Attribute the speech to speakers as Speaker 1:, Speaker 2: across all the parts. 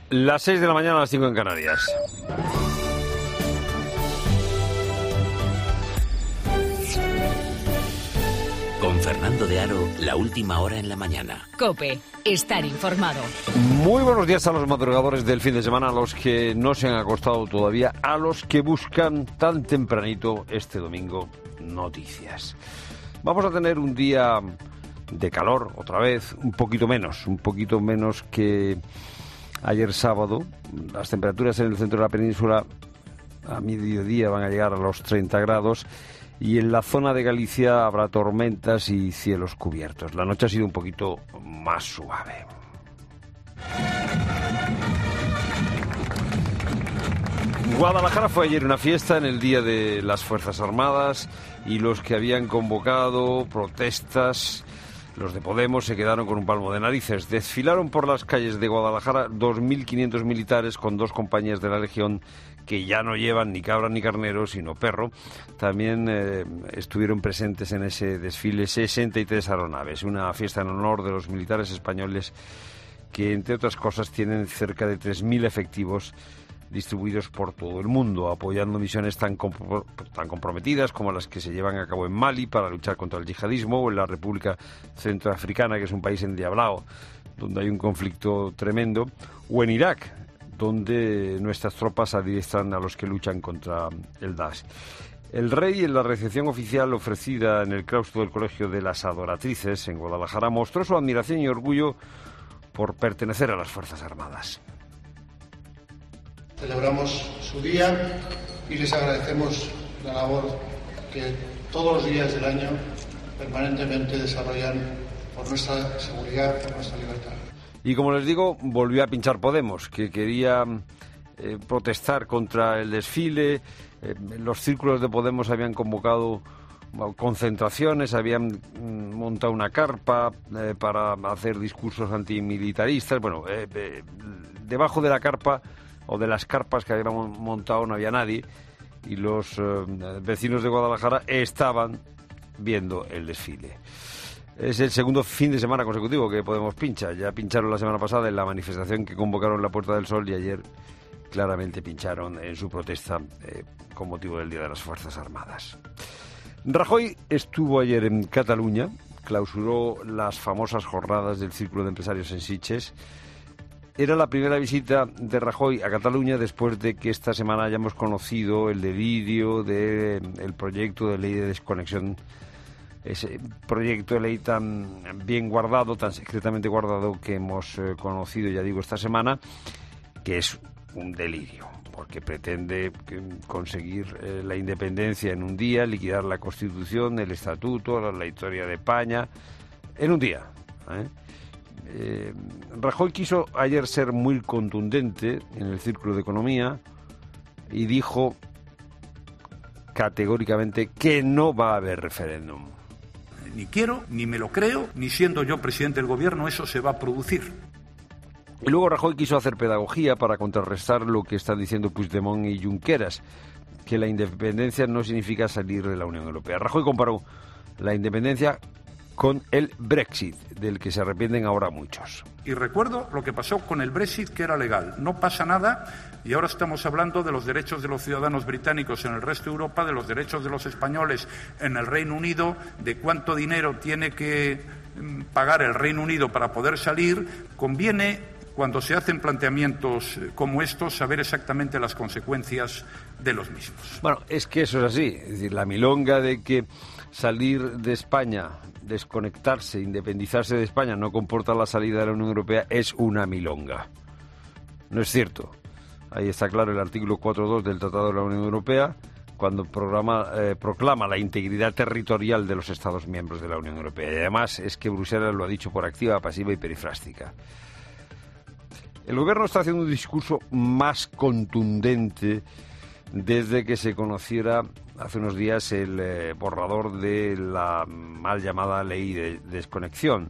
Speaker 1: Las 6 de la mañana, a las 5 en Canarias.
Speaker 2: Con Fernando de Aro, la última hora en la mañana.
Speaker 3: COPE, estar informado.
Speaker 1: Muy buenos días a los madrugadores del fin de semana, a los que no se han acostado todavía, a los que buscan tan tempranito este domingo noticias. Vamos a tener un día de calor, otra vez, un poquito menos que ayer sábado. Las temperaturas en el centro de la península a mediodía van a llegar a los 30 grados y en la zona de Galicia habrá tormentas y cielos cubiertos. La noche ha sido un poquito más suave. Guadalajara fue ayer una fiesta en el Día de las Fuerzas Armadas y los que habían convocado protestas, los de Podemos, se quedaron con un palmo de narices. Desfilaron por las calles de Guadalajara 2.500 militares con 2 compañías de la Legión que ya no llevan ni cabra ni carnero, sino perro. También estuvieron presentes en ese desfile 63 aeronaves, una fiesta en honor de los militares españoles que, entre otras cosas, tienen cerca de 3.000 efectivos distribuidos por todo el mundo, apoyando misiones tan comprometidas como las que se llevan a cabo en Mali para luchar contra el yihadismo, o en la República Centroafricana, que es un país endiablado, donde hay un conflicto tremendo, o en Irak, donde nuestras tropas adiestran a los que luchan contra el Daesh. El rey, en la recepción oficial ofrecida en el claustro del Colegio de las Adoratrices en Guadalajara, mostró su admiración y orgullo por pertenecer a las Fuerzas Armadas.
Speaker 4: Celebramos su día y les agradecemos la labor que todos los días del año permanentemente desarrollan por nuestra seguridad, por nuestra libertad.
Speaker 1: Y como les digo, volvió a pinchar Podemos, que quería protestar contra el desfile. Los círculos de Podemos habían convocado concentraciones, habían montado una carpa para hacer discursos antimilitaristas. Bueno, debajo de la carpa o de las carpas que habían montado no había nadie, y los vecinos de Guadalajara estaban viendo el desfile. Es el segundo fin de semana consecutivo que Podemos pincha. Ya pincharon la semana pasada en la manifestación que convocaron en la Puerta del Sol y ayer claramente pincharon en su protesta con motivo del Día de las Fuerzas Armadas. Rajoy estuvo ayer en Cataluña, clausuró las famosas jornadas del Círculo de Empresarios en Sitges. Era la primera visita de Rajoy a Cataluña después de que esta semana hayamos conocido el delirio del proyecto de ley de desconexión, ese proyecto de ley tan bien guardado, tan secretamente guardado, que hemos conocido, ya digo, esta semana, que es un delirio, porque pretende conseguir la independencia en un día, liquidar la Constitución, el Estatuto, la historia de España, en un día. Rajoy quiso ayer ser muy contundente en el Círculo de Economía y dijo categóricamente que no va a haber referéndum.
Speaker 5: Ni quiero, ni me lo creo, ni siendo yo presidente del gobierno eso se va a producir.
Speaker 1: Y luego Rajoy quiso hacer pedagogía para contrarrestar lo que están diciendo Puigdemont y Junqueras, que la independencia no significa salir de la Unión Europea. Rajoy comparó la independencia con el Brexit, del que se arrepienten ahora muchos.
Speaker 5: Y recuerdo lo que pasó con el Brexit, que era legal. No pasa nada, y ahora estamos hablando de los derechos de los ciudadanos británicos en el resto de Europa, de los derechos de los españoles en el Reino Unido, de cuánto dinero tiene que pagar el Reino Unido para poder salir. Conviene, cuando se hacen planteamientos como estos, saber exactamente las consecuencias de los mismos.
Speaker 1: Bueno, es que eso es así. Es decir, la milonga de que salir de España, desconectarse, independizarse de España no comporta la salida de la Unión Europea es una milonga. No es cierto. Ahí está claro el artículo 4.2 del Tratado de la Unión Europea, cuando proclama la integridad territorial de los Estados miembros de la Unión Europea. Y además es que Bruselas lo ha dicho por activa, pasiva y perifrástica. El gobierno está haciendo un discurso más contundente desde que se conociera hace unos días el borrador de la mal llamada ley de desconexión.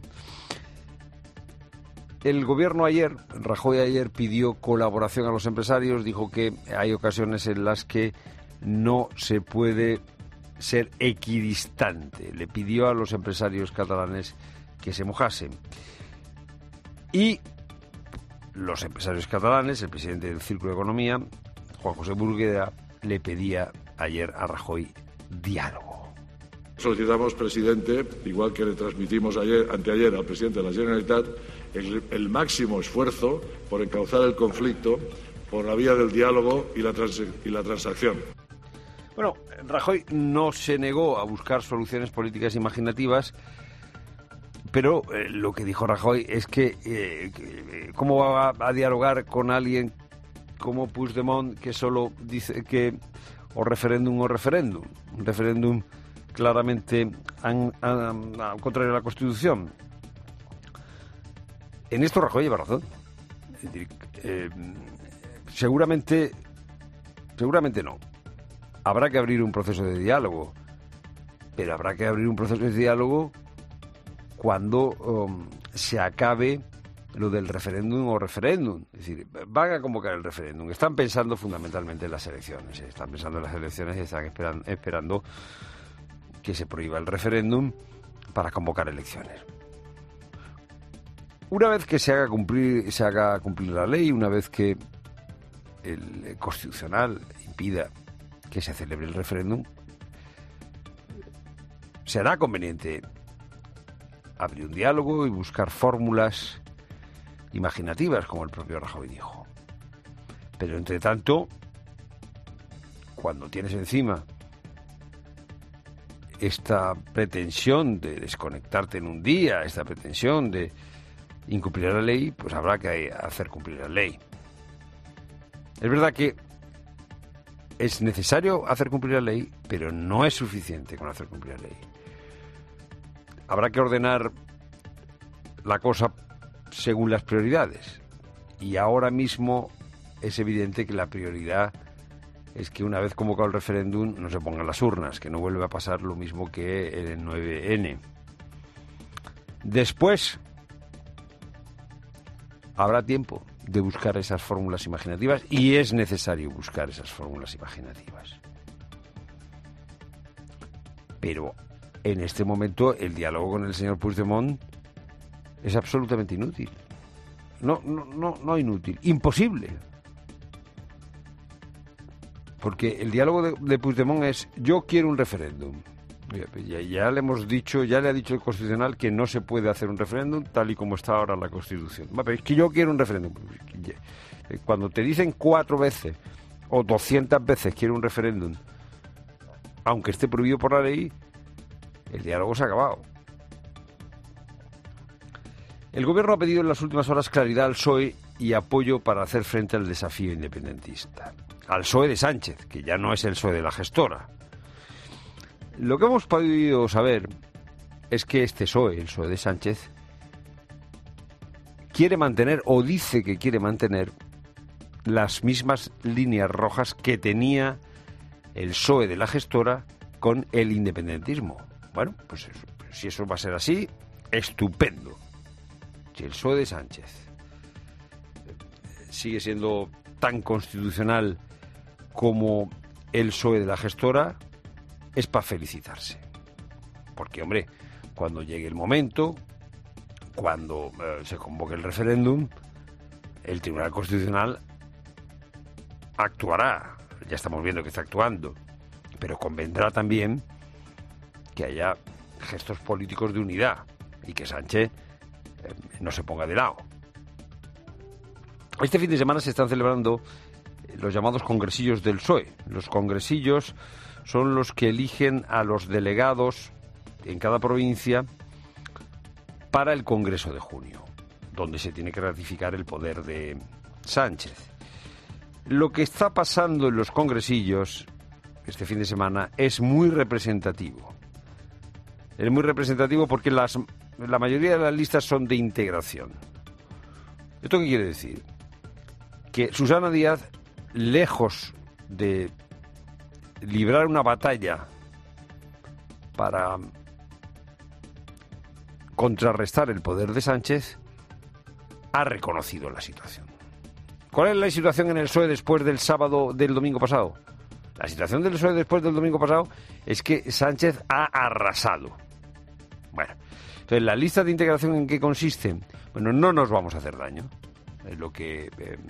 Speaker 1: El gobierno ayer, Rajoy ayer, pidió colaboración a los empresarios, dijo que hay ocasiones en las que no se puede ser equidistante. Le pidió a los empresarios catalanes que se mojasen. Y los empresarios catalanes, el presidente del Círculo de Economía, Juan José Burgueda, le pedía ayer a Rajoy diálogo.
Speaker 6: Solicitamos, presidente, igual que le transmitimos anteayer al presidente de la Generalitat, el máximo esfuerzo por encauzar el conflicto por la vía del diálogo y la transacción.
Speaker 1: Bueno, Rajoy no se negó a buscar soluciones políticas imaginativas, pero lo que dijo Rajoy es que ¿cómo va a dialogar con alguien como Puigdemont, que solo dice que o referéndum, un referéndum claramente contrario a la Constitución? En esto Rajoy lleva razón. Es decir, seguramente no. Habrá que abrir un proceso de diálogo, pero habrá que abrir un proceso de diálogo cuando se acabe lo del referéndum o referéndum. Es decir, van a convocar el referéndum. Están pensando fundamentalmente en las elecciones. Están pensando en las elecciones y están esperando que se prohíba el referéndum para convocar elecciones. Una vez que se haga cumplir la ley, una vez que el Constitucional impida que se celebre el referéndum, será conveniente abrir un diálogo y buscar fórmulas imaginativas, como el propio Rajoy dijo. Pero entre tanto, cuando tienes encima esta pretensión de desconectarte en un día, esta pretensión de incumplir la ley, pues habrá que hacer cumplir la ley. Es verdad que es necesario hacer cumplir la ley, pero no es suficiente con hacer cumplir la ley. Habrá que ordenar la cosa según las prioridades. Y ahora mismo es evidente que la prioridad es que una vez convocado el referéndum no se pongan las urnas, que no vuelva a pasar lo mismo que en el 9N. Después habrá tiempo de buscar esas fórmulas imaginativas y es necesario buscar esas fórmulas imaginativas. Pero en este momento el diálogo con el señor Puigdemont es absolutamente inútil. No inútil, imposible. Porque el diálogo de Puigdemont es: yo quiero un referéndum. Ya le hemos dicho, ya le ha dicho el Constitucional que no se puede hacer un referéndum tal y como está ahora la Constitución. Pero es que yo quiero un referéndum. Cuando te dicen 4 veces o 200 veces quiero un referéndum, aunque esté prohibido por la ley, el diálogo se ha acabado. El Gobierno ha pedido en las últimas horas claridad al PSOE y apoyo para hacer frente al desafío independentista. Al PSOE de Sánchez, que ya no es el PSOE de la gestora. Lo que hemos podido saber es que este PSOE, el PSOE de Sánchez, quiere mantener, o dice que quiere mantener, las mismas líneas rojas que tenía el PSOE de la gestora con el independentismo. Bueno, pues eso, si eso va a ser así, estupendo. Si el PSOE de Sánchez sigue siendo tan constitucional como el PSOE de la gestora, es para felicitarse. Porque, hombre, cuando llegue el momento, cuando se convoque el referéndum, el Tribunal Constitucional actuará. Ya estamos viendo que está actuando. Pero convendrá también que haya gestos políticos de unidad y que Sánchez no se ponga de lado. Este fin de semana se están celebrando los llamados congresillos del PSOE. Los congresillos son los que eligen a los delegados en cada provincia para el Congreso de junio, donde se tiene que ratificar el poder de Sánchez. Lo que está pasando en los congresillos este fin de semana es muy representativo. Es muy representativo porque la mayoría de las listas son de integración. ¿Esto qué quiere decir? Que Susana Díaz, lejos de librar una batalla para contrarrestar el poder de Sánchez, ha reconocido la situación. ¿Cuál es la situación en el PSOE después del domingo pasado? La situación del PSOE después del domingo pasado es que Sánchez ha arrasado. Bueno, entonces, ¿la lista de integración en qué consiste? Bueno, no nos vamos a hacer daño. Es lo que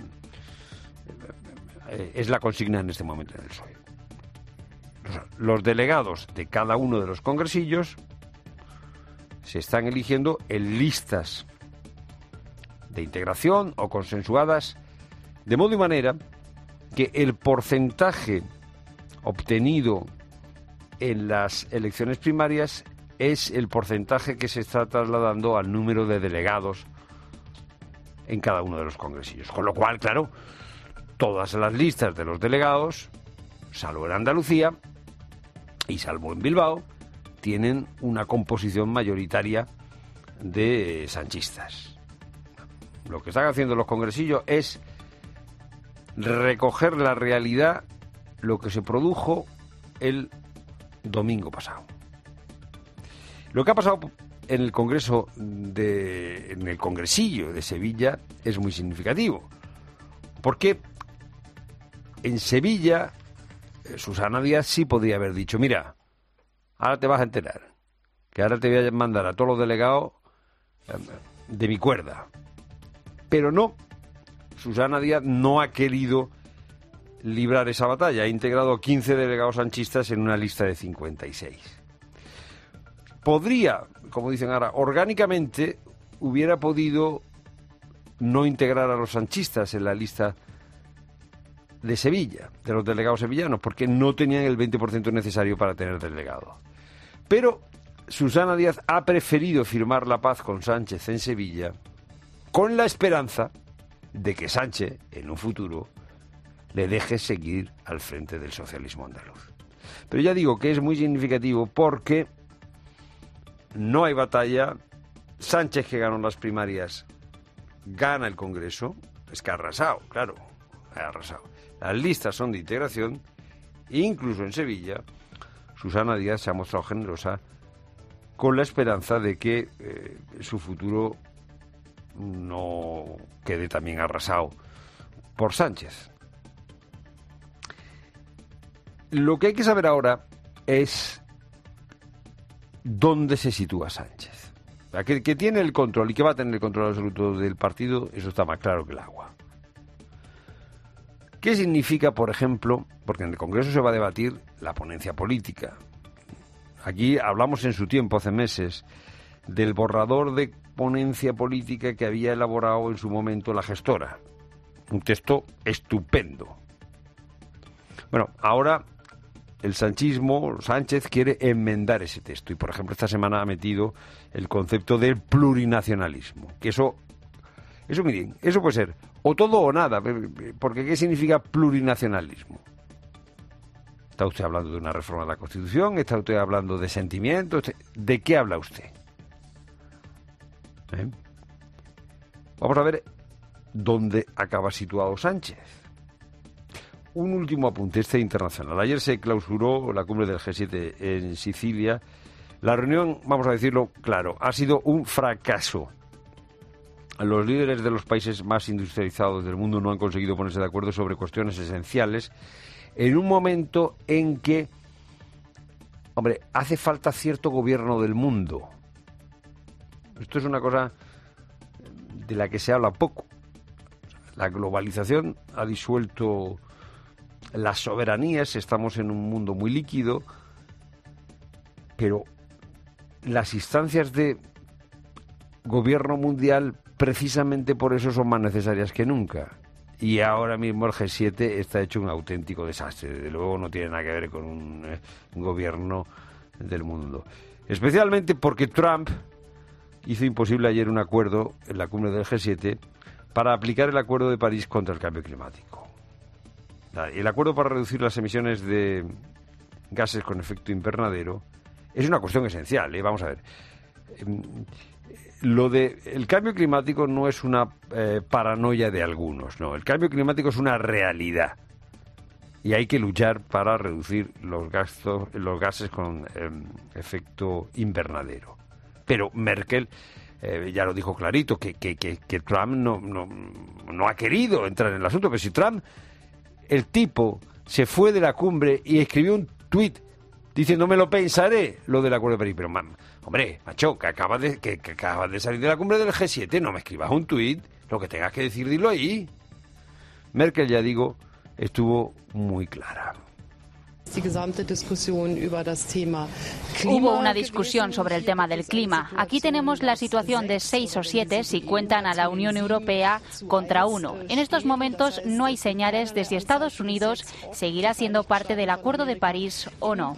Speaker 1: es la consigna en este momento en el PSOE. Los delegados de cada uno de los congresillos se están eligiendo en listas de integración o consensuadas, de modo y manera que el porcentaje obtenido en las elecciones primarias es el porcentaje que se está trasladando al número de delegados en cada uno de los congresillos. Con lo cual, claro, todas las listas de los delegados, salvo en Andalucía y salvo en Bilbao, tienen una composición mayoritaria de sanchistas. Lo que están haciendo los congresillos es recoger la realidad, lo que se produjo el domingo pasado. Lo que ha pasado en el en el congresillo de Sevilla es muy significativo, porque en Sevilla Susana Díaz sí podría haber dicho: mira, ahora te vas a enterar, que ahora te voy a mandar a todos los delegados de mi cuerda. Pero no, Susana Díaz no ha querido librar esa batalla. Ha integrado 15 delegados sanchistas en una lista de 56. Podría, como dicen ahora, orgánicamente hubiera podido no integrar a los sanchistas en la lista de Sevilla, de los delegados sevillanos, porque no tenían el 20% necesario para tener delegado. Pero Susana Díaz ha preferido firmar la paz con Sánchez en Sevilla, con la esperanza de que Sánchez, en un futuro, le deje seguir al frente del socialismo andaluz. Pero ya digo que es muy significativo porque no hay batalla. Sánchez, que ganó las primarias, gana el Congreso. Es que ha arrasado, claro, ha arrasado. Las listas son de integración, e incluso en Sevilla Susana Díaz se ha mostrado generosa con la esperanza de que su futuro no quede también arrasado por Sánchez. Lo que hay que saber ahora es dónde se sitúa Sánchez. Que tiene el control y que va a tener el control absoluto del partido, eso está más claro que el agua. ¿Qué significa, por ejemplo, porque en el Congreso se va a debatir la ponencia política? Aquí hablamos en su tiempo, hace meses, del borrador de ponencia política que había elaborado en su momento la gestora. Un texto estupendo. Bueno, ahora el sanchismo, Sánchez, quiere enmendar ese texto y, por ejemplo, esta semana ha metido el concepto del plurinacionalismo. Que eso miren, eso puede ser o todo o nada, porque ¿qué significa plurinacionalismo? ¿Está usted hablando de una reforma de la Constitución? ¿Está usted hablando de sentimientos? ¿De qué habla usted? Vamos a ver dónde acaba situado Sánchez. Un último apunte, internacional. Ayer se clausuró la cumbre del G7 en Sicilia. La reunión, vamos a decirlo claro, ha sido un fracaso. Los líderes de los países más industrializados del mundo no han conseguido ponerse de acuerdo sobre cuestiones esenciales en un momento en que, hace falta cierto gobierno del mundo. Esto es una cosa de la que se habla poco. La globalización ha disuelto las soberanías, estamos en un mundo muy líquido, pero las instancias de gobierno mundial precisamente por eso son más necesarias que nunca. Y ahora mismo el G7 está hecho un auténtico desastre. Desde luego no tiene nada que ver con un gobierno del mundo. Especialmente porque Trump hizo imposible ayer un acuerdo en la cumbre del G7 para aplicar el Acuerdo de París contra el cambio climático. El acuerdo para reducir las emisiones de gases con efecto invernadero es una cuestión esencial. Vamos a ver. Lo de el cambio climático no es una paranoia de algunos, no. El cambio climático es una realidad y hay que luchar para reducir los gases con efecto invernadero. Pero Merkel ya lo dijo clarito, que Trump no ha querido entrar en el asunto. Pero si Trump, el tipo, se fue de la cumbre y escribió un tuit diciendo: me lo pensaré, lo del Acuerdo de París. Pero, hombre, macho, que acabas de salir de la cumbre del G7, no me escribas un tuit, Lo que tengas que decir, dilo ahí. Merkel, ya digo, estuvo muy clara.
Speaker 7: Hubo una discusión sobre el tema del clima. Aquí tenemos la situación de 6 o 7, si cuentan a la Unión Europea, contra 1. En estos momentos no hay señales de si Estados Unidos seguirá siendo parte del Acuerdo de París o no.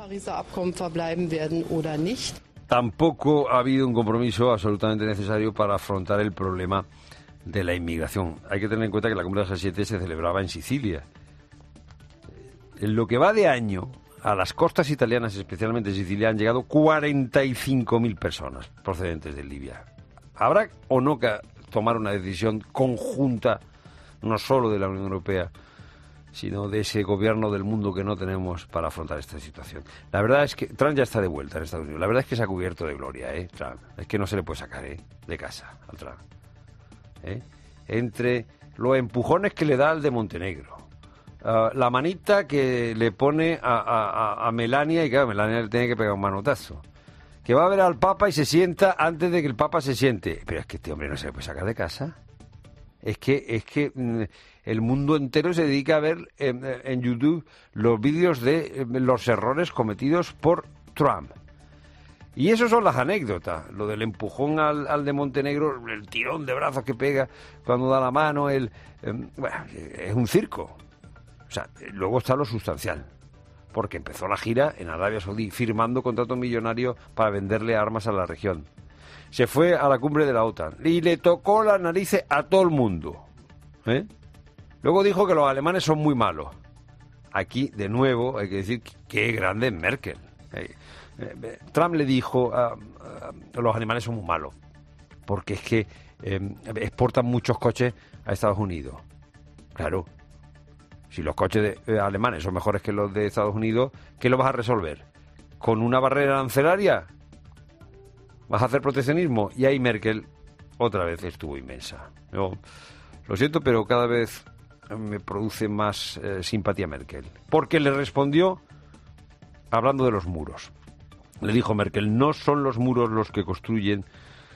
Speaker 1: Tampoco ha habido un compromiso absolutamente necesario para afrontar el problema de la inmigración. Hay que tener en cuenta que la Cumbre de G7 se celebraba en Sicilia. En lo que va de año, a las costas italianas, especialmente Sicilia, han llegado 45.000 personas procedentes de Libia. ¿Habrá o no que tomar una decisión conjunta, no solo de la Unión Europea, sino de ese gobierno del mundo que no tenemos para afrontar esta situación? La verdad es que Trump ya está de vuelta en Estados Unidos. La verdad es que se ha cubierto de gloria, Trump. Es que no se le puede sacar, de casa al Trump. Entre los empujones que le da al de Montenegro, la manita que le pone a Melania, y claro, Melania le tiene que pegar un manotazo, que va a ver al Papa y se sienta antes de que el Papa se siente. Pero es que este hombre no se le puede sacar de casa. Es que el mundo entero se dedica a ver en YouTube los vídeos de los errores cometidos por Trump. Y eso son las anécdotas, lo del empujón al de Montenegro, el tirón de brazos que pega cuando da la mano, bueno, es un circo. O sea, luego está lo sustancial, porque empezó la gira en Arabia Saudí, firmando contratos millonarios para venderle armas a la región. Se fue a la cumbre de la OTAN y le tocó las narices a todo el mundo. Luego dijo que los alemanes son muy malos. Aquí, de nuevo, hay que decir que grande es Merkel. Trump le dijo los alemanes son muy malos, porque es que exportan muchos coches a Estados Unidos. Claro, si los coches alemanes son mejores que los de Estados Unidos, ¿qué lo vas a resolver? ¿Con una barrera arancelaria? ¿Vas a hacer proteccionismo? Y ahí Merkel otra vez estuvo inmensa. Yo, lo siento, pero cada vez me produce más simpatía Merkel, porque le respondió hablando de los muros. Le dijo Merkel, no son los muros los que construyen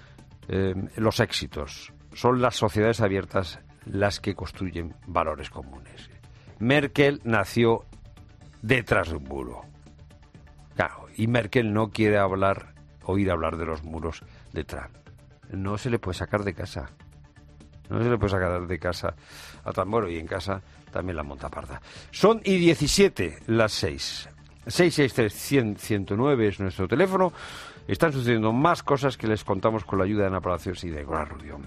Speaker 1: los éxitos, son las sociedades abiertas las que construyen valores comunes. Merkel nació detrás de un muro. Claro, y Merkel no quiere oír hablar de los muros de Trump. No se le puede sacar de casa. No se le puede sacar de casa a Trump. Bueno, y en casa también la monta parda. Son y 17 las 6. 663-100-109 es nuestro teléfono. Están sucediendo más cosas que les contamos con la ayuda de Ana Palacios y de Gómez Rubión.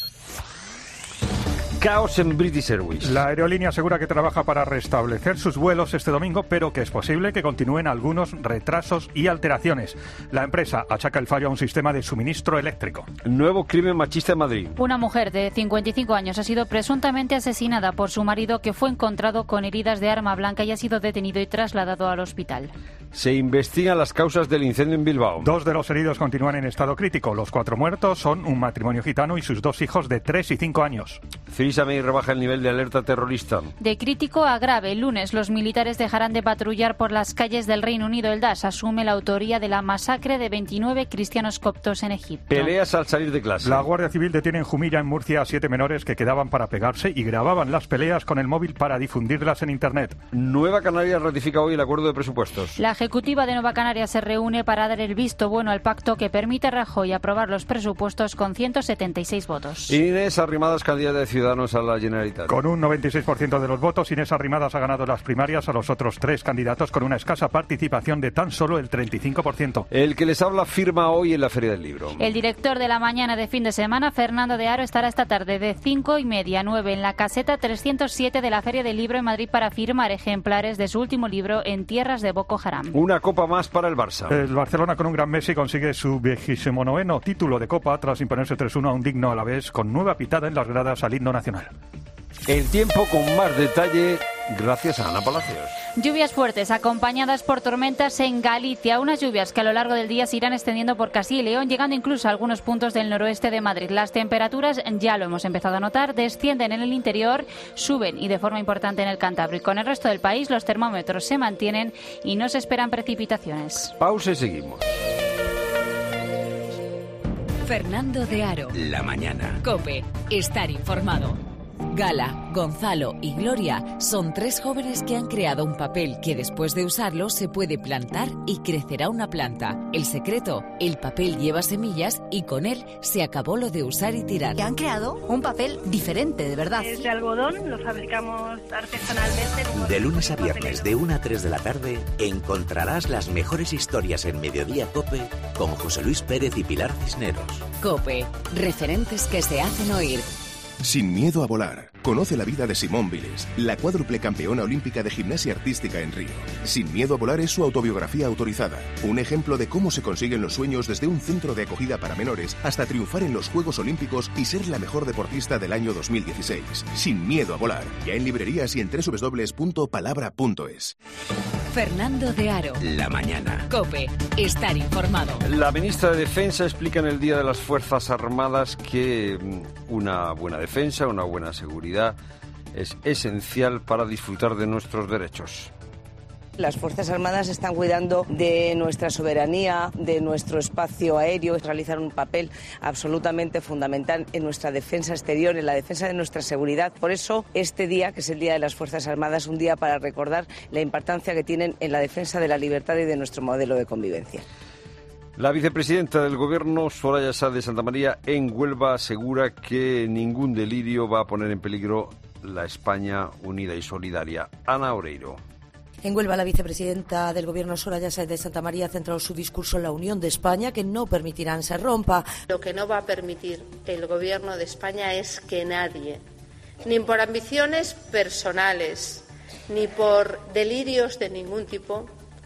Speaker 1: Caos en British Airways.
Speaker 8: La aerolínea asegura que trabaja para restablecer sus vuelos este domingo, pero que es posible que continúen algunos retrasos y alteraciones. La empresa achaca el fallo a un sistema de suministro eléctrico.
Speaker 1: Nuevo crimen machista en Madrid.
Speaker 7: Una mujer de 55 años ha sido presuntamente asesinada por su marido, que fue encontrado con heridas de arma blanca y ha sido detenido y trasladado al hospital.
Speaker 1: Se investigan las causas del incendio en Bilbao.
Speaker 8: 2 de los heridos continúan en estado crítico. Los 4 muertos son un matrimonio gitano y sus 2 hijos de 3 y 5 años.
Speaker 1: Theresa May rebaja el nivel de alerta terrorista.
Speaker 7: De crítico a grave, el lunes los militares dejarán de patrullar por las calles del Reino Unido. El Daesh asume la autoría de la masacre de 29 cristianos coptos en Egipto.
Speaker 1: Peleas al salir de clase.
Speaker 8: La Guardia Civil detiene en Jumilla, en Murcia, a 7 menores que quedaban para pegarse y grababan las peleas con el móvil para difundirlas en Internet.
Speaker 1: Nueva Canarias ratifica hoy el acuerdo de presupuestos.
Speaker 7: La ejecutiva de Nueva Canarias se reúne para dar el visto bueno al pacto que permite a Rajoy aprobar los presupuestos con 176 votos.
Speaker 1: Inés Arrimadas, candidata de Ciudadanos a la Generalitat.
Speaker 8: Con un 96% de los votos, Inés Arrimadas ha ganado las primarias a los otros 3 candidatos con una escasa participación de tan solo el 35%.
Speaker 1: El que les habla firma hoy en la Feria del Libro.
Speaker 7: El director de la mañana de fin de semana, Fernando de Aro, estará esta tarde de 5:30 a 9 en la caseta 307 de la Feria del Libro en Madrid para firmar ejemplares de su último libro, En tierras de Boko Haram.
Speaker 1: Una copa más para el Barça.
Speaker 8: El Barcelona, con un gran Messi, consigue su 29º título de Copa tras imponerse 3-1 a un digno Alavés, con nueva pitada en las gradas al himno nacional.
Speaker 1: El tiempo con más detalle gracias a Ana Palacios.
Speaker 7: Lluvias fuertes acompañadas por tormentas en Galicia, unas lluvias que a lo largo del día se irán extendiendo por Castilla y León, llegando incluso a algunos puntos del noroeste de Madrid. Las temperaturas, ya lo hemos empezado a notar, descienden en el interior, suben y de forma importante en el Cantábrico. En el resto del país los termómetros se mantienen y no se esperan precipitaciones.
Speaker 1: Pausa y seguimos.
Speaker 3: Fernando de Aro.
Speaker 2: La mañana.
Speaker 3: COPE. Estar informado.
Speaker 9: Gala, Gonzalo y Gloria son 3 jóvenes que han creado un papel que después de usarlo se puede plantar y crecerá una planta. El secreto, el papel lleva semillas y con él se acabó lo de usar y tirar.
Speaker 10: Han creado un papel diferente, de verdad.
Speaker 11: Es de algodón, lo fabricamos artesanalmente.
Speaker 2: De lunes a viernes, de 1 a 3 de la tarde, encontrarás las mejores historias en Mediodía COPE con José Luis Pérez y Pilar Cisneros.
Speaker 9: COPE, referentes que se hacen oír.
Speaker 12: Sin miedo a volar. Conoce la vida de Simone Biles, la cuádruple campeona olímpica de gimnasia artística en Río. Sin miedo a volar es su autobiografía autorizada. Un ejemplo de cómo se consiguen los sueños desde un centro de acogida para menores hasta triunfar en los Juegos Olímpicos y ser la mejor deportista del año 2016. Sin miedo a volar. Ya en librerías y en www.palabra.es.
Speaker 3: Fernando de Aro.
Speaker 2: La mañana.
Speaker 3: COPE. Estar informado.
Speaker 1: La ministra de Defensa explica en el Día de las Fuerzas Armadas que una buena defensa, una buena seguridad es esencial para disfrutar de nuestros derechos.
Speaker 13: Las Fuerzas Armadas están cuidando de nuestra soberanía, de nuestro espacio aéreo, realizan un papel absolutamente fundamental en nuestra defensa exterior, en la defensa de nuestra seguridad. Por eso, este día, que es el Día de las Fuerzas Armadas, es un día para recordar la importancia que tienen en la defensa de la libertad y de nuestro modelo de convivencia.
Speaker 1: La vicepresidenta del Gobierno, Soraya Sáez de Santamaría, en Huelva asegura que ningún delirio va a poner en peligro la España unida y solidaria. Ana Oreiro.
Speaker 14: En Huelva, la vicepresidenta del Gobierno, Soraya Sáez de Santamaría, ha centrado su discurso en la unión de España, que no permitirán se rompa.
Speaker 15: Lo que no va a permitir el Gobierno de España es que nadie, ni por ambiciones personales, ni por delirios de ningún tipo,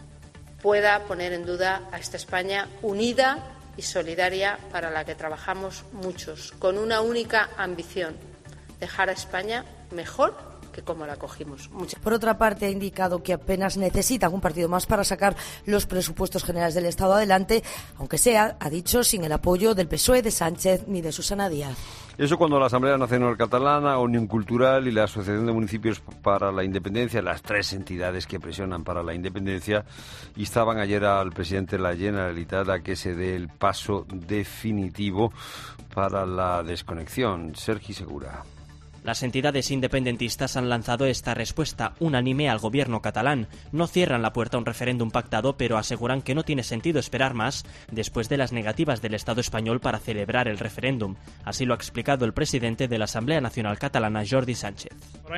Speaker 15: pueda poner en duda a esta España unida y solidaria para la que trabajamos muchos, con una única ambición: dejar a España mejor que como la cogimos.
Speaker 14: Por otra parte, ha indicado que apenas necesitan un partido más para sacar los presupuestos generales del Estado adelante, aunque sea, ha dicho, sin el apoyo del PSOE, de Sánchez ni de Susana Díaz.
Speaker 1: Eso cuando la Asamblea Nacional Catalana, Unión Cultural y la Asociación de Municipios para la Independencia, las 3 entidades que presionan para la independencia, instaban ayer al presidente de la Generalitat a que se dé el paso definitivo para la desconexión. Sergi Segura.
Speaker 16: Las entidades independentistas han lanzado esta respuesta unánime al gobierno catalán. No cierran la puerta a un referéndum pactado, pero aseguran que no tiene sentido esperar más después de las negativas del Estado español para celebrar el referéndum. Así lo ha explicado el presidente de la Asamblea Nacional Catalana, Jordi Sánchez.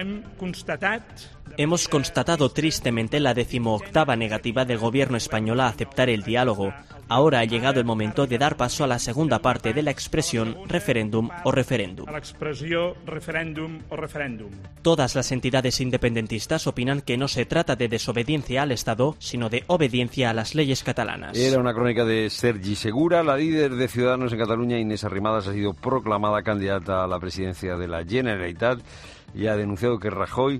Speaker 16: Hemos constatado tristemente la 18ª negativa del gobierno español a aceptar el diálogo. Ahora ha llegado el momento de dar paso a la segunda parte de la expresión referéndum o referéndum. Todas las entidades independentistas opinan que no se trata de desobediencia al Estado, sino de obediencia a las leyes catalanas.
Speaker 1: Era una crónica de Sergi Segura. La líder de Ciudadanos en Cataluña, Inés Arrimadas, ha sido proclamada candidata a la presidencia de la Generalitat y ha denunciado que Rajoy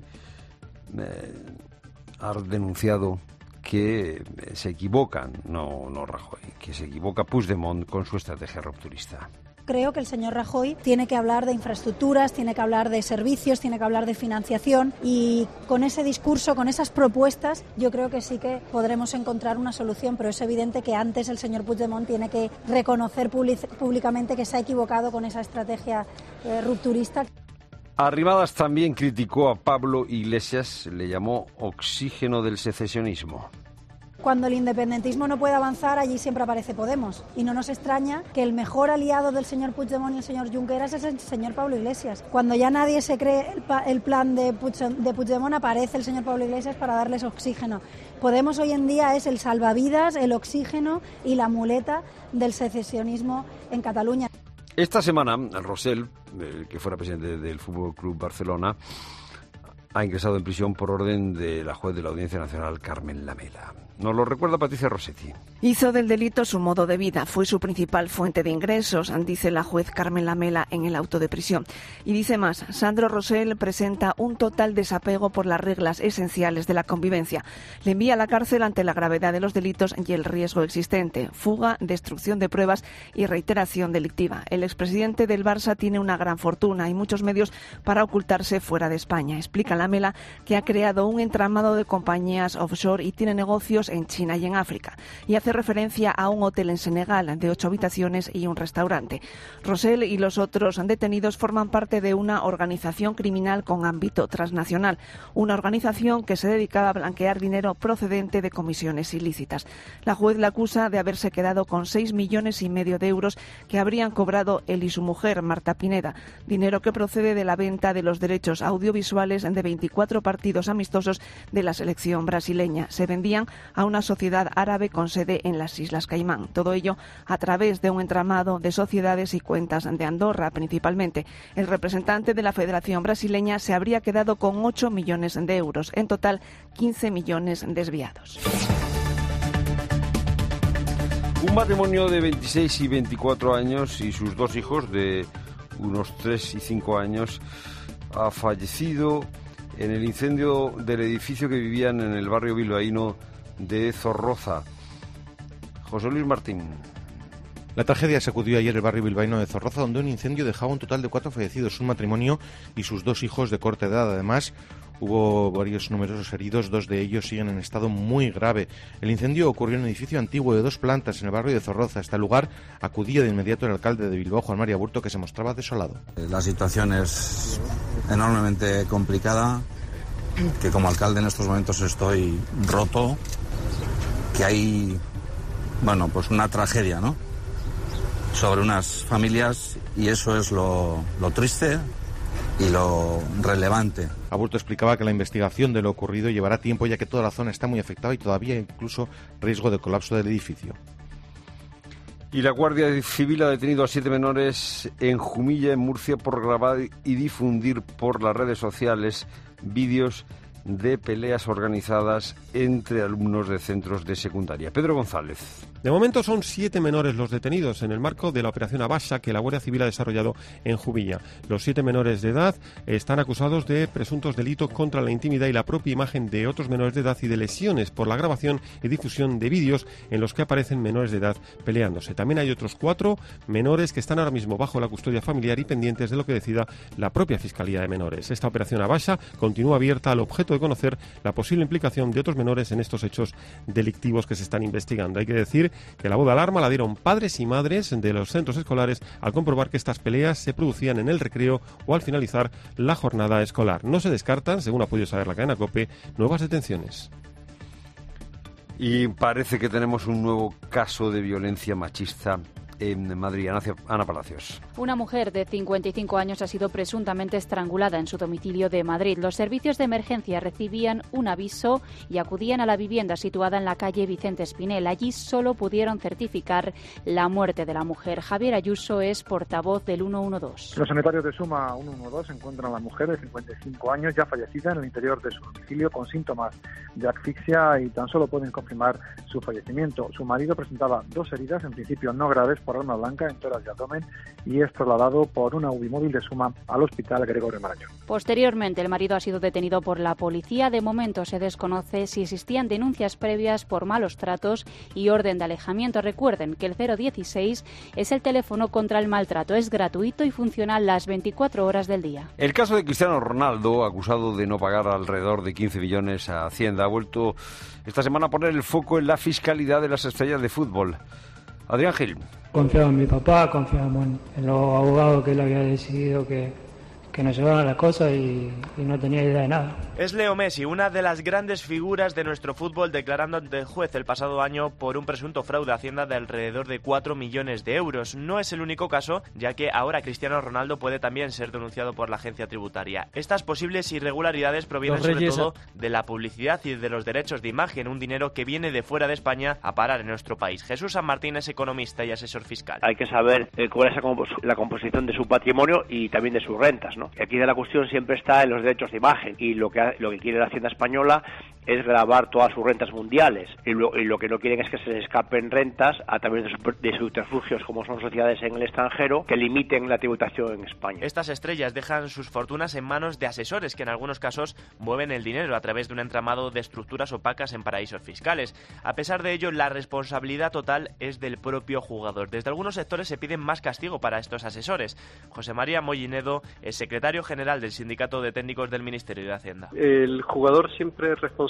Speaker 1: que se equivocan, no Rajoy, que se equivoca Puigdemont con su estrategia rupturista.
Speaker 17: Creo que el señor Rajoy tiene que hablar de infraestructuras, tiene que hablar de servicios, tiene que hablar de financiación, y con ese discurso, con esas propuestas, yo creo que sí que podremos encontrar una solución, pero es evidente que antes el señor Puigdemont tiene que reconocer públicamente que se ha equivocado con esa estrategia rupturista.
Speaker 1: Arrimadas también criticó a Pablo Iglesias, le llamó oxígeno del secesionismo.
Speaker 17: Cuando el independentismo no puede avanzar, allí siempre aparece Podemos. Y no nos extraña que el mejor aliado del señor Puigdemont y el señor Junqueras es el señor Pablo Iglesias. Cuando ya nadie se cree el plan de Puigdemont, aparece el señor Pablo Iglesias para darles oxígeno. Podemos hoy en día es el salvavidas, el oxígeno y la muleta del secesionismo en Cataluña.
Speaker 1: Esta semana, Rosell, que fuera presidente del Fútbol Club Barcelona, ha ingresado en prisión por orden de la juez de la Audiencia Nacional, Carmen Lamela. Nos lo recuerda Patricia Rossetti.
Speaker 18: Hizo del delito su modo de vida, fue su principal fuente de ingresos, dice la juez Carmen Lamela en el auto de prisión. Y dice más, Sandro Rosell presenta un total desapego por las reglas esenciales de la convivencia. Le envía a la cárcel ante la gravedad de los delitos y el riesgo existente, fuga, destrucción de pruebas y reiteración delictiva. El expresidente del Barça tiene una gran fortuna y muchos medios para ocultarse fuera de España. Explica Lamela que ha creado un entramado de compañías offshore y tiene negocios negocios en China y en África. Y hace referencia a un hotel en Senegal de 8 habitaciones y un restaurante. Rosell y los otros detenidos forman parte de una organización criminal con ámbito transnacional, una organización que se dedicaba a blanquear dinero procedente de comisiones ilícitas. La juez le acusa de haberse quedado con 6,5 millones de euros que habrían cobrado él y su mujer, Marta Pineda, dinero que procede de la venta de los derechos audiovisuales de 24 partidos amistosos de la selección brasileña. Se vendían a una sociedad árabe con sede en las Islas Caimán. Todo ello a través de un entramado de sociedades y cuentas de Andorra, principalmente. El representante de la Federación Brasileña se habría quedado con 8 millones de euros. En total, 15 millones desviados.
Speaker 1: Un matrimonio de 26 y 24 años y sus 2 hijos de unos 3 y 5 años ha fallecido en el incendio del edificio que vivían en el barrio bilbaíno de Zorroza. José Luis Martín.
Speaker 19: La tragedia sacudió ayer el barrio bilbaíno de Zorroza, donde un incendio dejaba un total de 4 fallecidos, un matrimonio y sus 2 hijos de corta edad. Además, hubo varios numerosos heridos, 2 de ellos siguen en estado muy grave. El incendio ocurrió en un edificio antiguo de 2 plantas en el barrio de Zorroza. A este lugar acudía de inmediato el alcalde de Bilbao, Juan María Burto, que se mostraba desolado.
Speaker 20: La situación es enormemente complicada, que como alcalde en estos momentos estoy roto, que hay, pues una tragedia, ¿no?, sobre unas familias, y eso es lo triste y lo relevante.
Speaker 19: Aburto explicaba que la investigación de lo ocurrido llevará tiempo, ya que toda la zona está muy afectada y todavía incluso riesgo de colapso del edificio.
Speaker 1: Y la Guardia Civil ha detenido a 7 menores en Jumilla, en Murcia, por grabar y difundir por las redes sociales vídeos de peleas organizadas entre alumnos de centros de secundaria. Pedro González.
Speaker 21: De momento son 7 menores los detenidos en el marco de la operación Abasha que la Guardia Civil ha desarrollado en Jumilla. Los 7 menores de edad están acusados de presuntos delitos contra la intimidad y la propia imagen de otros menores de edad y de lesiones por la grabación y difusión de vídeos en los que aparecen menores de edad peleándose. También hay otros 4 menores que están ahora mismo bajo la custodia familiar y pendientes de lo que decida la propia Fiscalía de Menores. Esta operación Abasha continúa abierta al objeto de conocer la posible implicación de otros menores en estos hechos delictivos que se están investigando. Hay que decir que la voz de alarma la dieron padres y madres de los centros escolares al comprobar que estas peleas se producían en el recreo o al finalizar la jornada escolar. No se descartan, según ha podido saber la cadena COPE, nuevas detenciones.
Speaker 1: Y parece que tenemos un nuevo caso de violencia machista en Madrid. Ana Palacios.
Speaker 7: Una mujer de 55 años ha sido presuntamente estrangulada en su domicilio de Madrid. Los servicios de emergencia recibían un aviso y acudían a la vivienda situada en la calle Vicente Espinel. Allí solo pudieron certificar la muerte de la mujer. Javier Ayuso es portavoz del 112.
Speaker 22: Los sanitarios de Suma 112 encuentran a la mujer de 55 años ya fallecida en el interior de su domicilio con síntomas de asfixia y tan solo pueden confirmar su fallecimiento. Su marido presentaba 2 heridas, en principio no graves, por arma blanca en tórax y abdomen, y es trasladado por una UBI móvil de Suma al Hospital Gregorio Marañón.
Speaker 7: Posteriormente, el marido ha sido detenido por la policía. De momento se desconoce si existían denuncias previas por malos tratos y orden de alejamiento. Recuerden que el 016 es el teléfono contra el maltrato. Es gratuito y funciona las 24 horas del día.
Speaker 1: El caso de Cristiano Ronaldo, acusado de no pagar alrededor de 15 millones a Hacienda, ha vuelto esta semana a poner el foco en la fiscalidad de las estrellas de fútbol. Adrián Gil.
Speaker 23: Confiaba en mi papá, confiábamos en los abogados que él había decidido que nos llevaban las cosas y no tenía idea de nada.
Speaker 24: Es Leo Messi, una de las grandes figuras de nuestro fútbol, declarando ante el juez el pasado año por un presunto fraude a Hacienda de alrededor de 4 millones de euros. No es el único caso, ya que ahora Cristiano Ronaldo puede también ser denunciado por la agencia tributaria. Estas posibles irregularidades provienen sobre todo de la publicidad y de los derechos de imagen, un dinero que viene de fuera de España a parar en nuestro país. Jesús San Martín es economista y asesor fiscal.
Speaker 25: Hay que saber cuál es la composición de su patrimonio y también de sus rentas, ¿no? Aquí de la cuestión siempre está en los derechos de imagen, y lo que quiere la Hacienda española es gravar todas sus rentas mundiales, y lo que no quieren es que se les escapen rentas a través de subterfugios como son sociedades en el extranjero que limiten la tributación en España.
Speaker 24: Estas estrellas dejan sus fortunas en manos de asesores que en algunos casos mueven el dinero a través de un entramado de estructuras opacas en paraísos fiscales. A pesar de ello, la responsabilidad total es del propio jugador. Desde algunos sectores se piden más castigo para estos asesores. José María Mollinedo es secretario general del Sindicato de Técnicos del Ministerio de Hacienda.
Speaker 26: El jugador siempre es responsable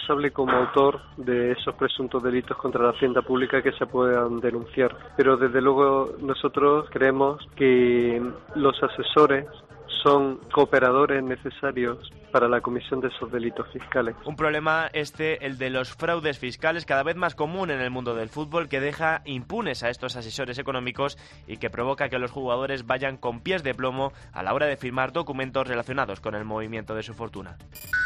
Speaker 4: responsable como autor de esos presuntos delitos contra la hacienda pública que se puedan denunciar. Pero desde luego nosotros creemos que los asesores son cooperadores necesarios para la comisión de esos delitos fiscales.
Speaker 24: Un problema el de los fraudes fiscales, cada vez más común en el mundo del fútbol, que deja impunes a estos asesores económicos y que provoca que los jugadores vayan con pies de plomo a la hora de firmar documentos relacionados con el movimiento de su fortuna.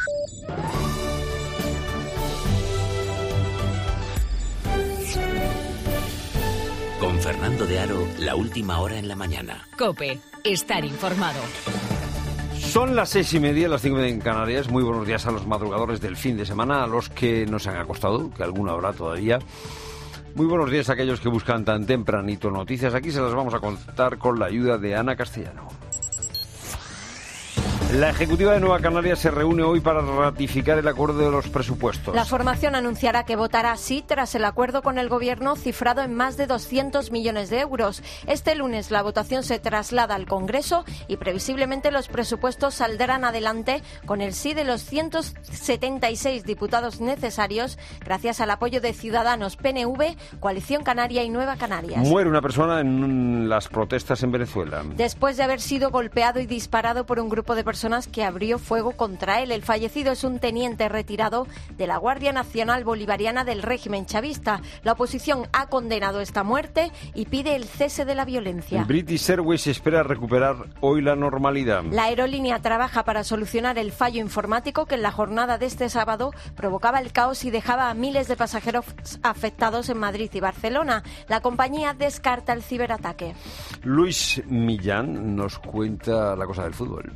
Speaker 2: Con Fernando de Aro, la última hora en la mañana.
Speaker 3: COPE, estar informado.
Speaker 1: Son las 6:30, las 5:30 en Canarias. Muy buenos días a los madrugadores del fin de semana, a los que no se han acostado, que alguno habrá todavía. Muy buenos días a aquellos que buscan tan tempranito noticias. Aquí se las vamos a contar con la ayuda de Ana Castellano. La Ejecutiva de Nueva Canarias se reúne hoy para ratificar el acuerdo de los presupuestos.
Speaker 5: La formación anunciará que votará sí tras el acuerdo con el Gobierno cifrado en más de 200 millones de euros. Este lunes la votación se traslada al Congreso y previsiblemente los presupuestos saldrán adelante con el sí de los 176 diputados necesarios gracias al apoyo de Ciudadanos, PNV, Coalición Canaria y Nueva Canarias.
Speaker 1: Muere una persona en las protestas en Venezuela.
Speaker 5: Después de haber sido golpeado y disparado por un grupo de personas que abrió fuego contra él. El fallecido es un teniente retirado de la Guardia Nacional Bolivariana del régimen chavista. La oposición ha condenado esta muerte y pide el cese de la violencia.
Speaker 1: British Airways espera recuperar hoy la normalidad.
Speaker 5: La aerolínea trabaja para solucionar el fallo informático que en la jornada de este sábado provocaba el caos y dejaba a miles de pasajeros afectados en Madrid y Barcelona. La compañía descarta el ciberataque.
Speaker 1: Luis Millán nos cuenta la cosa del fútbol.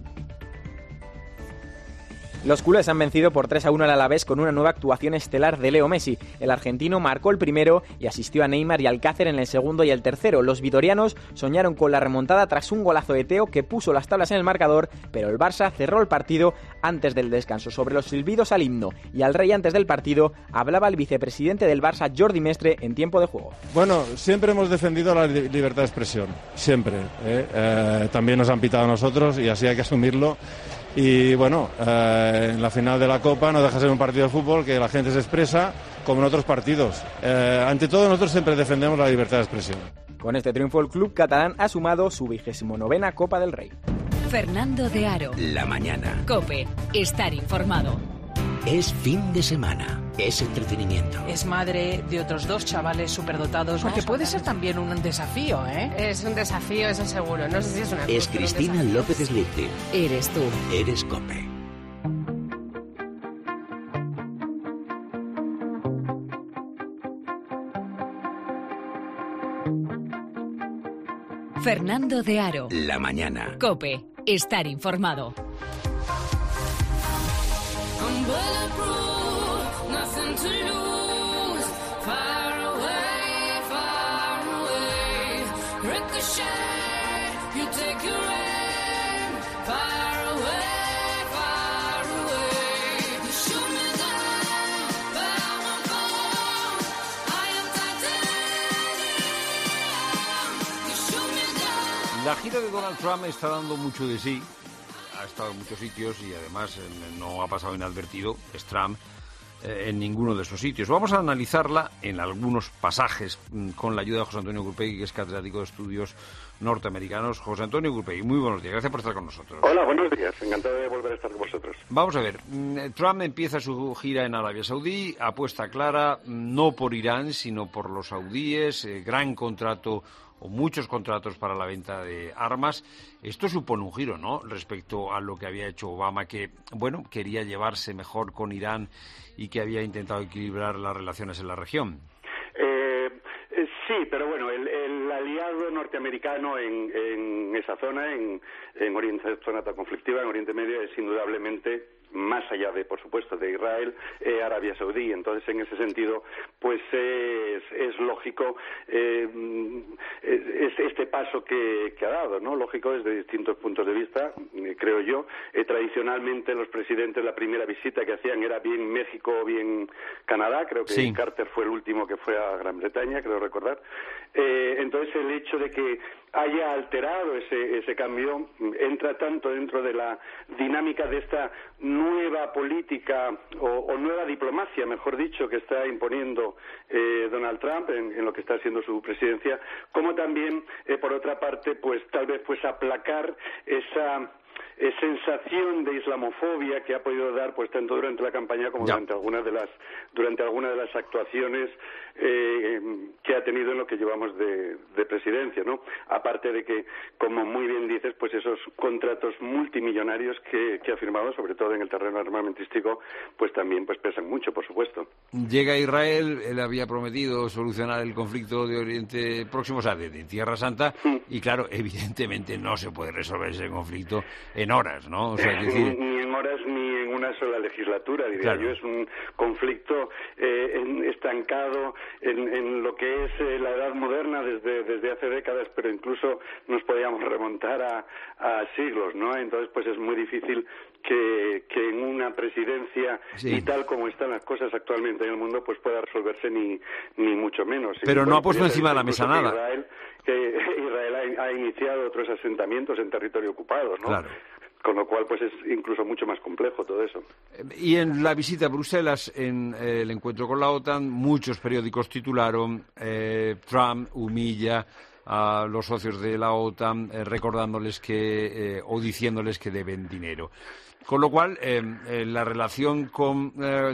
Speaker 6: Los culés han vencido por 3-1 al Alavés con una nueva actuación estelar de Leo Messi. El argentino marcó el primero y asistió a Neymar y Alcácer en el segundo y el tercero. Los vitorianos soñaron con la remontada tras un golazo de Teo que puso las tablas en el marcador, pero el Barça cerró el partido antes del descanso. Sobre los silbidos al himno y al rey antes del partido, hablaba el vicepresidente del Barça, Jordi Mestre, en tiempo de juego.
Speaker 8: Bueno, siempre hemos defendido la libertad de expresión, siempre. También nos han pitado a nosotros y así hay que asumirlo. Y bueno, en la final de la Copa no deja de ser un partido de fútbol que la gente se expresa como en otros partidos. Ante todo, nosotros siempre defendemos la libertad de expresión.
Speaker 6: Con este triunfo, el club catalán ha sumado su 29ª Copa del Rey.
Speaker 3: Fernando de Aro.
Speaker 2: La mañana.
Speaker 3: COPE, estar informado.
Speaker 2: Es fin de semana, es entretenimiento.
Speaker 10: Es madre de otros 2 chavales superdotados. Porque puede ser también un desafío, ¿eh?
Speaker 26: Es un desafío, eso seguro. No sé si es una...
Speaker 2: Es Cristina López Slichting.
Speaker 3: Eres tú.
Speaker 2: Eres COPE.
Speaker 3: Fernando de Aro.
Speaker 2: La mañana.
Speaker 3: COPE, estar informado.
Speaker 1: La gira de Donald Trump está dando mucho de sí. Ha estado en muchos sitios y además no ha pasado inadvertido, es Trump, en ninguno de esos sitios. Vamos a analizarla en algunos pasajes con la ayuda de José Antonio Gurpegui, que es catedrático de estudios norteamericanos. José Antonio Gurpegui, muy buenos días, gracias por estar con nosotros.
Speaker 27: Hola, buenos días, encantado de volver a estar con vosotros.
Speaker 1: Vamos a ver, Trump empieza su gira en Arabia Saudí, apuesta clara no por Irán, sino por los saudíes, gran contrato o muchos contratos para la venta de armas. Esto supone un giro, ¿no?, respecto a lo que había hecho Obama, que, bueno, quería llevarse mejor con Irán y que había intentado equilibrar las relaciones en la región.
Speaker 27: Sí, pero bueno, el aliado norteamericano en esa zona, en zona tan conflictiva, en Oriente Medio, es indudablemente, más allá de, por supuesto, de Israel, Arabia Saudí. Entonces, en ese sentido, pues es lógico este paso que ha dado, ¿no? Lógico desde distintos puntos de vista, creo yo. Tradicionalmente, los presidentes, la primera visita que hacían era bien México o bien Canadá. Creo que sí. Carter fue el último que fue a Gran Bretaña, creo recordar. Entonces, el hecho de que haya alterado ese cambio entra tanto dentro de la dinámica de esta nueva nueva política o nueva diplomacia, mejor dicho, que está imponiendo Donald Trump en lo que está siendo su presidencia, como también, por otra parte, pues tal vez pues aplacar esa sensación de islamofobia que ha podido dar pues tanto durante la campaña como durante algunas de las actuaciones que ha tenido en lo que llevamos de presidencia, ¿no? Aparte de que, como muy bien dices, pues esos contratos multimillonarios que ha firmado, sobre todo en el terreno armamentístico, pues también pues pesan mucho, por supuesto.
Speaker 1: Llega a Israel, él había prometido solucionar el conflicto de Oriente Próximo, o sea, de Tierra Santa, y claro, evidentemente no se puede resolver ese conflicto en horas, ¿no? O sea, decir...
Speaker 27: ni en horas ni en una sola legislatura, diría yo. Es un conflicto estancado en lo que es la edad moderna desde hace décadas, pero incluso nos podíamos remontar a siglos, ¿no? Entonces, pues es muy difícil que en una presidencia y tal como están las cosas actualmente en el mundo, pues pueda resolverse ni mucho menos.
Speaker 1: Pero no ha puesto encima de la mesa nada.
Speaker 27: Israel ha iniciado otros asentamientos en territorio ocupado, ¿no? Claro. Con lo cual, pues es incluso mucho más complejo todo eso.
Speaker 1: Y en la visita a Bruselas, en el encuentro con la OTAN, muchos periódicos titularon Trump humilla a los socios de la OTAN, recordándoles que o diciéndoles que deben dinero. Con lo cual, la relación con,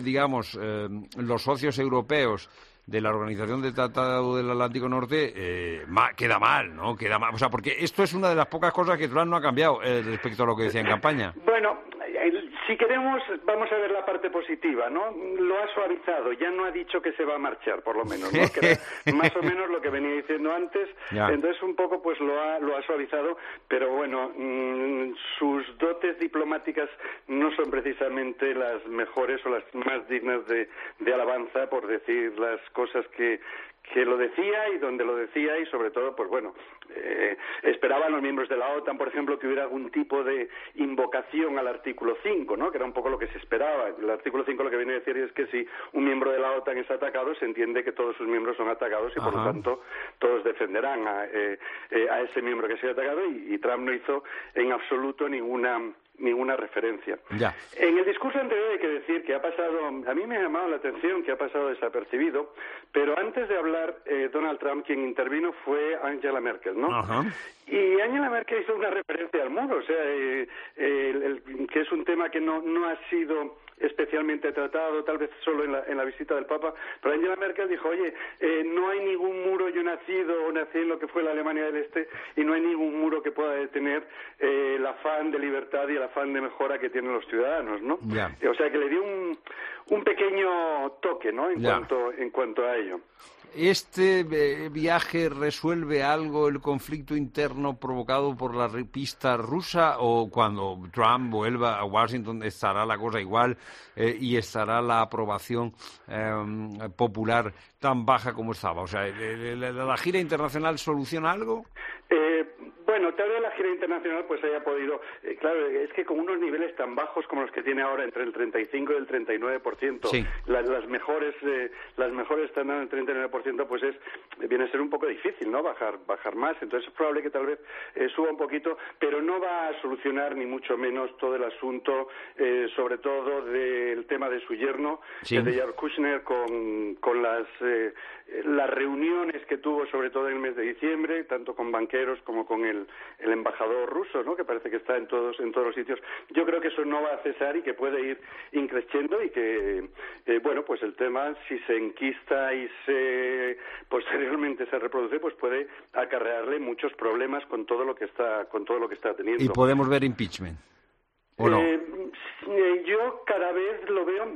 Speaker 1: los socios europeos de la Organización del Tratado del Atlántico Norte queda mal, ¿no? Queda mal. O sea, porque esto es una de las pocas cosas que Trump no ha cambiado respecto a lo que decía en campaña.
Speaker 27: Bueno, si queremos, vamos a ver la parte positiva, ¿no? Lo ha suavizado, ya no ha dicho que se va a marchar, por lo menos, ¿no? Que era más o menos lo que venía diciendo antes. Ya. Entonces, un poco, pues lo ha suavizado, pero bueno, sus dotes diplomáticas no son precisamente las mejores o las más dignas de alabanza, por decir las cosas que lo decía y donde lo decía, y sobre todo, pues bueno, esperaban los miembros de la OTAN, por ejemplo, que hubiera algún tipo de invocación al artículo 5, ¿no? Que era un poco lo que se esperaba. El artículo 5 lo que viene a decir es que si un miembro de la OTAN es atacado, se entiende que todos sus miembros son atacados y por lo tanto todos defenderán a ese miembro que ha sido atacado, y Trump no hizo en absoluto ninguna referencia.
Speaker 1: Ya.
Speaker 27: En el discurso anterior hay que decir que ha pasado, a mí me ha llamado la atención que ha pasado desapercibido, pero antes de hablar Donald Trump, quien intervino fue Angela Merkel, ¿no?
Speaker 1: Ajá.
Speaker 27: Y Angela Merkel hizo una referencia al muro, o sea, que es un tema que no ha sido especialmente tratado, tal vez solo en la visita del Papa, pero Angela Merkel dijo, oye, no hay ningún muro, yo nací en lo que fue la Alemania del Este, y no hay ningún muro que pueda detener el afán de libertad y el afán de mejora que tienen los ciudadanos, ¿no?
Speaker 1: Ya.
Speaker 27: O sea, que le dio un pequeño toque, ¿no? En cuanto a ello.
Speaker 1: ¿Este viaje resuelve algo el conflicto interno provocado por la pista rusa, o cuando Trump vuelva a Washington estará la cosa igual y estará la aprobación popular tan baja como estaba? O sea, ¿la gira internacional soluciona algo?
Speaker 27: Bueno, tal vez la gira internacional pues haya podido... claro, es que con unos niveles tan bajos como los que tiene ahora, entre el 35 y el 39%,
Speaker 1: sí.
Speaker 27: las mejores están dando el 39%, pues viene a ser un poco difícil, ¿no? Bajar más. Entonces es probable que tal vez suba un poquito, pero no va a solucionar ni mucho menos todo el asunto, sobre todo del tema de su yerno,
Speaker 1: sí.
Speaker 27: De Jared Kushner, con las reuniones que tuvo, sobre todo en el mes de diciembre, tanto con banqueros como con el embajador ruso, ¿no? Que parece que está en todos los sitios. Yo creo que eso no va a cesar y que puede ir increciendo, y que bueno, pues el tema, si se enquista y posteriormente se reproduce, pues puede acarrearle muchos problemas con todo lo que está teniendo.
Speaker 1: ¿Y podemos ver impeachment? ¿O no?
Speaker 27: Yo cada vez lo veo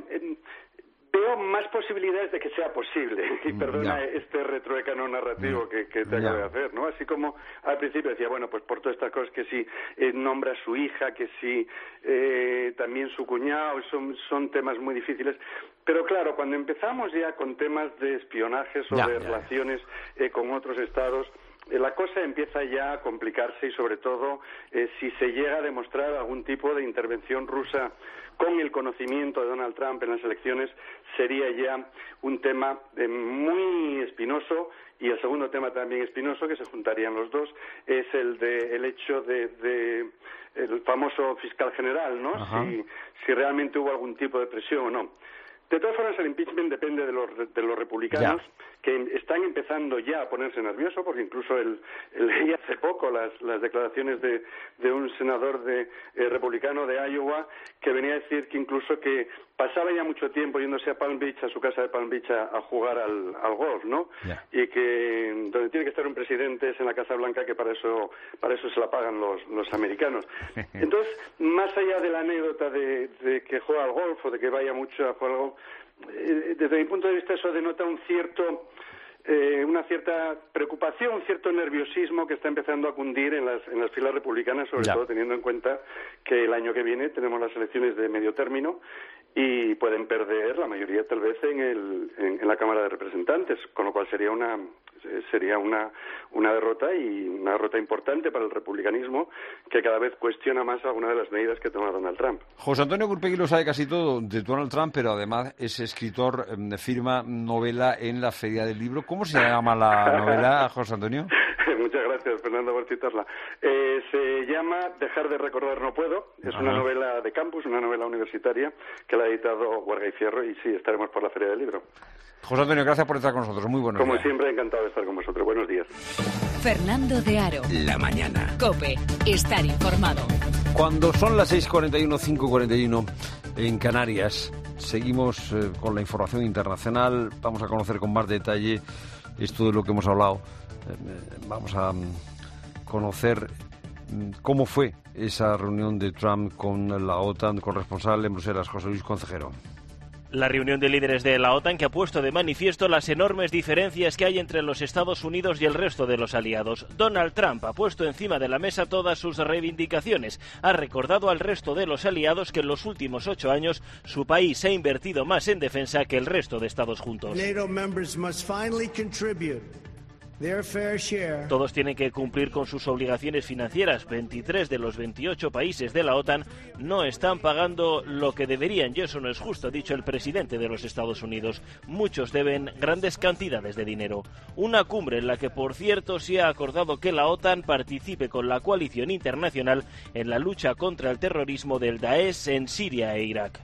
Speaker 27: más posibilidades de que sea posible, y perdona este retroécano narrativo que te acabo de hacer, ¿no? Así como al principio decía, bueno, pues por todas estas cosas, que si nombra a su hija, que si también su cuñado, son temas muy difíciles, pero claro, cuando empezamos ya con temas de espionaje o de relaciones con otros estados, la cosa empieza ya a complicarse y sobre todo si se llega a demostrar algún tipo de intervención rusa con el conocimiento de Donald Trump en las elecciones, sería ya un tema muy espinoso. Y el segundo tema también espinoso, que se juntarían los dos, es el hecho de el famoso fiscal general, ¿no? Si realmente hubo algún tipo de presión o no. De todas formas, el impeachment depende de los republicanos, que están empezando ya a ponerse nerviosos, porque incluso leí hace poco las declaraciones de un senador republicano de Iowa, que venía a decir que incluso que pasaba ya mucho tiempo yéndose a Palm Beach, a su casa de Palm Beach, a jugar al golf, ¿no? Y que donde tiene que estar un presidente es en la Casa Blanca, que para eso se la pagan los americanos. Entonces, más allá de la anécdota de que juega al golf o de que vaya mucho a jugar al golf, desde mi punto de vista eso denota una cierta preocupación, un cierto nerviosismo que está empezando a cundir en las filas republicanas, sobre todo teniendo en cuenta que el año que viene tenemos las elecciones de medio término y pueden perder la mayoría tal vez en la Cámara de Representantes, con lo cual sería una derrota, y una derrota importante para el republicanismo, que cada vez cuestiona más algunas de las medidas que toma Donald Trump.
Speaker 1: José Antonio Gurpegui lo sabe casi todo de Donald Trump, pero además es escritor, firma novela en la Feria del Libro. ¿Cómo se llama la novela, José Antonio?
Speaker 27: Muchas gracias, Fernando, por citarla. Se llama Dejar de recordar no puedo. Es una novela de campus, una novela universitaria que la ha editado Huerga y Fierro, y sí, estaremos por la Feria del Libro.
Speaker 1: José Antonio, gracias por estar con nosotros. Muy buenos días.
Speaker 27: Como siempre, encantado de estar con vosotros. Buenos días.
Speaker 3: Fernando de Aro.
Speaker 2: La mañana.
Speaker 3: COPE. Estar informado.
Speaker 1: Cuando son las 6:41, 5:41 en Canarias, seguimos con la información internacional. Vamos a conocer con más detalle esto de lo que hemos hablado. Vamos a conocer cómo fue esa reunión de Trump con la OTAN, con responsable en Bruselas, José Luis Concejero.
Speaker 9: La reunión de líderes de la OTAN que ha puesto de manifiesto las enormes diferencias que hay entre los Estados Unidos y el resto de los aliados. Donald Trump ha puesto encima de la mesa todas sus reivindicaciones. Ha recordado al resto de los aliados que en los últimos 8 años su país ha invertido más en defensa que el resto de Estados juntos.
Speaker 11: NATO members must finally contribute their fair share.
Speaker 9: Todos tienen que cumplir con sus obligaciones financieras. 23 de los 28 países de la OTAN no están pagando lo que deberían, y eso no es justo, ha dicho el presidente de los Estados Unidos. Muchos deben grandes cantidades de dinero. Una cumbre en la que, por cierto, se ha acordado que la OTAN participe con la coalición internacional en la lucha contra el terrorismo del Daesh en Siria e Irak.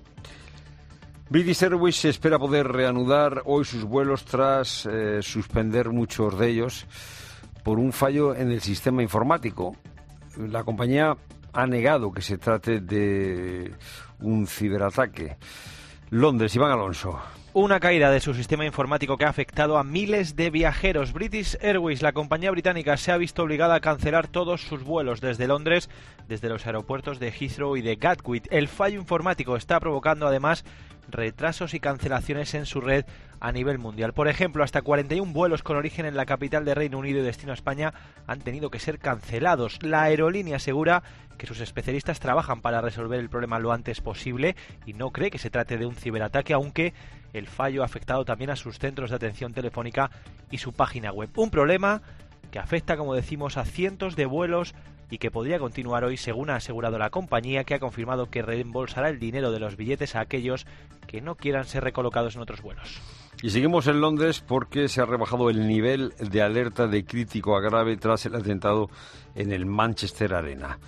Speaker 1: British Airways espera poder reanudar hoy sus vuelos tras suspender muchos de ellos por un fallo en el sistema informático. La compañía ha negado que se trate de un ciberataque. Londres, Iván Alonso.
Speaker 12: Una caída de su sistema informático que ha afectado a miles de viajeros. British Airways, la compañía británica, se ha visto obligada a cancelar todos sus vuelos desde Londres, desde los aeropuertos de Heathrow y de Gatwick. El fallo informático está provocando además retrasos y cancelaciones en su red a nivel mundial. Por ejemplo, hasta 41 vuelos con origen en la capital de Reino Unido y destino a España han tenido que ser cancelados. La aerolínea asegura que sus especialistas trabajan para resolver el problema lo antes posible y no cree que se trate de un ciberataque, aunque el fallo ha afectado también a sus centros de atención telefónica y su página web. Un problema que afecta, como decimos, a cientos de vuelos y que podría continuar hoy, según ha asegurado la compañía, que ha confirmado que reembolsará el dinero de los billetes a aquellos que no quieran ser recolocados en otros vuelos.
Speaker 1: Y seguimos en Londres porque se ha rebajado el nivel de alerta de crítico a grave tras el atentado en el Manchester Arena.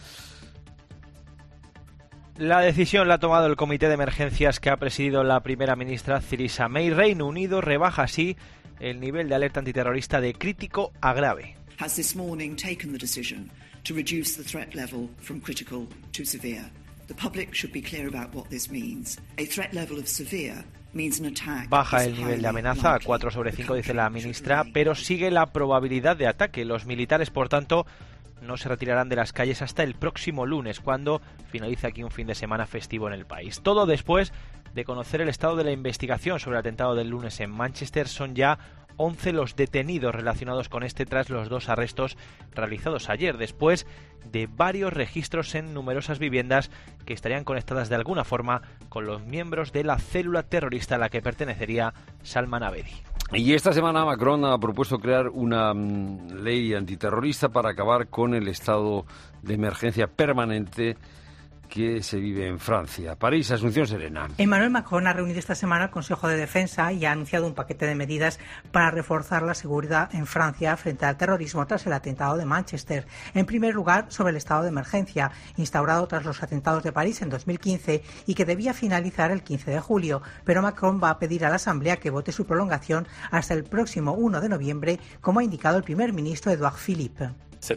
Speaker 12: La decisión la ha tomado el comité de emergencias que ha presidido la primera ministra Theresa May. Reino Unido rebaja así el nivel de alerta antiterrorista de crítico a grave.
Speaker 13: Has this morning taken the decision to reduce the threat level from critical to severe. The public should be clear about what this means. A threat level of severe means an attack.
Speaker 12: Baja el nivel de amenaza a 4 sobre 5, dice la ministra, pero sigue la probabilidad de ataque. Los militares, por tanto, no se retirarán de las calles hasta el próximo lunes, cuando finaliza aquí un fin de semana festivo en el país. Todo después de conocer el estado de la investigación sobre el atentado del lunes en Manchester. Son ya 11 los detenidos relacionados con este tras los 2 arrestos realizados ayer, después de varios registros en numerosas viviendas que estarían conectadas de alguna forma con los miembros de la célula terrorista a la que pertenecería Salman Abedi.
Speaker 1: Y esta semana Macron ha propuesto crear una ley antiterrorista para acabar con el estado de emergencia permanente que se vive en Francia. París, Asunción Serena.
Speaker 14: Emmanuel Macron ha reunido esta semana el Consejo de Defensa y ha anunciado un paquete de medidas para reforzar la seguridad en Francia frente al terrorismo tras el atentado de Manchester. En primer lugar, sobre el estado de emergencia, instaurado tras los atentados de París en 2015 y que debía finalizar el 15 de julio. Pero Macron va a pedir a la Asamblea que vote su prolongación hasta el próximo 1 de noviembre, como ha indicado el primer ministro Édouard Philippe.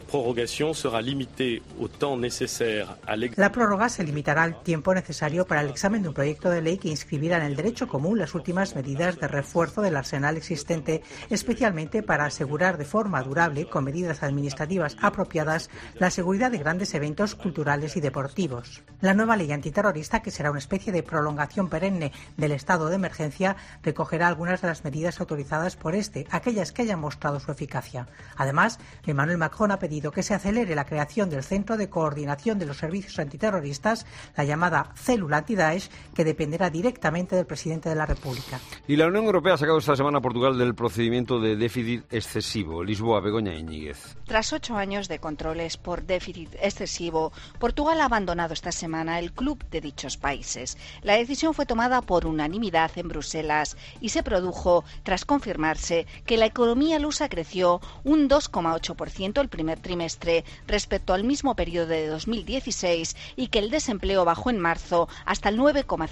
Speaker 14: La prórroga se limitará al tiempo necesario para el examen de un proyecto de ley que inscribirá en el derecho común las últimas medidas de refuerzo del arsenal existente, especialmente para asegurar de forma durable, con medidas administrativas apropiadas, la seguridad de grandes eventos culturales y deportivos. La nueva ley antiterrorista, que será una especie de prolongación perenne del estado de emergencia, recogerá algunas de las medidas autorizadas por aquellas que hayan mostrado su eficacia. Además, Emmanuel Macron ha pedido que se acelere la creación del Centro de Coordinación de los Servicios Antiterroristas, la llamada Célula Anti-Daesh, que dependerá directamente del presidente de la República.
Speaker 1: Y la Unión Europea ha sacado esta semana a Portugal del procedimiento de déficit excesivo. Lisboa, Begoña Íñiguez.
Speaker 15: Tras 8 años de controles por déficit excesivo, Portugal ha abandonado esta semana el club de dichos países. La decisión fue tomada por unanimidad en Bruselas y se produjo tras confirmarse que la economía lusa creció un 2,8% el primer trimestre respecto al mismo periodo de 2016 y que el desempleo bajó en marzo hasta el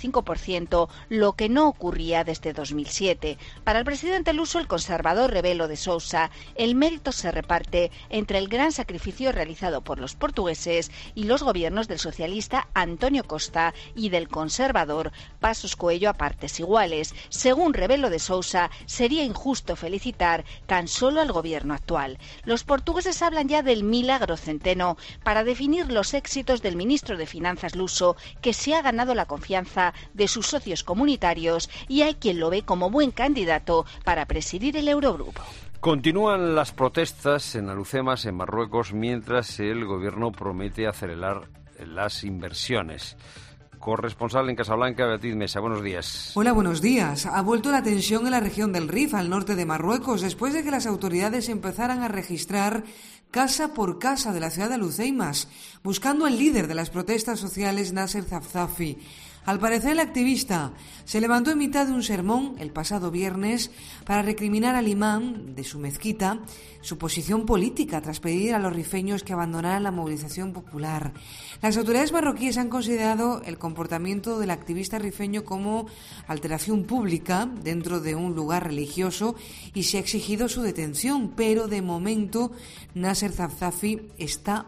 Speaker 15: 9,5%, lo que no ocurría desde 2007. Para el presidente luso, el conservador Rebelo de Sousa, el mérito se reparte entre el gran sacrificio realizado por los portugueses y los gobiernos del socialista António Costa y del conservador Passos Coelho a partes iguales. Según Rebelo de Sousa, sería injusto felicitar tan solo al gobierno actual. Los portugueses hablan ya del milagro centeno para definir los éxitos del ministro de Finanzas luso, que se ha ganado la confianza de sus socios comunitarios y hay quien lo ve como buen candidato para presidir el Eurogrupo.
Speaker 1: Continúan las protestas en Alucemas, en Marruecos, mientras el gobierno promete acelerar las inversiones. Corresponsal en Casablanca, Beatriz Mesa. Buenos días.
Speaker 16: Hola, buenos días. Ha vuelto la tensión en la región del Rif, al norte de Marruecos, después de que las autoridades empezaran a registrar casa por casa de la ciudad de Alucemas, buscando al líder de las protestas sociales, Nasser Zafzafi. Al parecer, el activista se levantó en mitad de un sermón el pasado viernes para recriminar al imán de su mezquita su posición política tras pedir a los rifeños que abandonaran la movilización popular. Las autoridades marroquíes han considerado el comportamiento del activista rifeño como alteración pública dentro de un lugar religioso y se ha exigido su detención, pero de momento Nasser Zafzafi está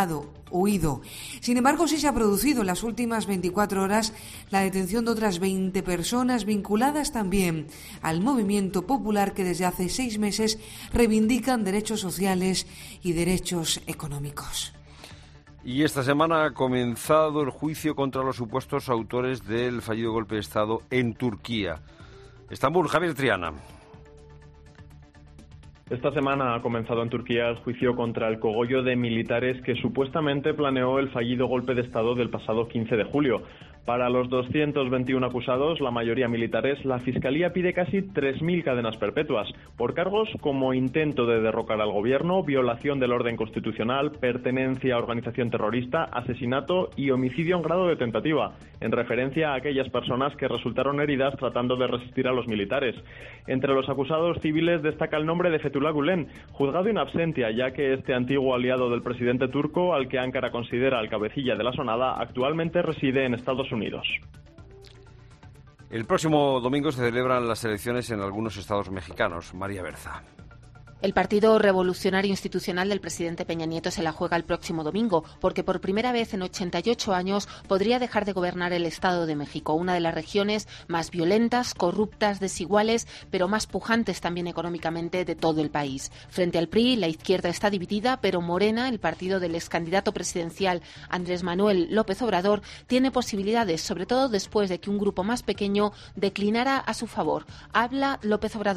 Speaker 16: huido. Sin embargo, sí se ha producido en las últimas 24 horas la detención de otras 20 personas vinculadas también al movimiento popular que desde hace 6 meses reivindican derechos sociales y derechos económicos.
Speaker 1: Y esta semana ha comenzado el juicio contra los supuestos autores del fallido golpe de Estado en Turquía. Estambul, Javier Triana.
Speaker 17: Esta semana ha comenzado en Turquía el juicio contra el cogollo de militares que supuestamente planeó el fallido golpe de Estado del pasado 15 de julio. Para los 221 acusados, la mayoría militares, la Fiscalía pide casi 3.000 cadenas perpetuas por cargos como intento de derrocar al gobierno, violación del orden constitucional, pertenencia a organización terrorista, asesinato y homicidio en grado de tentativa, en referencia a aquellas personas que resultaron heridas tratando de resistir a los militares. Entre los acusados civiles destaca el nombre de Fethullah Gülen, juzgado in absentia, ya que este antiguo aliado del presidente turco, al que Ankara considera el cabecilla de la sonada, actualmente reside en Estados Unidos.
Speaker 1: El próximo domingo se celebran las elecciones en algunos estados mexicanos. María Berza.
Speaker 18: El Partido Revolucionario Institucional del presidente Peña Nieto se la juega el próximo domingo, porque por primera vez en 88 años podría dejar de gobernar el Estado de México, una de las regiones más violentas, corruptas, desiguales, pero más pujantes también económicamente de todo el país. Frente al PRI, la izquierda está dividida, pero Morena, el partido del excandidato presidencial Andrés Manuel López Obrador, tiene posibilidades, sobre todo después de que un grupo más pequeño declinara a su favor. Habla López Obrador.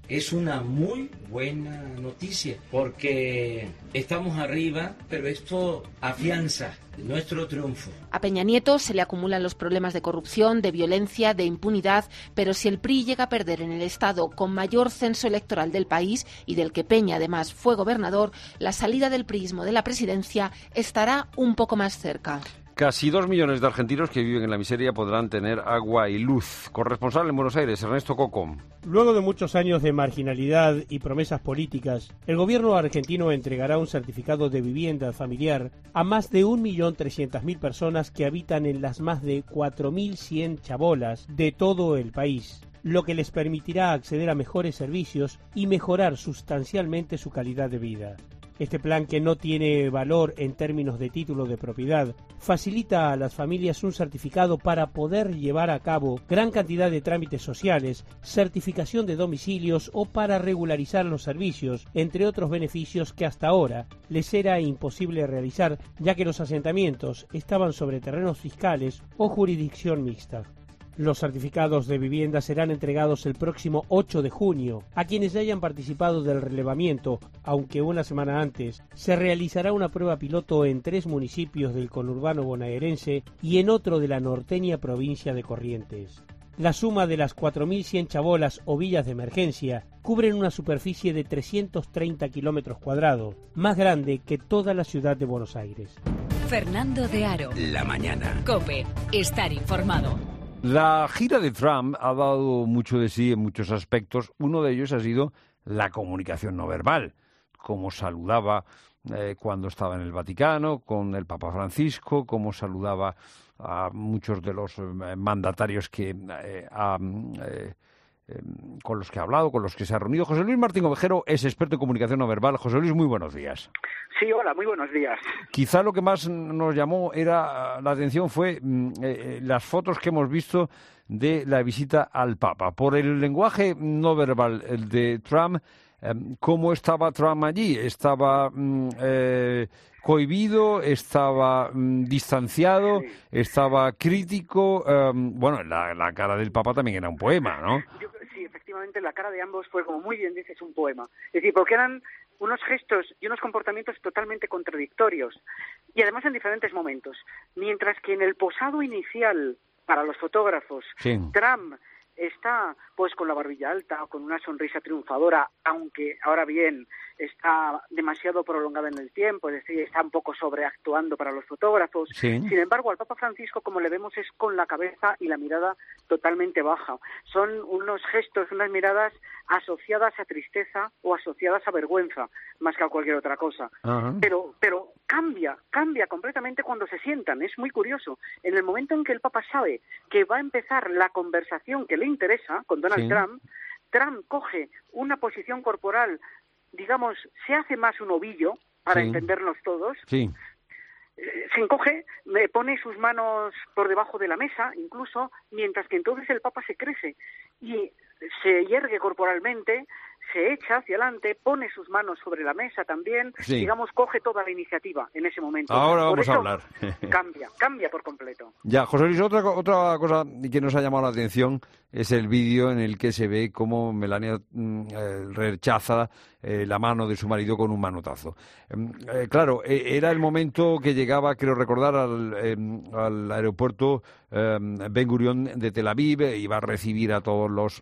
Speaker 7: es una muy buena noticia, porque estamos arriba, pero esto afianza nuestro triunfo.
Speaker 18: A Peña Nieto se le acumulan los problemas de corrupción, de violencia, de impunidad, pero si el PRI llega a perder en el estado con mayor censo electoral del país y del que Peña además fue gobernador, la salida del priismo de la presidencia estará un poco más cerca.
Speaker 1: Casi 2 millones de argentinos que viven en la miseria podrán tener agua y luz. Corresponsal en Buenos Aires, Ernesto Coco.
Speaker 19: Luego de muchos años de marginalidad y promesas políticas, el gobierno argentino entregará un certificado de vivienda familiar a más de 1.300.000 personas que habitan en las más de 4.100 chabolas de todo el país, lo que les permitirá acceder a mejores servicios y mejorar sustancialmente su calidad de vida. Este plan, que no tiene valor en términos de título de propiedad, facilita a las familias un certificado para poder llevar a cabo gran cantidad de trámites sociales, certificación de domicilios o para regularizar los servicios, entre otros beneficios que hasta ahora les era imposible realizar, ya que los asentamientos estaban sobre terrenos fiscales o jurisdicción mixta. Los certificados de vivienda serán entregados el próximo 8 de junio a quienes hayan participado del relevamiento, aunque una semana antes se realizará una prueba piloto en 3 municipios del conurbano bonaerense y en otro de la norteña provincia de Corrientes. La suma de las 4.100 chabolas o villas de emergencia cubren una superficie de 330 kilómetros cuadrados, más grande que toda la ciudad de Buenos Aires.
Speaker 3: Fernando de Aro.
Speaker 2: La mañana.
Speaker 3: COPE. Estar informado.
Speaker 1: La gira de Trump ha dado mucho de sí en muchos aspectos. Uno de ellos ha sido la comunicación no verbal, cómo saludaba cuando estaba en el Vaticano con el Papa Francisco, cómo saludaba a muchos de los mandatarios con los que ha hablado, con los que se ha reunido. José Luis Martín Ovejero es experto en comunicación no verbal. José Luis, muy buenos días.
Speaker 20: Sí, hola, muy buenos días.
Speaker 1: Quizá lo que más nos llamó la atención fue las fotos que hemos visto de la visita al Papa. Por el lenguaje no verbal de Trump, ¿cómo estaba Trump allí? ¿Estaba cohibido? ¿Estaba distanciado? Sí. ¿Estaba crítico? Bueno, la cara del Papa también era un poema, ¿no?
Speaker 20: Sí, efectivamente, la cara de ambos fue, como muy bien dices, un poema. Es decir, porque eran unos gestos y unos comportamientos totalmente contradictorios, y además en diferentes momentos. Mientras que en el posado inicial para los fotógrafos, sí, Trump está pues con la barbilla alta, con una sonrisa triunfadora, aunque ahora bien está demasiado prolongada en el tiempo, es decir, está un poco sobreactuando para los fotógrafos. Sí. Sin embargo, al Papa Francisco, como le vemos, es con la cabeza y la mirada totalmente baja. Son unos gestos, unas miradas asociadas a tristeza o asociadas a vergüenza, más que a cualquier otra cosa. Pero cambia completamente cuando se sientan. Es muy curioso. En el momento en que el Papa sabe que va a empezar la conversación que le interesa con Donald Trump, Trump coge una posición corporal, digamos, se hace más un ovillo, para entendernos todos. Sí. Se encoge, pone sus manos por debajo de la mesa, incluso, mientras que entonces el Papa se crece y se yergue corporalmente, se echa hacia adelante, pone sus manos sobre la mesa también, digamos, coge toda la iniciativa en ese momento.
Speaker 1: Ahora vamos a hablar.
Speaker 20: Cambia por completo.
Speaker 1: Ya, José Luis, otra cosa que nos ha llamado la atención es el vídeo en el que se ve cómo Melania rechaza la mano de su marido con un manotazo. Claro, era el momento que llegaba, creo recordar, al aeropuerto Ben Gurion de Tel Aviv, iba a recibir a todos los...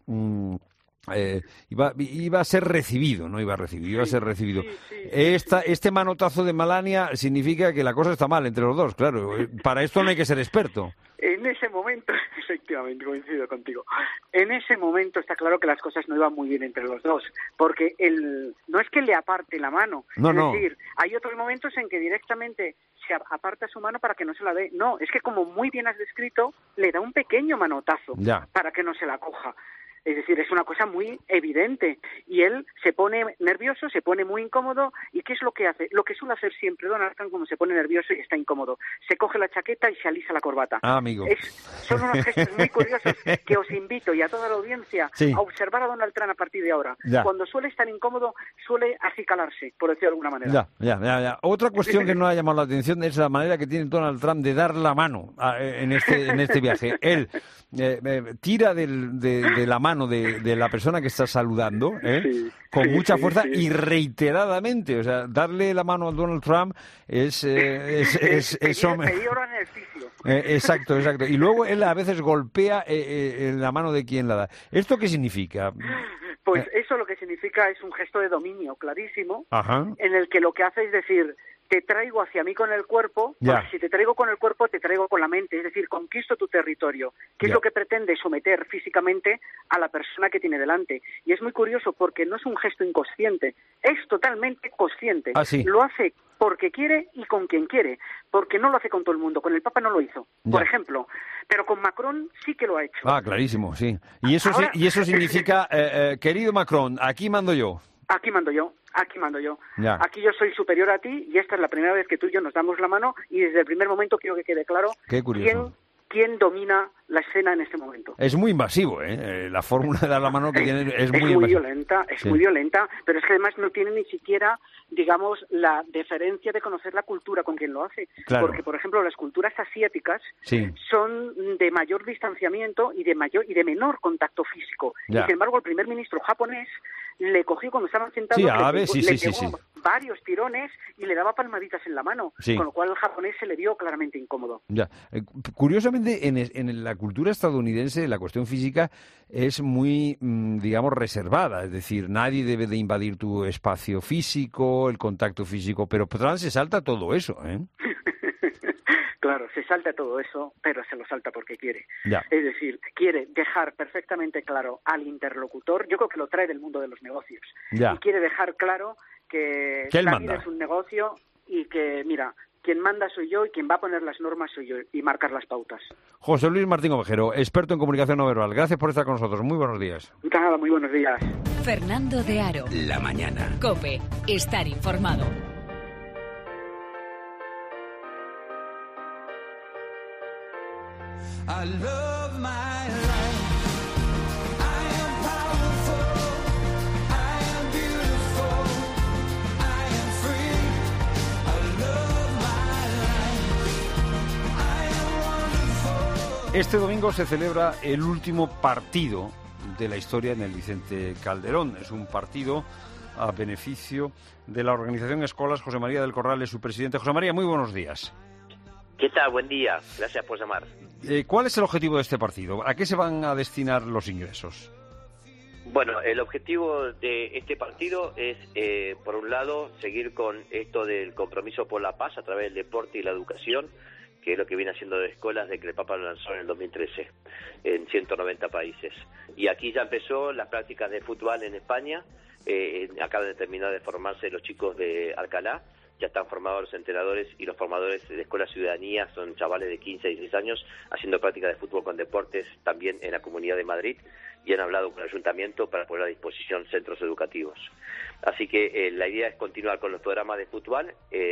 Speaker 1: iba a ser recibido, no iba a recibir, iba a ser recibido. Este manotazo de Melania significa que la cosa está mal entre los dos, claro. Para esto no hay que ser experto.
Speaker 20: En ese momento, efectivamente, coincido contigo. En ese momento está claro que las cosas no iban muy bien entre los dos, porque no es que le aparte la mano, es decir, hay otros momentos en que directamente se aparta su mano para que no se la dé. No, es que como muy bien has descrito, le da un pequeño manotazo para que no se la coja. Es decir, es una cosa muy evidente. Y él se pone nervioso, se pone muy incómodo. ¿Y qué es lo que hace? Lo que suele hacer siempre Donald Trump cuando se pone nervioso y está incómodo. Se coge la chaqueta y se alisa la corbata.
Speaker 1: Amigo.
Speaker 20: Son unos gestos muy curiosos que os invito y a toda la audiencia a observar a Donald Trump a partir de ahora. Cuando suele estar incómodo, suele acicalarse, por decirlo de alguna manera.
Speaker 1: Ya. Otra cuestión que nos ha llamado la atención es la manera que tiene Donald Trump de dar la mano en este viaje. Él tira de la mano mano de la persona que está saludando, con mucha fuerza y reiteradamente. O sea, darle la mano a Donald Trump es
Speaker 20: pedir oro en el fisio.
Speaker 1: Exacto. Y luego él a veces golpea en la mano de quien la da. ¿Esto qué significa?
Speaker 20: Pues eso lo que significa es un gesto de dominio clarísimo,
Speaker 1: Ajá.
Speaker 20: en el que lo que hace es decir, te traigo hacia mí con el cuerpo, porque si te traigo con el cuerpo, te traigo con la mente, es decir, conquisto tu territorio, que es lo que pretende someter físicamente a la persona que tiene delante. Y es muy curioso porque no es un gesto inconsciente, es totalmente consciente. Lo hace porque quiere y con quien quiere, porque no lo hace con todo el mundo. Con el Papa no lo hizo, por ejemplo, pero con Macron sí que lo ha hecho.
Speaker 1: Clarísimo, sí. Y eso significa, querido Macron, aquí mando yo.
Speaker 20: Aquí mando yo.
Speaker 1: Ya.
Speaker 20: Aquí yo soy superior a ti y esta es la primera vez que tú y yo nos damos la mano y desde el primer momento quiero que quede claro quién domina la escena en este momento.
Speaker 1: Es muy invasivo, la fórmula de dar la mano que tiene es muy
Speaker 20: violenta, muy violenta, pero es que además no tiene ni siquiera, digamos, la deferencia de conocer la cultura con quien lo hace.
Speaker 1: Claro.
Speaker 20: Porque, por ejemplo, las culturas asiáticas son de mayor distanciamiento y de menor contacto físico.
Speaker 1: Ya.
Speaker 20: Y, sin embargo, el primer ministro japonés le cogió cuando estaban sentados, le pegó varios tirones y le daba palmaditas en la mano, con lo cual el japonés se le vio claramente incómodo.
Speaker 1: Ya. Curiosamente, en la cultura estadounidense la cuestión física es muy, digamos, reservada, es decir, nadie debe de invadir tu espacio físico, el contacto físico, pero Trump se salta todo eso,
Speaker 20: Claro, se salta todo eso, pero se lo salta porque quiere.
Speaker 1: Ya.
Speaker 20: Es decir, quiere dejar perfectamente claro al interlocutor, yo creo que lo trae del mundo de los negocios, y quiere dejar claro que la vida es un negocio y que, mira, quien manda soy yo y quien va a poner las normas soy yo y marcar las pautas.
Speaker 1: José Luis Martín Ovejero, experto en comunicación no verbal. Gracias por estar con nosotros. Muy buenos días.
Speaker 20: Nada, muy buenos días.
Speaker 3: Fernando de Aro.
Speaker 2: La mañana.
Speaker 3: COPE. Estar informado.
Speaker 4: I love my life. I am powerful. I am beautiful. I am free. I love my life. I am wonderful.
Speaker 1: Este domingo se celebra el último partido de la historia en el Vicente Calderón. Es un partido a beneficio de la organización Escolas. José María del Corral es su presidente. José María, muy buenos días.
Speaker 5: ¿Qué tal? Buen día. Gracias por llamar.
Speaker 1: ¿Cuál es el objetivo de este partido? ¿A qué se van a destinar los ingresos?
Speaker 5: Bueno, el objetivo de este partido es, por un lado, seguir con esto del compromiso por la paz a través del deporte y la educación, que es lo que viene haciendo de Escolas desde que el Papa lo lanzó en el 2013, en 190 países. Y aquí ya empezó las prácticas de fútbol en España. Acaban de terminar de formarse los chicos de Alcalá. Ya están formados los entrenadores y los formadores de Escuela Ciudadanía, son chavales de 15 a 16 años haciendo práctica de fútbol con deportes también en la Comunidad de Madrid y han hablado con el Ayuntamiento para poner a disposición centros educativos. Así que la idea es continuar con los programas de fútbol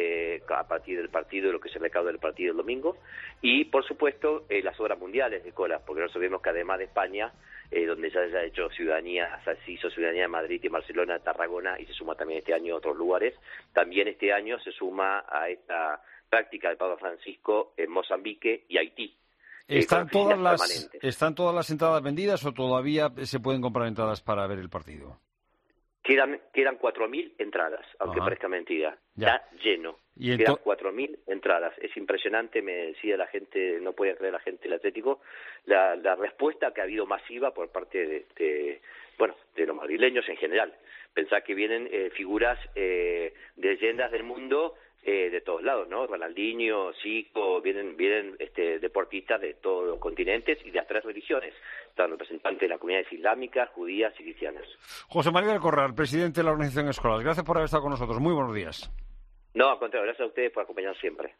Speaker 5: a partir del partido, lo que se recauda del partido el domingo y, por supuesto, las obras mundiales de Escolas, porque nosotros vemos que además de España, donde ya se ha hecho ciudadanía, se hizo ciudadanía de Madrid y Barcelona, Tarragona y se suma también este año a otros lugares. También este año se suma a esta práctica del Papa Francisco en Mozambique y Haití.
Speaker 1: ¿Están todas las entradas vendidas o todavía se pueden comprar entradas para ver el partido?
Speaker 5: Quedan 4.000 entradas, aunque parezca mentira. Está lleno. Quedan 4.000 entradas. Es impresionante, me decía la gente, no podía creer la gente del Atlético, la respuesta que ha habido masiva por parte de los madrileños en general. Pensar que vienen figuras de leyendas del mundo de todos lados, ¿no? Ronaldinho, Zico, vienen deportistas de todos los continentes y de las 3 religiones. Están representantes de las comunidades islámicas, judías y cristianas.
Speaker 1: José María del Corral, presidente de la organización Escolas. Gracias por haber estado con nosotros. Muy buenos días.
Speaker 5: No, al contrario, gracias a ustedes por acompañarnos siempre.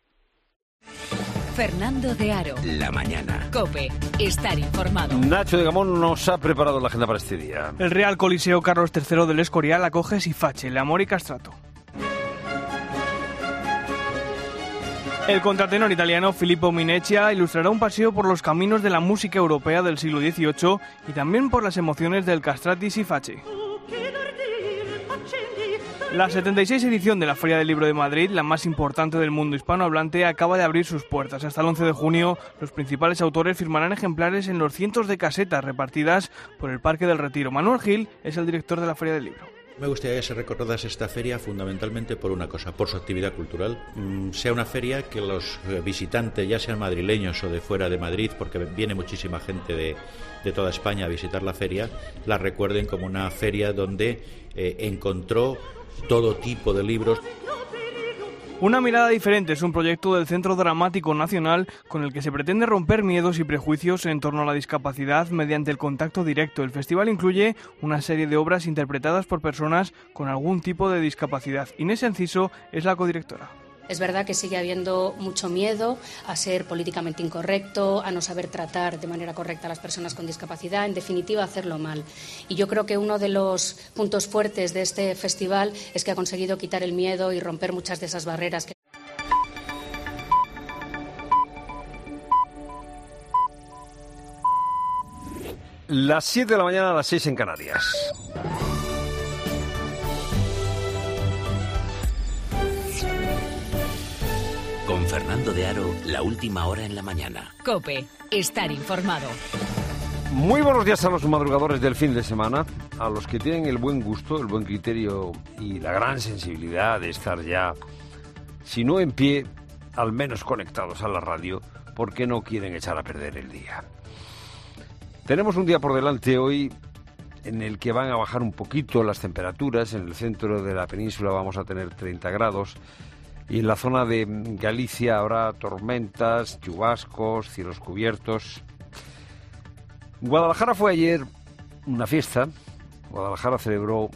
Speaker 3: Fernando de Aro.
Speaker 2: La mañana.
Speaker 3: COPE. Estar informado.
Speaker 1: Nacho de Gamón nos ha preparado la agenda para este día.
Speaker 21: El Real Coliseo Carlos III del Escorial acoge Sifache, Leamor y Castrato. El contratenor italiano Filippo Mineccia ilustrará un paseo por los caminos de la música europea del siglo XVIII y también por las emociones del Castrati Sifache. La 76 edición de la Feria del Libro de Madrid, la más importante del mundo hispanohablante, acaba de abrir sus puertas. Hasta el 11 de junio, los principales autores firmarán ejemplares en los cientos de casetas repartidas por el Parque del Retiro. Manuel Gil es el director de la Feria del Libro.
Speaker 6: Me gustaría que se recordase esta feria fundamentalmente por una cosa, por su actividad cultural. Sea una feria que los visitantes, ya sean madrileños o de fuera de Madrid, porque viene muchísima gente de toda España a visitar la feria, la recuerden como una feria donde encontró todo tipo de libros.
Speaker 21: Una mirada diferente es un proyecto del Centro Dramático Nacional con el que se pretende romper miedos y prejuicios en torno a la discapacidad mediante el contacto directo. El festival incluye una serie de obras interpretadas por personas con algún tipo de discapacidad. Inés Enciso es la codirectora.
Speaker 8: Es verdad que sigue habiendo mucho miedo a ser políticamente incorrecto, a no saber tratar de manera correcta a las personas con discapacidad, en definitiva, a hacerlo mal. Y yo creo que uno de los puntos fuertes de este festival es que ha conseguido quitar el miedo y romper muchas de esas barreras.
Speaker 1: Las 7 de la mañana a las 6 en Canarias.
Speaker 2: Con Fernando de Aro, la última hora en la mañana.
Speaker 3: COPE, estar informado.
Speaker 1: Muy buenos días a los madrugadores del fin de semana, a los que tienen el buen gusto, el buen criterio y la gran sensibilidad de estar ya, si no en pie, al menos conectados a la radio, porque no quieren echar a perder el día. Tenemos un día por delante hoy en el que van a bajar un poquito las temperaturas. En el centro de la península vamos a tener 30 grados. Y en la zona de Galicia habrá tormentas, chubascos, cielos cubiertos. Guadalajara fue ayer una fiesta. Guadalajara celebró,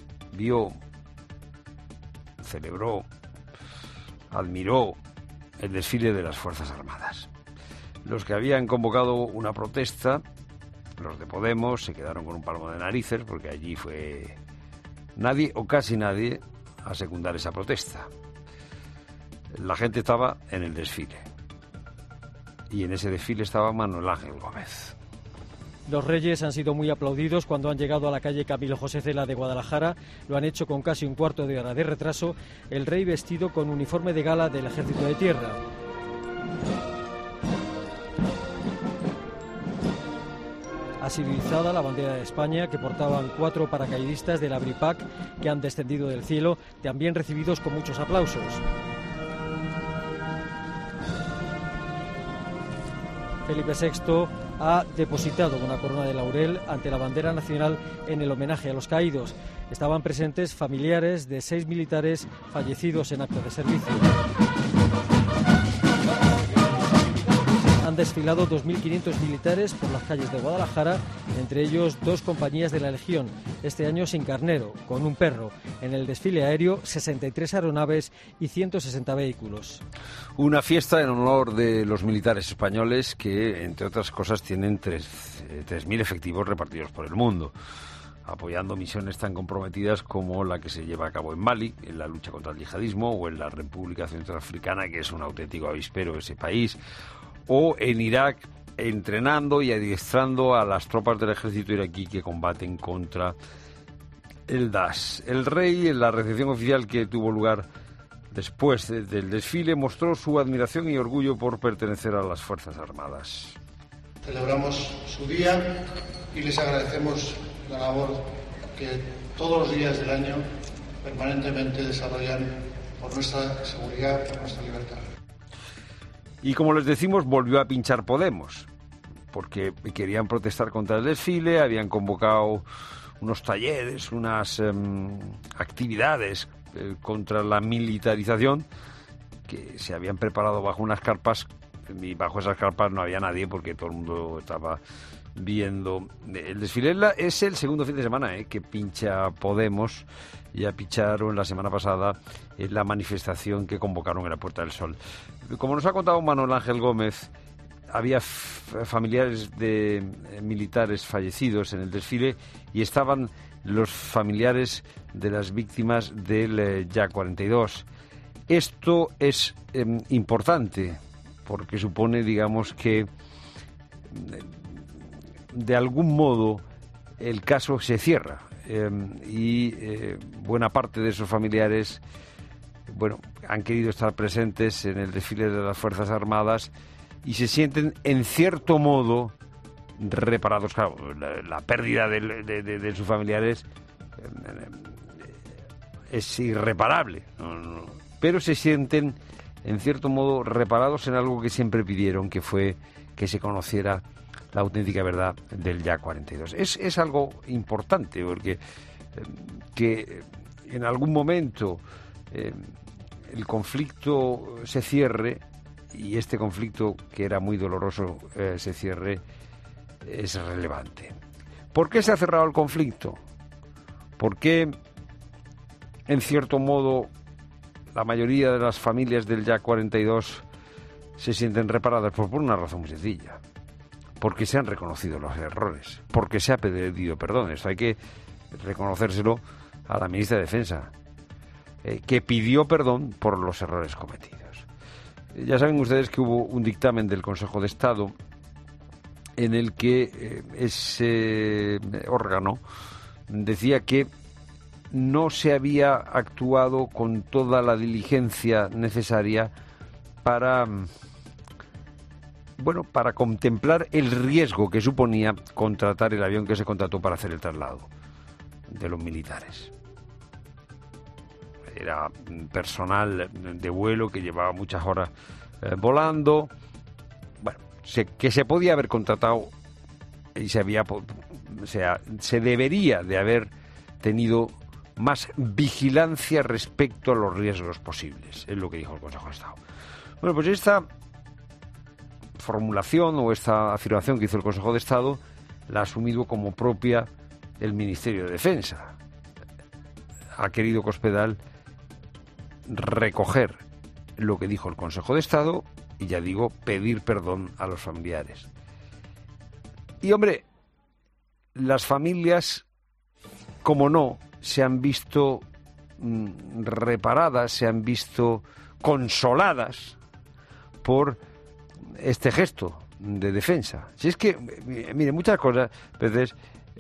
Speaker 1: admiró el desfile de las Fuerzas Armadas. Los que habían convocado una protesta, los de Podemos, se quedaron con un palmo de narices porque allí fue nadie o casi nadie a secundar esa protesta. La gente estaba en el desfile. Y en ese desfile estaba Manuel Ángel Gómez.
Speaker 10: Los Reyes han sido muy aplaudidos cuando han llegado a la calle Camilo José Cela de Guadalajara. Lo han hecho con casi un cuarto de hora de retraso. El rey vestido con uniforme de gala del Ejército de Tierra. Ha sido izada la bandera de España, que portaban 4 paracaidistas del Abripac que han descendido del cielo, también recibidos con muchos aplausos. Felipe VI ha depositado una corona de laurel ante la bandera nacional en el homenaje a los caídos. Estaban presentes familiares de 6 militares fallecidos en acto de servicio. Han desfilado 2.500 militares por las calles de Guadalajara, entre ellos 2 compañías de la Legión, este año sin carnero, con un perro. En el desfile aéreo, 63 aeronaves y 160 vehículos.
Speaker 1: Una fiesta en honor de los militares españoles que, entre otras cosas, tienen 3.000 efectivos repartidos por el mundo, apoyando misiones tan comprometidas como la que se lleva a cabo en Mali, en la lucha contra el yihadismo, o en la República Centroafricana, que es un auténtico avispero ese país, o en Irak, entrenando y adiestrando a las tropas del ejército iraquí que combaten contra el Daesh. El rey, en la recepción oficial que tuvo lugar después del desfile, mostró su admiración y orgullo por pertenecer a las Fuerzas Armadas.
Speaker 22: Celebramos su día y les agradecemos la labor que todos los días del año permanentemente desarrollan por nuestra seguridad, por nuestra libertad.
Speaker 1: Y como les decimos, volvió a pinchar Podemos, porque querían protestar contra el desfile, habían convocado unos talleres, unas actividades contra la militarización, que se habían preparado bajo unas carpas, y bajo esas carpas no había nadie porque todo el mundo estaba viendo el desfile. Es el segundo fin de semana que pincha Podemos. Ya pincharon la semana pasada en la manifestación que convocaron en la Puerta del Sol. Como nos ha contado Manuel Ángel Gómez, había familiares de militares fallecidos en el desfile y estaban los familiares de las víctimas del Ya 42. Esto es importante porque supone, digamos, que de algún modo el caso se cierra. y buena parte de esos familiares, bueno, han querido estar presentes en el desfile de las Fuerzas Armadas y se sienten, en cierto modo, reparados. Claro, la pérdida de sus familiares es irreparable, pero se sienten, en cierto modo, reparados en algo que siempre pidieron, que fue que se conociera la auténtica verdad del Ya 42. Es algo importante, porque que en algún momento el conflicto se cierre, y este conflicto, que era muy doloroso, se cierre, es relevante. ¿Por qué se ha cerrado el conflicto? ¿Por qué, en cierto modo, la mayoría de las familias del Ya 42 se sienten reparadas? Pues por una razón muy sencilla. Porque se han reconocido los errores, porque se ha pedido perdón. Eso hay que reconocérselo a la ministra de Defensa, que pidió perdón por los errores cometidos. Ya saben ustedes que hubo un dictamen del Consejo de Estado en el que ese órgano decía que no se había actuado con toda la diligencia necesaria para contemplar el riesgo que suponía contratar el avión que se contrató para hacer el traslado de los militares. Era personal de vuelo que llevaba muchas horas volando. Bueno, que se podía haber contratado y se debería de haber tenido más vigilancia respecto a los riesgos posibles, es lo que dijo el Consejo de Estado. Bueno, pues esta formulación o esta afirmación que hizo el Consejo de Estado la ha asumido como propia el Ministerio de Defensa. Ha querido Cospedal recoger lo que dijo el Consejo de Estado y, ya digo, pedir perdón a los familiares. Y, hombre, las familias, como no, se han visto reparadas, se han visto consoladas por este gesto de defensa. Si es que, mire, muchas cosas, a veces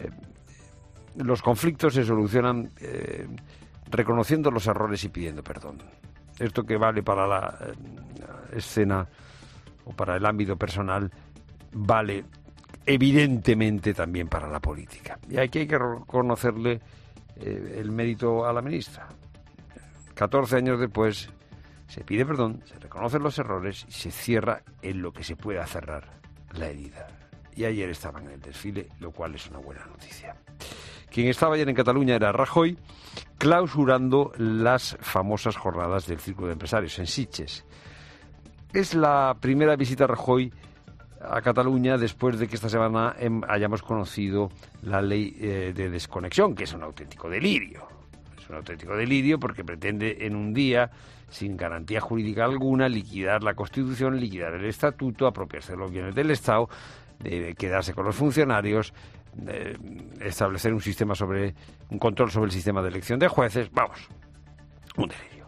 Speaker 1: los conflictos se solucionan reconociendo los errores y pidiendo perdón. Esto que vale para la escena o para el ámbito personal, vale evidentemente también para la política. Y aquí hay que reconocerle el mérito a la ministra. 14 años después se pide perdón, se reconocen los errores y se cierra en lo que se pueda cerrar la herida. Y ayer estaban en el desfile, lo cual es una buena noticia. Quien estaba ayer en Cataluña era Rajoy, clausurando las famosas jornadas del Círculo de Empresarios en Sitges. Es la primera visita de Rajoy a Cataluña después de que esta semana hayamos conocido la ley de desconexión, que es un auténtico delirio. Es un auténtico delirio porque pretende en un día, sin garantía jurídica alguna, liquidar la Constitución, liquidar el Estatuto, apropiarse de los bienes del Estado, quedarse con los funcionarios, establecer un control sobre el sistema de elección de jueces. Vamos, un delirio.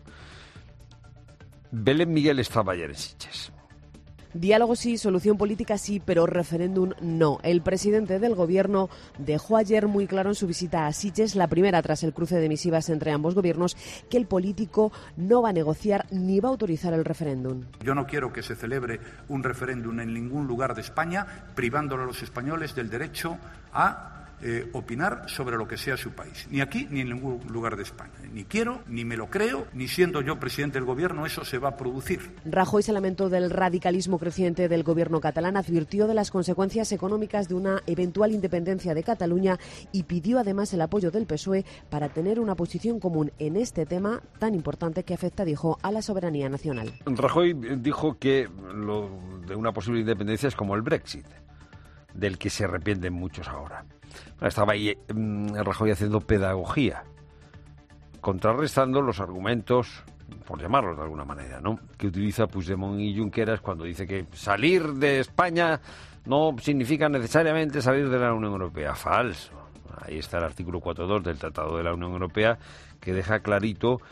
Speaker 1: Belén Miguel estaba ayer en Sitges.
Speaker 9: Diálogo sí, solución política sí, pero referéndum no. El presidente del Gobierno dejó ayer muy claro en su visita a Sitges, la primera tras el cruce de misivas entre ambos gobiernos, que el político no va a negociar ni va a autorizar el referéndum.
Speaker 11: Yo no quiero que se celebre un referéndum en ningún lugar de España, privándole a los españoles del derecho a opinar sobre lo que sea su país. Ni aquí ni en ningún lugar de España. Ni quiero, ni me lo creo, ni siendo yo presidente del Gobierno eso se va a producir.
Speaker 9: Rajoy se lamentó del radicalismo creciente del Gobierno catalán, advirtió de las consecuencias económicas de una eventual independencia de Cataluña y pidió además el apoyo del PSOE para tener una posición común en este tema tan importante que afecta, dijo, a la soberanía nacional.
Speaker 1: Rajoy dijo que lo de una posible independencia es como el Brexit, del que se arrepienten muchos ahora. Estaba ahí Rajoy haciendo pedagogía, contrarrestando los argumentos, por llamarlos de alguna manera, ¿no?, que utiliza Puigdemont y Junqueras cuando dice que salir de España no significa necesariamente salir de la Unión Europea. Falso. Ahí está el artículo 4.2 del Tratado de la Unión Europea, que deja clarito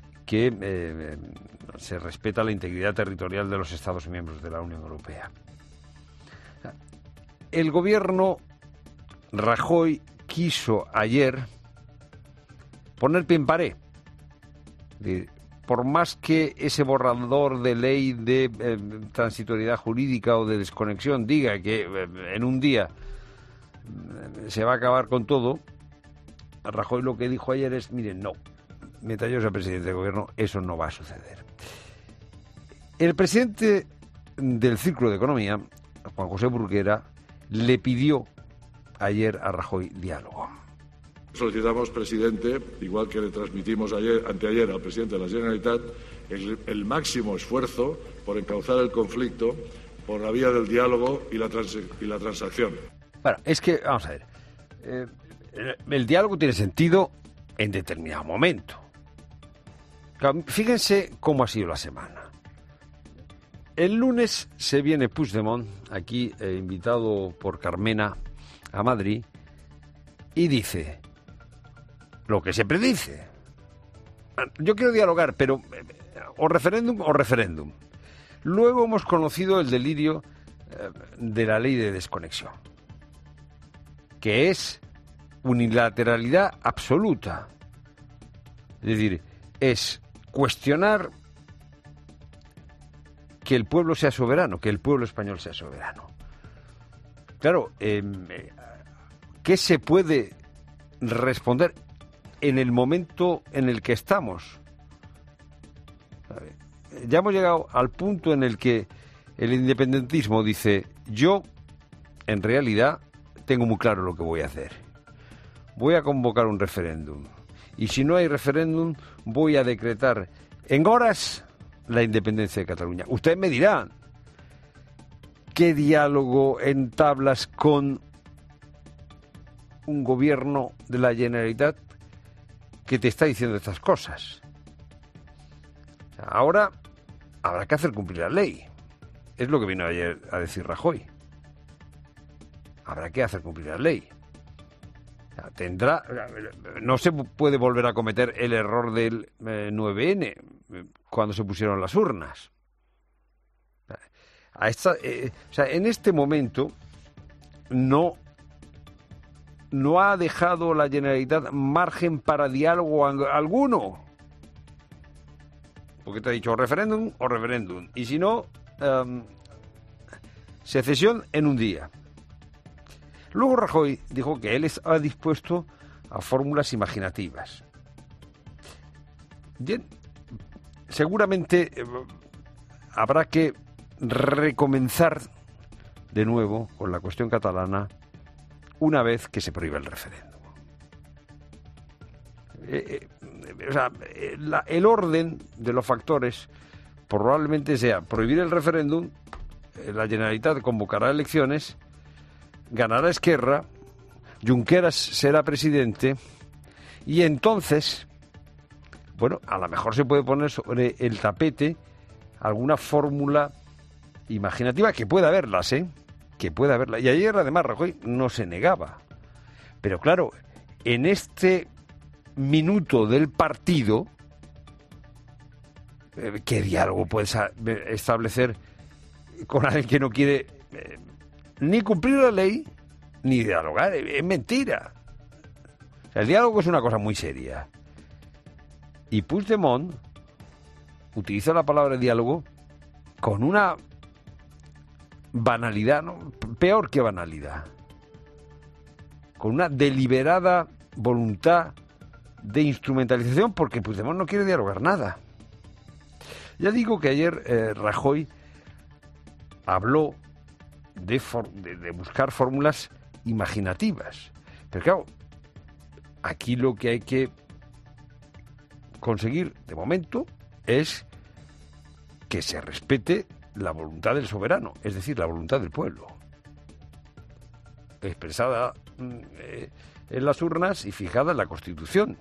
Speaker 1: que se respeta la integridad territorial de los Estados miembros de la Unión Europea. El gobierno Rajoy quiso ayer poner pie en pared. Por más que ese borrador de ley de transitoriedad jurídica o de desconexión diga que en un día se va a acabar con todo, Rajoy lo que dijo ayer es, miren, no, mientras yo sea presidente del gobierno, eso no va a suceder. El presidente del Círculo de Economía, Juan José Burguera, le pidió ayer a Rajoy diálogo.
Speaker 12: Solicitamos, presidente, igual que le transmitimos anteayer al presidente de la Generalitat, el máximo esfuerzo por encauzar el conflicto por la vía del diálogo y la transacción.
Speaker 1: Bueno, es que, vamos a ver, el diálogo tiene sentido en determinado momento. Fíjense cómo ha sido la semana. El lunes se viene Puigdemont, aquí invitado por Carmena a Madrid, y dice lo que se predice. Yo quiero dialogar, pero o referéndum o referéndum. Luego hemos conocido el delirio de la ley de desconexión, que es unilateralidad absoluta. Es decir, es cuestionar que el pueblo sea soberano, que el pueblo español sea soberano. Claro, ¿qué se puede responder en el momento en el que estamos? Ya hemos llegado al punto en el que el independentismo dice, yo, en realidad, tengo muy claro lo que voy a hacer. Voy a convocar un referéndum. Y si no hay referéndum, voy a decretar en horas la independencia de Cataluña. Ustedes me dirán, ¿qué diálogo entablas con un gobierno de la Generalitat que te está diciendo estas cosas? Ahora habrá que hacer cumplir la ley. Es lo que vino ayer a decir Rajoy. Habrá que hacer cumplir la ley. No se puede volver a cometer el error del 9N cuando se pusieron las urnas. En este momento no ha dejado la Generalitat margen para diálogo alguno. Porque te ha dicho referéndum o referéndum. Y si no, secesión en un día. Luego Rajoy dijo que él está dispuesto a fórmulas imaginativas. Bien, seguramente habrá que recomenzar de nuevo con la cuestión catalana una vez que se prohíba el referéndum. El orden de los factores probablemente sea prohibir el referéndum, la Generalitat convocará elecciones, ganará Esquerra, Junqueras será presidente y entonces, bueno, a lo mejor se puede poner sobre el tapete alguna fórmula imaginativa, que puede haberlas, que puede haberlas. Y ayer además Rajoy no se negaba. Pero claro, en este minuto del partido, ¿qué diálogo puedes establecer con alguien que no quiere ni cumplir la ley ni dialogar? Es mentira. O sea, el diálogo es una cosa muy seria. Y Puigdemont utiliza la palabra diálogo con una banalidad, ¿no? Peor que banalidad, con una deliberada voluntad de instrumentalización, porque Puigdemont no quiere dialogar nada. Ya digo que ayer Rajoy habló de buscar fórmulas imaginativas. Pero claro, aquí lo que hay que conseguir de momento es que se respete la voluntad del soberano, es decir, la voluntad del pueblo, expresada en las urnas y fijada en la Constitución.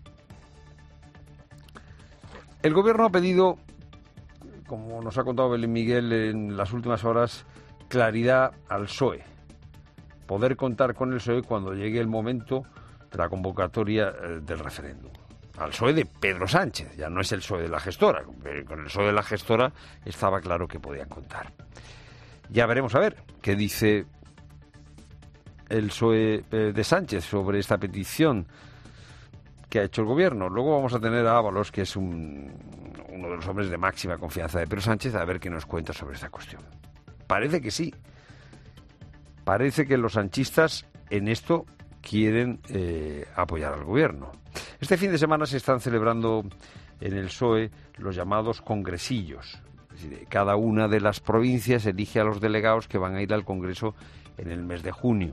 Speaker 1: El Gobierno ha pedido, como nos ha contado Belén Miguel en las últimas horas, claridad al PSOE. Poder contar con el PSOE cuando llegue el momento de la convocatoria del referéndum. Al PSOE de Pedro Sánchez, ya no es el PSOE de la gestora. Con el PSOE de la gestora estaba claro que podían contar. Ya veremos a ver qué dice el PSOE de Sánchez sobre esta petición que ha hecho el gobierno. Luego vamos a tener a Ábalos, que es uno de los hombres de máxima confianza de Pedro Sánchez, a ver qué nos cuenta sobre esta cuestión. Parece que sí. Parece que los sanchistas en esto quieren apoyar al gobierno. Este fin de semana se están celebrando en el PSOE los llamados congresillos. Es decir, cada una de las provincias elige a los delegados que van a ir al Congreso en el mes de junio.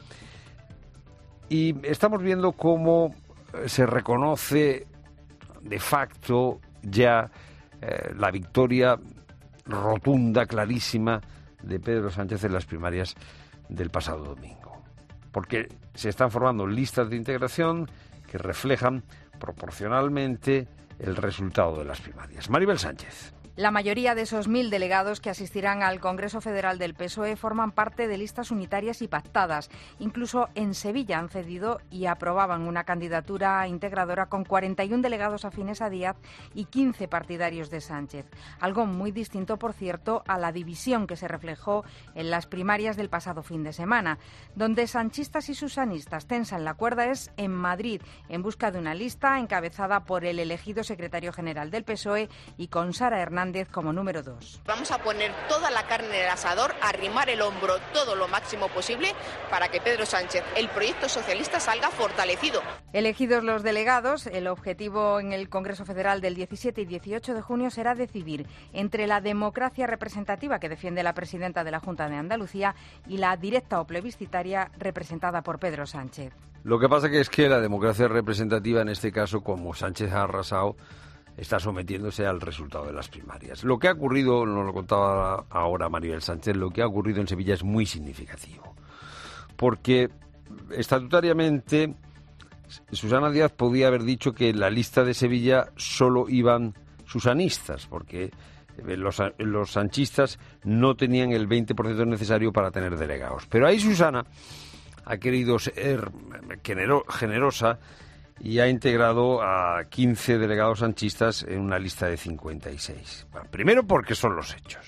Speaker 1: Y estamos viendo cómo se reconoce de facto ya la victoria rotunda, clarísima, de Pedro Sánchez en las primarias del pasado domingo. Porque se están formando listas de integración que reflejan proporcionalmente el resultado de las primarias. Maribel Sánchez.
Speaker 13: La mayoría de esos 1.000 delegados que asistirán al Congreso Federal del PSOE forman parte de listas unitarias y pactadas. Incluso en Sevilla han cedido y aprobaban una candidatura integradora con 41 delegados afines a Díaz y 15 partidarios de Sánchez. Algo muy distinto, por cierto, a la división que se reflejó en las primarias del pasado fin de semana. Donde sanchistas y susanistas tensan la cuerda es en Madrid, en busca de una lista encabezada por el elegido secretario general del PSOE y con Sara Hernández como número 2.
Speaker 14: Vamos a poner toda la carne en el asador, arrimar el hombro todo lo máximo posible para que Pedro Sánchez, el proyecto socialista, salga fortalecido.
Speaker 13: Elegidos los delegados, el objetivo en el Congreso Federal del 17 y 18 de junio será decidir entre la democracia representativa que defiende la presidenta de la Junta de Andalucía y la directa o plebiscitaria representada por Pedro Sánchez.
Speaker 1: Lo que pasa es que la democracia representativa, en este caso, como Sánchez ha arrasado, está sometiéndose al resultado de las primarias. Lo que ha ocurrido, nos lo contaba ahora Maribel Sánchez, lo que ha ocurrido en Sevilla es muy significativo. Porque estatutariamente Susana Díaz podía haber dicho que en la lista de Sevilla solo iban susanistas, porque los sanchistas no tenían el 20% necesario para tener delegados. Pero ahí Susana ha querido ser generosa y ha integrado a 15 delegados sanchistas en una lista de 56. Bueno, primero porque son los hechos.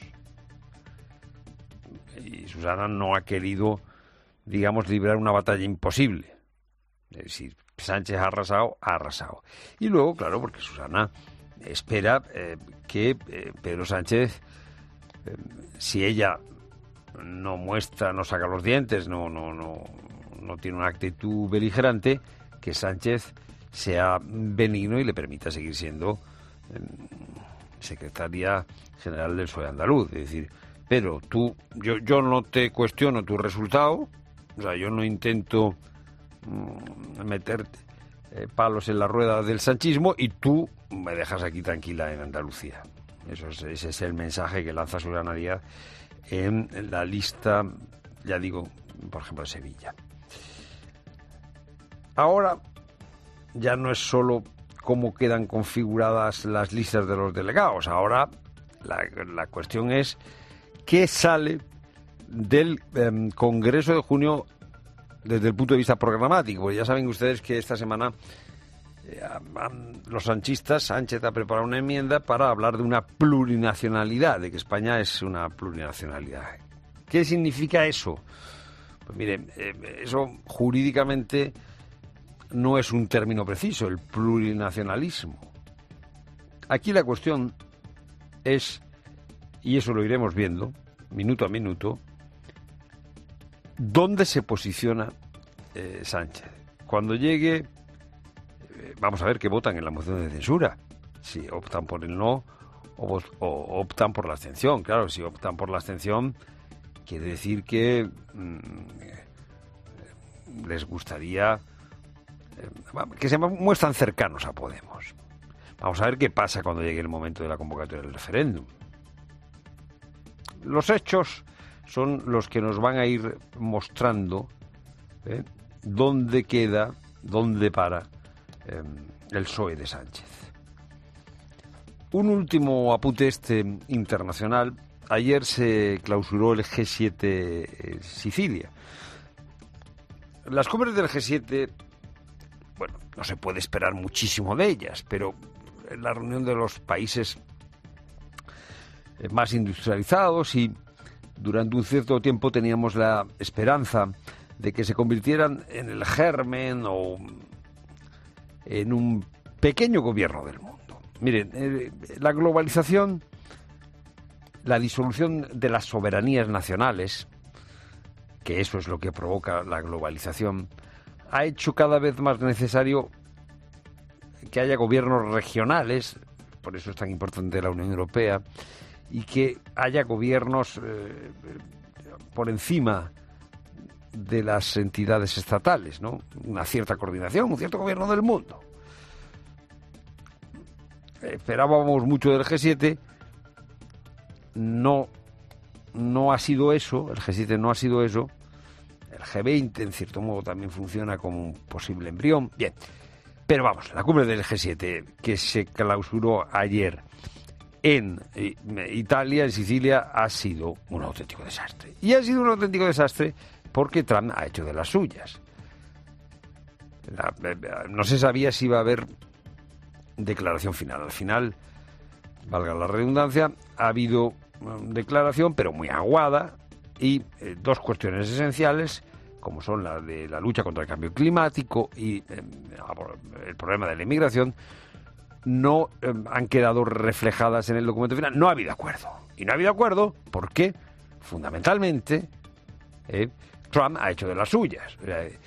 Speaker 1: Y Susana no ha querido, digamos, librar una batalla imposible. Es decir, Sánchez ha arrasado. Y luego, claro, porque Susana espera que Pedro Sánchez, si ella no saca los dientes, no tiene una actitud beligerante, que Sánchez sea benigno y le permita seguir siendo secretaria general del PSOE andaluz. Es decir, pero yo no te cuestiono tu resultado, o sea, yo no intento meter palos en la rueda del sanchismo y tú me dejas aquí tranquila en Andalucía. Ese es el mensaje que lanza Susana Díaz en la lista, ya digo, por ejemplo, de Sevilla. Ahora ya no es solo cómo quedan configuradas las listas de los delegados. Ahora la cuestión es qué sale del Congreso de junio desde el punto de vista programático. Pues ya saben ustedes que esta semana los sanchistas, Sánchez ha preparado una enmienda para hablar de una plurinacionalidad, de que España es una plurinacionalidad. ¿Qué significa eso? Pues mire, eso jurídicamente no es un término preciso, el plurinacionalismo. Aquí la cuestión es, y eso lo iremos viendo minuto a minuto, ¿dónde se posiciona Sánchez? Cuando llegue, vamos a ver qué votan en la moción de censura, si optan por el no o optan por la abstención. Claro, si optan por la abstención, quiere decir que les gustaría que se muestran cercanos a Podemos. Vamos a ver qué pasa cuando llegue el momento de la convocatoria del referéndum. Los hechos son los que nos van a ir mostrando dónde queda, dónde para el PSOE de Sánchez. Un último apunte internacional. Ayer se clausuró el G7 Sicilia. Las cumbres del G7, bueno, no se puede esperar muchísimo de ellas, pero es la reunión de los países más industrializados y durante un cierto tiempo teníamos la esperanza de que se convirtieran en el germen o en un pequeño gobierno del mundo. Miren, la globalización, la disolución de las soberanías nacionales, que eso es lo que provoca la globalización, ha hecho cada vez más necesario que haya gobiernos regionales, por eso es tan importante la Unión Europea, y que haya gobiernos por encima de las entidades estatales, ¿no? Una cierta coordinación, un cierto gobierno del mundo. Esperábamos mucho del G7, no ha sido eso, el G7 no ha sido eso, el G20 en cierto modo también funciona como un posible embrión, bien, pero vamos, la cumbre del G7 que se clausuró ayer en Italia, en Sicilia, ha sido un auténtico desastre. Y ha sido un auténtico desastre porque Trump ha hecho de las suyas. No se sabía si iba a haber declaración final. Al final, valga la redundancia, ha habido declaración, pero muy aguada, y dos cuestiones esenciales, como son la de la lucha contra el cambio climático y el problema de la inmigración, no han quedado reflejadas en el documento final. No ha habido acuerdo. Y no ha habido acuerdo porque, fundamentalmente, Trump ha hecho de las suyas.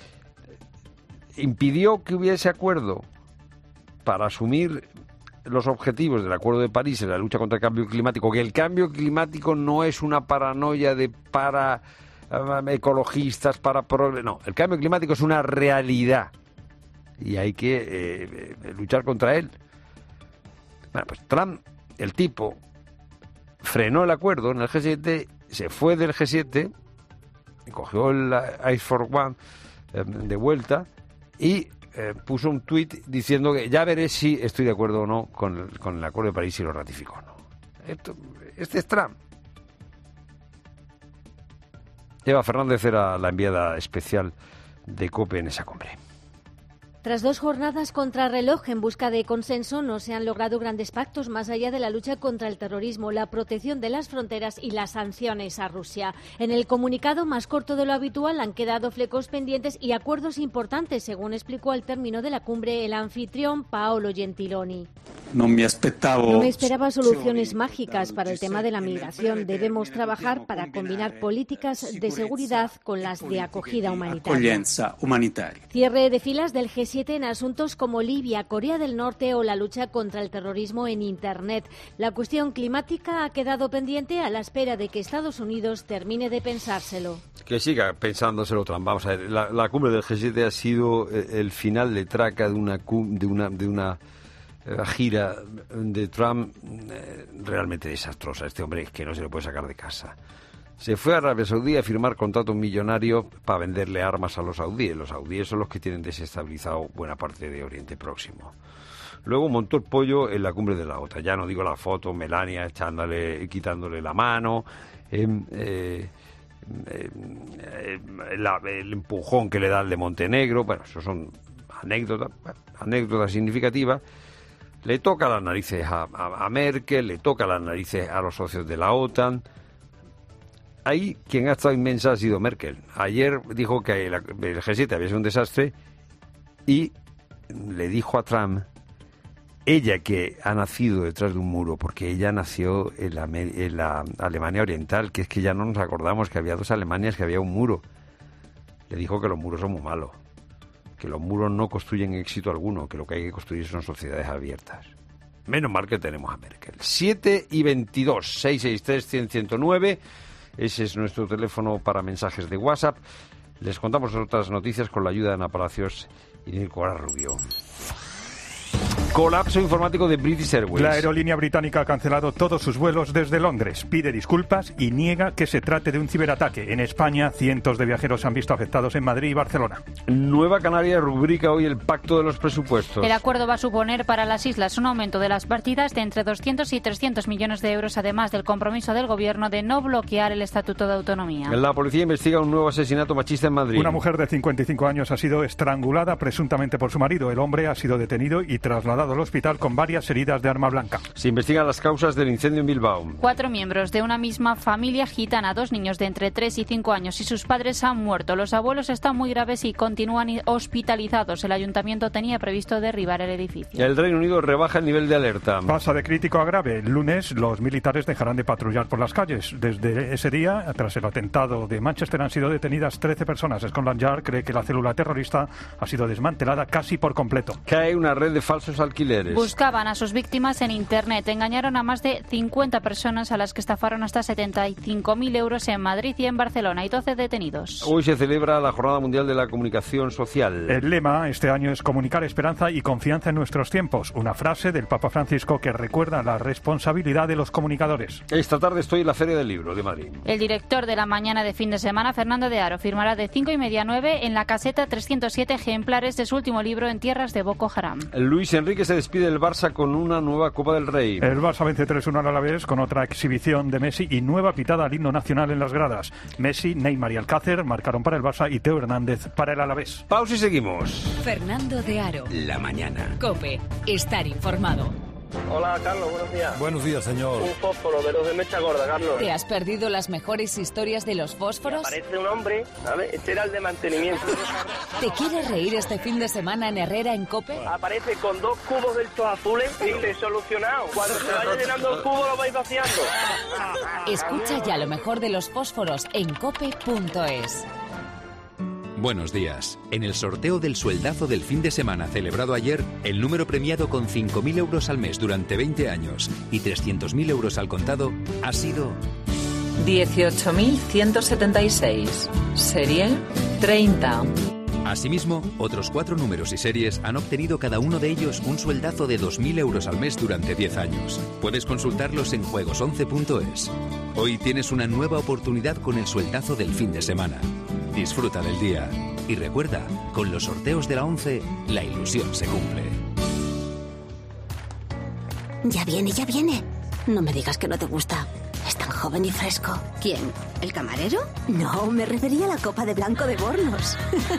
Speaker 1: Impidió que hubiese acuerdo para asumir los objetivos del Acuerdo de París en la lucha contra el cambio climático, que el cambio climático no es una paranoia de ecologistas, no, el cambio climático es una realidad y hay que luchar contra él. Bueno, pues Trump, el tipo, frenó el acuerdo en el G7, se fue del G7, cogió el Air Force One de vuelta y puso un tuit diciendo que ya veré si estoy de acuerdo o no con el Acuerdo de París, si lo ratifico o no. Este es Trump. Eva Fernández era la enviada especial de COPE en esa cumbre.
Speaker 15: Tras 2 jornadas contrarreloj en busca de consenso, no se han logrado grandes pactos más allá de la lucha contra el terrorismo, la protección de las fronteras y las sanciones a Rusia. En el comunicado, más corto de lo habitual, han quedado flecos pendientes y acuerdos importantes, según explicó al término de la cumbre el anfitrión Paolo Gentiloni.
Speaker 16: No me esperaba
Speaker 15: soluciones mágicas para el tema de la migración. Debemos trabajar para combinar políticas de seguridad con las de acogida humanitaria. Cierre de filas del G7 en asuntos como Libia, Corea del Norte o la lucha contra el terrorismo en Internet. La cuestión climática ha quedado pendiente a la espera de que Estados Unidos termine de pensárselo.
Speaker 1: Que siga pensándoselo Trump. Vamos a ver, la cumbre del G7 ha sido el final de traca de una gira de Trump realmente desastrosa. Este hombre que no se le puede sacar de casa. Se fue a Arabia Saudí a firmar contrato millonario para venderle armas a los saudíes. Los saudíes son los que tienen desestabilizado buena parte de Oriente Próximo. Luego montó el pollo en la cumbre de la OTAN. Ya no digo la foto, Melania quitándole la mano, el empujón que le da el de Montenegro. Bueno, eso son anécdotas significativas. Le toca las narices a Merkel, le toca las narices a los socios de la OTAN. Ahí quien ha estado inmensa ha sido Merkel. Ayer dijo que el G7 había sido un desastre y le dijo a Trump, ella que ha nacido detrás de un muro, porque ella nació en la Alemania Oriental, que es que ya no nos acordamos que había 2 Alemanias, que había un muro. Le dijo que los muros son muy malos, que los muros no construyen éxito alguno, que lo que hay que construir son sociedades abiertas. Menos mal que tenemos a Merkel. 7:22, 663-100-109... Ese es nuestro teléfono para mensajes de WhatsApp. Les contamos otras noticias con la ayuda de Ana Palacios y Nicolás Rubio. Colapso informático de British Airways.
Speaker 23: La aerolínea británica ha cancelado todos sus vuelos desde Londres. Pide disculpas y niega que se trate de un ciberataque. En España, cientos de viajeros se han visto afectados en Madrid y Barcelona.
Speaker 1: Nueva Canaria rubrica hoy el pacto de los presupuestos.
Speaker 24: El acuerdo va a suponer para las islas un aumento de las partidas de entre 200 y 300 millones de euros, además del compromiso del Gobierno de no bloquear el Estatuto de Autonomía.
Speaker 1: La policía investiga un nuevo asesinato machista en Madrid.
Speaker 23: Una mujer de 55 años ha sido estrangulada presuntamente por su marido. El hombre ha sido detenido y trasladado trasladado al hospital con varias heridas de arma blanca.
Speaker 1: Se investigan las causas del incendio en Bilbao.
Speaker 24: 4 miembros de una misma familia gitana, 2 niños de entre 3 y 5 años y sus padres han muerto. Los abuelos están muy graves y continúan hospitalizados. El ayuntamiento tenía previsto derribar el edificio.
Speaker 1: El Reino Unido rebaja el nivel de alerta.
Speaker 23: Pasa de crítico a grave. El lunes los militares dejarán de patrullar por las calles. Desde ese día, tras el atentado de Manchester, han sido detenidas 13 personas. Scotland Yard cree que la célula terrorista ha sido desmantelada casi por completo.
Speaker 1: Cae una red de falsos alquileres.
Speaker 24: Buscaban a sus víctimas en Internet. Engañaron a más de 50 personas a las que estafaron hasta 75.000 euros en Madrid y en Barcelona. Hay 12 detenidos.
Speaker 1: Hoy se celebra la Jornada Mundial de la Comunicación Social.
Speaker 23: El lema este año es comunicar esperanza y confianza en nuestros tiempos. Una frase del Papa Francisco que recuerda la responsabilidad de los comunicadores.
Speaker 1: Esta tarde estoy en la Feria del Libro de Madrid.
Speaker 24: El director de la mañana de fin de semana, Fernando de Aro, firmará de 5:30 a 9 en la caseta 307 ejemplares de su último libro En tierras de Boko Haram.
Speaker 1: Luis Enrique se despide del Barça con una nueva Copa del Rey.
Speaker 23: El Barça vence 3-1 al Alavés con otra exhibición de Messi y nueva pitada al himno nacional en las gradas. Messi, Neymar y Alcácer marcaron para el Barça y Teo Hernández para el Alavés.
Speaker 1: Pausa y seguimos.
Speaker 3: Fernando de Aro.
Speaker 2: La mañana.
Speaker 3: COPE. Estar informado.
Speaker 7: Hola, Carlos, buenos días.
Speaker 17: Buenos días, señor.
Speaker 7: Un fósforo de los de mecha gorda, Carlos.
Speaker 3: ¿Te has perdido las mejores historias de los fósforos?
Speaker 7: Aparece un hombre, ¿sabes? Este era el de mantenimiento.
Speaker 3: ¿Te quieres reír este fin de semana en Herrera, en COPE?
Speaker 7: Aparece con 2 cubos de estos azules y dice, solucionado. Cuando se vaya llenando el cubo lo vais vaciando.
Speaker 3: Escucha ya lo mejor de los fósforos en cope.es.
Speaker 18: Buenos días. En el sorteo del sueldazo del fin de semana celebrado ayer, el número premiado con 5.000 euros al mes durante 20 años y 300.000 euros al contado ha sido
Speaker 19: 18.176. Serie 30.
Speaker 18: Asimismo, otros 4 números y series han obtenido cada uno de ellos un sueldazo de 2.000 euros al mes durante 10 años. Puedes consultarlos en juegos11.es. Hoy tienes una nueva oportunidad con el sueldazo del fin de semana. Disfruta del día. Y recuerda, con los sorteos de la 11, la ilusión se cumple.
Speaker 25: Ya viene, ya viene. No me digas que no te gusta. Es tan joven y fresco. ¿Quién? ¿El camarero? No, me refería a la copa de blanco de Bornos.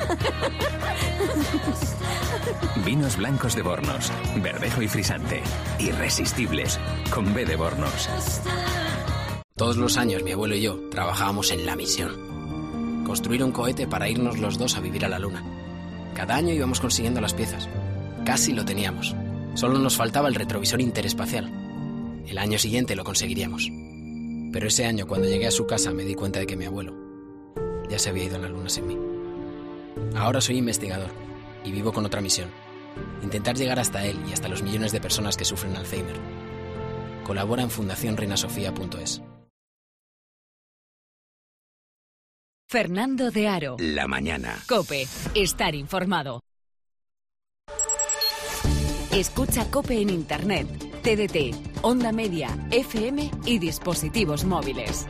Speaker 26: Vinos blancos de Bornos. Verdejo y frisante. Irresistibles. Con B de Bornos.
Speaker 27: Todos los años mi abuelo y yo trabajábamos en la misión. Construir un cohete para irnos los dos a vivir a la Luna. Cada año íbamos consiguiendo las piezas. Casi lo teníamos. Solo nos faltaba el retrovisor interespacial. El año siguiente lo conseguiríamos. Pero ese año, cuando llegué a su casa, me di cuenta de que mi abuelo ya se había ido a la Luna sin mí. Ahora soy investigador y vivo con otra misión. Intentar llegar hasta él y hasta los millones de personas que sufren Alzheimer. Colabora en fundacionreinasofía.es.
Speaker 3: Fernando de Aro.
Speaker 2: La mañana.
Speaker 3: COPE. Estar informado. Escucha COPE en Internet, TDT, Onda Media, FM y dispositivos móviles.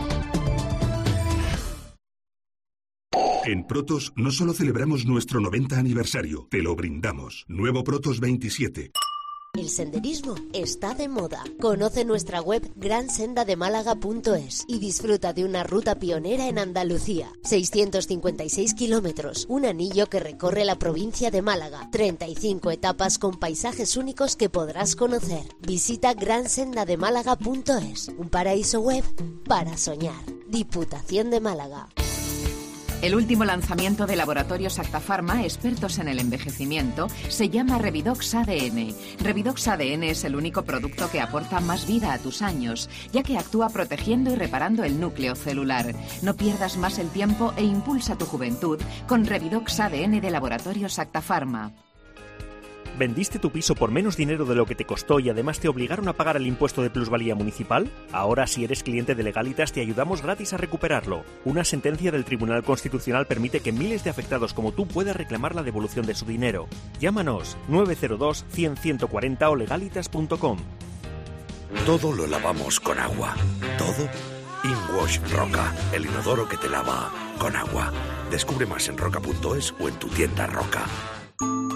Speaker 28: En Protos no solo celebramos nuestro 90 aniversario, te lo brindamos. Nuevo Protos 27.
Speaker 29: El senderismo está de moda. Conoce nuestra web gransendademálaga.es y disfruta de una ruta pionera en Andalucía. 656 kilómetros, un anillo que recorre la provincia de Málaga. 35 etapas con paisajes únicos que podrás conocer. Visita gransendademálaga.es, un paraíso web para soñar. Diputación de Málaga.
Speaker 19: El último lanzamiento de Laboratorios Acta Pharma, expertos en el envejecimiento, se llama Revidox ADN. Revidox ADN es el único producto que aporta más vida a tus años, ya que actúa protegiendo y reparando el núcleo celular. No pierdas más el tiempo e impulsa tu juventud con Revidox ADN de Laboratorios Acta Pharma.
Speaker 30: ¿Vendiste tu piso por menos dinero de lo que te costó y además te obligaron a pagar el impuesto de plusvalía municipal? Ahora, si eres cliente de Legalitas, te ayudamos gratis a recuperarlo. Una sentencia del Tribunal Constitucional permite que miles de afectados como tú puedan reclamar la devolución de su dinero. Llámanos 902 100 140 o legalitas.com.
Speaker 2: Todo lo lavamos con agua. Todo. InWash Roca, el inodoro que te lava con agua. Descubre más en roca.es o en tu tienda Roca.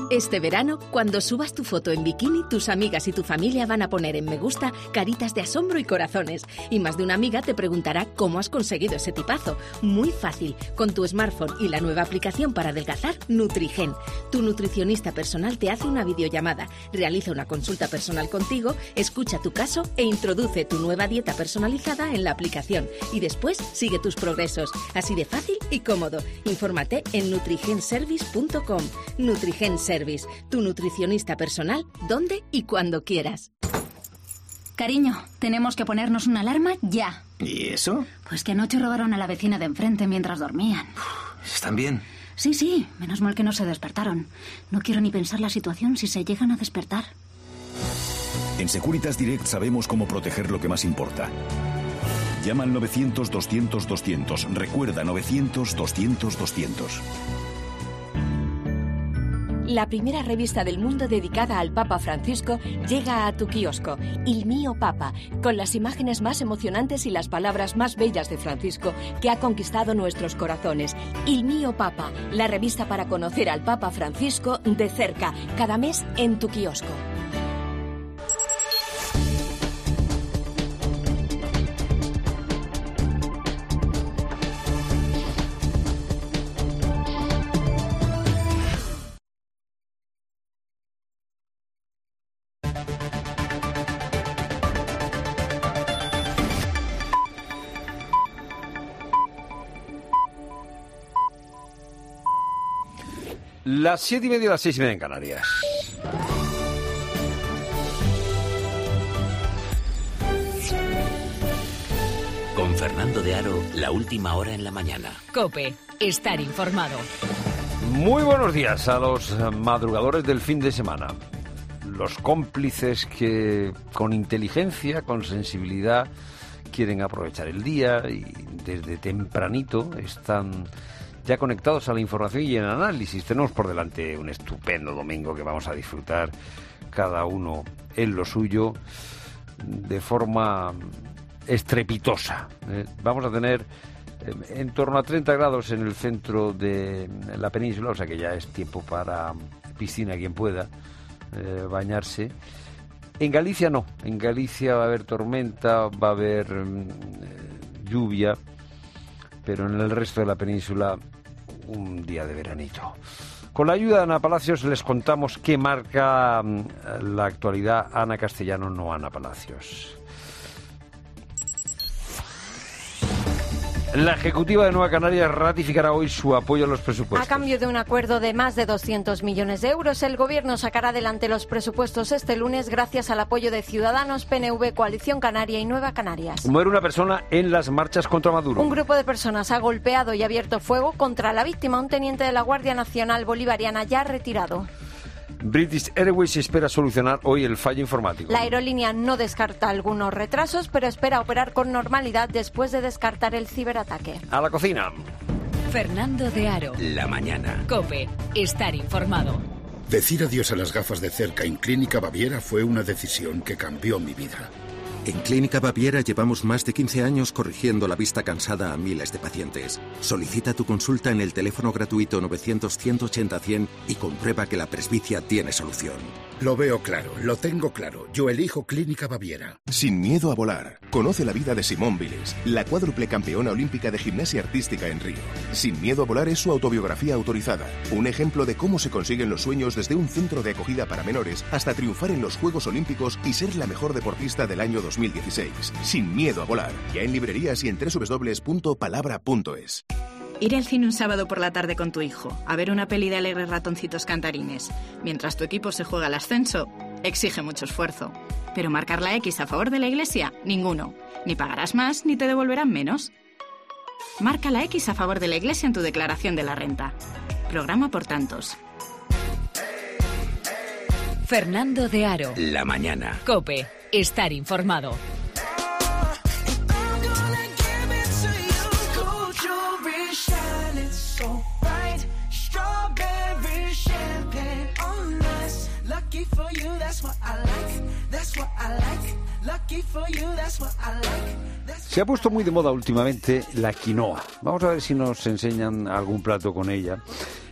Speaker 4: Este verano, cuando subas tu foto en bikini, tus amigas y tu familia van a poner en me gusta caritas de asombro y corazones. Y más de una amiga te preguntará cómo has conseguido ese tipazo. Muy fácil, con tu smartphone y la nueva aplicación para adelgazar, Nutrigen. Tu nutricionista personal te hace una videollamada, realiza una consulta personal contigo, escucha tu caso e introduce tu nueva dieta personalizada en la aplicación. Y después sigue tus progresos. Así de fácil y cómodo. Infórmate en nutrigenservice.com. Nutrigen Service, tu nutricionista personal, donde y cuando quieras.
Speaker 5: Cariño, tenemos que ponernos una alarma ya.
Speaker 26: ¿Y eso?
Speaker 5: Pues que anoche robaron a la vecina de enfrente mientras dormían.
Speaker 26: ¿Están bien?
Speaker 5: Sí, menos mal que no se despertaron. No quiero ni pensar la situación si se llegan a despertar.
Speaker 6: En Securitas Direct sabemos cómo proteger lo que más importa. Llama al 900-200-200. Recuerda, 900-200-200.
Speaker 8: La primera revista del mundo dedicada al Papa Francisco llega a tu kiosco, Il Mio Papa, con las imágenes más emocionantes y las palabras más bellas de Francisco, que ha conquistado nuestros corazones. Il Mio Papa, la revista para conocer al Papa Francisco de cerca, cada mes en tu kiosco.
Speaker 1: Las 7:30, las 6:30 en Canarias.
Speaker 2: Con Fernando de Aro, la última hora en la mañana.
Speaker 3: COPE, estar informado.
Speaker 1: Muy buenos días a los madrugadores del fin de semana. Los cómplices que con inteligencia, con sensibilidad, quieren aprovechar el día y desde tempranito están ya conectados a la información y el análisis. Tenemos por delante un estupendo domingo que vamos a disfrutar cada uno en lo suyo de forma estrepitosa. Vamos a tener en torno a 30 grados en el centro de la península, o sea que ya es tiempo para piscina quien pueda bañarse. En Galicia no, en Galicia va a haber tormenta, va a haber lluvia, pero en el resto de la península un día de veranito. Con la ayuda de Ana Palacios les contamos qué marca la actualidad. Ana Castellano, no Ana Palacios. La Ejecutiva de Nueva Canarias ratificará hoy su apoyo a los presupuestos.
Speaker 10: A cambio de un acuerdo de más de 200 millones de euros, el Gobierno sacará adelante los presupuestos este lunes gracias al apoyo de Ciudadanos, PNV, Coalición Canaria y Nueva Canarias.
Speaker 1: Muere una persona en las marchas contra Maduro.
Speaker 10: Un grupo de personas ha golpeado y abierto fuego contra la víctima, un teniente de la Guardia Nacional Bolivariana ya retirado.
Speaker 1: British Airways espera solucionar hoy el fallo informático.
Speaker 10: La aerolínea no descarta algunos retrasos, pero espera operar con normalidad después de descartar el ciberataque.
Speaker 1: A la cocina.
Speaker 3: Fernando de Aro.
Speaker 2: La mañana.
Speaker 3: COPE, estar informado.
Speaker 28: Decir adiós a las gafas de cerca en Clínica Baviera fue una decisión que cambió mi vida.
Speaker 11: En Clínica Baviera llevamos más de 15 años corrigiendo la vista cansada a miles de pacientes. Solicita tu consulta en el teléfono gratuito 900-180-100 y comprueba que la presbicia tiene solución.
Speaker 28: Lo veo claro, lo tengo claro. Yo elijo Clínica Baviera.
Speaker 17: Sin miedo a volar. Conoce la vida de Simone Biles, la cuádruple campeona olímpica de gimnasia artística en Río. Sin miedo a volar es su autobiografía autorizada. Un ejemplo de cómo se consiguen los sueños desde un centro de acogida para menores hasta triunfar en los Juegos Olímpicos y ser la mejor deportista del año 2016. Sin miedo a volar. Ya en librerías y en www.palabra.es.
Speaker 20: Ir al cine un sábado por la tarde con tu hijo, a ver una peli de alegres ratoncitos cantarines, mientras tu equipo se juega al ascenso, exige mucho esfuerzo. Pero marcar la X a favor de la Iglesia, ninguno. Ni pagarás más, ni te devolverán menos. Marca la X a favor de la Iglesia en tu declaración de la renta. Programa por tantos.
Speaker 3: Fernando de Aro.
Speaker 2: La mañana.
Speaker 3: COPE, estar informado.
Speaker 1: Se ha puesto muy de moda últimamente la quinoa. Vamos a ver si nos enseñan algún plato con ella.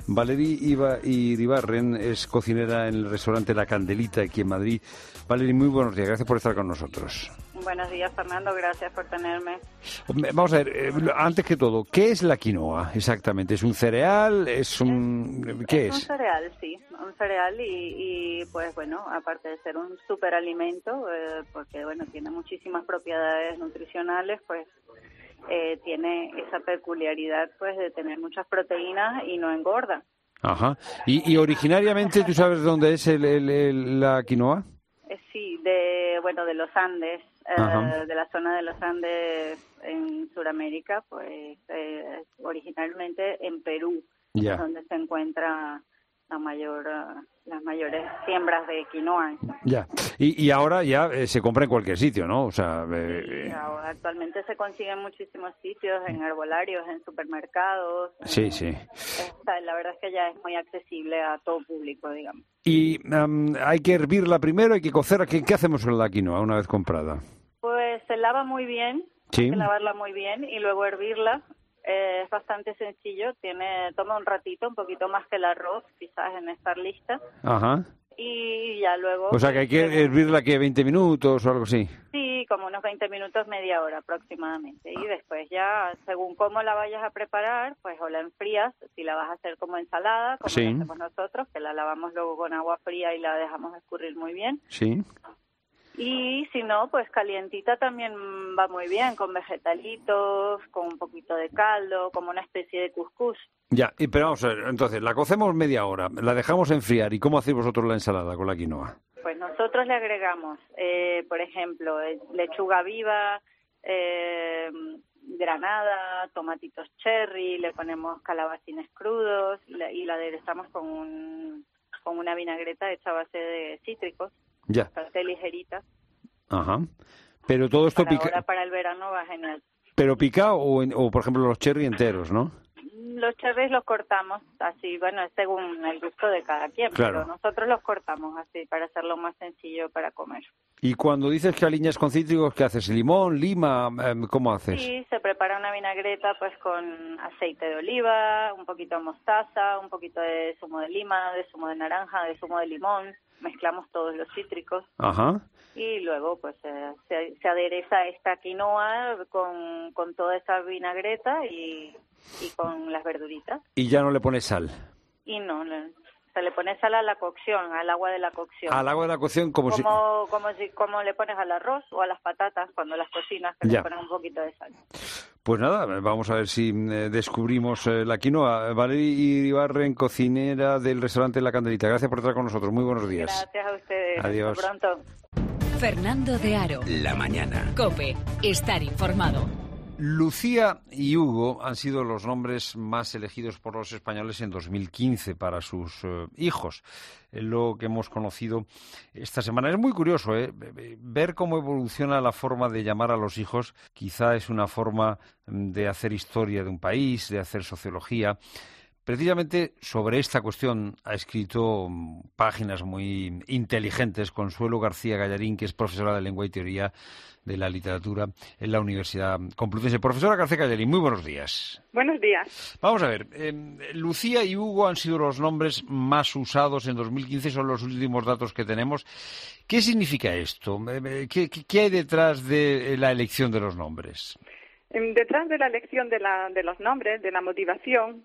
Speaker 1: Valerie Iribarren es cocinera en el restaurante La Candelita aquí en Madrid. Valerie, muy buenos días, gracias por estar con nosotros.
Speaker 9: Buenos días, Fernando, gracias por tenerme.
Speaker 1: Vamos a ver, antes que todo, ¿qué es la quinoa exactamente? ¿Es un cereal? ¿Qué es?
Speaker 9: Un cereal, sí, un cereal y pues bueno, aparte de ser un superalimento, porque bueno, tiene muchísimas propiedades nutricionales, pues tiene esa peculiaridad pues de tener muchas proteínas y no engorda.
Speaker 1: Ajá. ¿Y originariamente tú sabes dónde es la quinoa?
Speaker 9: Sí, de los Andes, de la zona de los Andes en Sudamérica, pues originalmente en Perú, es donde se encuentra las mayores siembras de quinoa.
Speaker 1: Ya. Y ahora ya se compra en cualquier sitio, ¿no? O sea,
Speaker 9: sí, actualmente se consigue en muchísimos sitios, en herbolarios, en supermercados.
Speaker 1: Sí.
Speaker 9: La verdad es que ya es muy accesible a todo público, digamos.
Speaker 1: Y hay que hervirla primero, hay que cocerla. ¿Qué hacemos con la quinoa una vez comprada?
Speaker 9: Pues se lava muy bien, hay que lavarla muy bien y luego hervirla. Es bastante sencillo, toma un ratito, un poquito más que el arroz, quizás en estar lista.
Speaker 1: Ajá.
Speaker 9: Y ya luego...
Speaker 1: O sea, que hay que hervirla, ¿qué? ¿20 minutos o algo así?
Speaker 9: Sí, como unos 20 minutos, media hora aproximadamente. Y después ya, según cómo la vayas a preparar, pues o la enfrías, si la vas a hacer como ensalada, como la hacemos nosotros, que la lavamos luego con agua fría y la dejamos escurrir muy bien.
Speaker 1: Sí.
Speaker 9: Y si no, pues calientita también va muy bien, con vegetalitos, con un poquito de caldo, como una especie de cuscús.
Speaker 1: Ya, pero vamos a ver, entonces, la cocemos media hora, la dejamos enfriar, ¿y cómo hacéis vosotros la ensalada con la quinoa?
Speaker 9: Pues nosotros le agregamos, por ejemplo, lechuga viva, granada, tomatitos cherry, le ponemos calabacines crudos y la aderezamos con una vinagreta hecha a base de cítricos.
Speaker 1: Ya.
Speaker 9: Bastante ligerita.
Speaker 1: Ajá. Pero todo esto pica.
Speaker 9: Ahora para el verano va genial.
Speaker 1: Pero pica o por ejemplo los cherry enteros, ¿no?
Speaker 9: Los cherries los cortamos así, bueno, es según el gusto de cada quien,
Speaker 1: claro.
Speaker 9: Pero nosotros los cortamos así para hacerlo más sencillo para comer.
Speaker 1: Y cuando dices que aliñas con cítricos, ¿qué haces? ¿Limón, lima? ¿Cómo haces?
Speaker 9: Sí, se prepara una vinagreta pues con aceite de oliva, un poquito de mostaza, un poquito de zumo de lima, de zumo de naranja, de zumo de limón. Mezclamos todos los cítricos.
Speaker 1: Ajá.
Speaker 9: Y luego pues se adereza esta quinoa con toda esa vinagreta y con las verduritas.
Speaker 1: Y ya no le pones sal.
Speaker 9: Y no, se le pone sal a la cocción, al agua de la cocción.
Speaker 1: Al agua de la cocción como
Speaker 9: le pones al arroz o a las patatas cuando las cocinas, que le pones un poquito de sal.
Speaker 1: Pues nada, vamos a ver si descubrimos la quinoa. Valerie Iribarren, cocinera del restaurante La Candelita. Gracias por estar con nosotros. Muy buenos días.
Speaker 9: Gracias a ustedes.
Speaker 1: Adiós.
Speaker 9: Hasta pronto.
Speaker 3: Fernando de Aro.
Speaker 2: La mañana.
Speaker 3: COPE. Estar informado.
Speaker 1: Lucía y Hugo han sido los nombres más elegidos por los españoles en 2015 para sus hijos. Lo que hemos conocido esta semana. Es muy curioso, ver cómo evoluciona la forma de llamar a los hijos. Quizá es una forma de hacer historia de un país, de hacer sociología. Precisamente sobre esta cuestión ha escrito páginas muy inteligentes Consuelo García Gallarín, que es profesora de Lengua y Teoría de la Literatura en la Universidad Complutense. Profesora García Gallarín, muy buenos días.
Speaker 12: Buenos días.
Speaker 1: Vamos a ver, Lucía y Hugo han sido los nombres más usados en 2015, son los últimos datos que tenemos. ¿Qué significa esto? ¿Qué hay detrás de la elección de los nombres?
Speaker 12: Detrás de la elección de los nombres, de la motivación,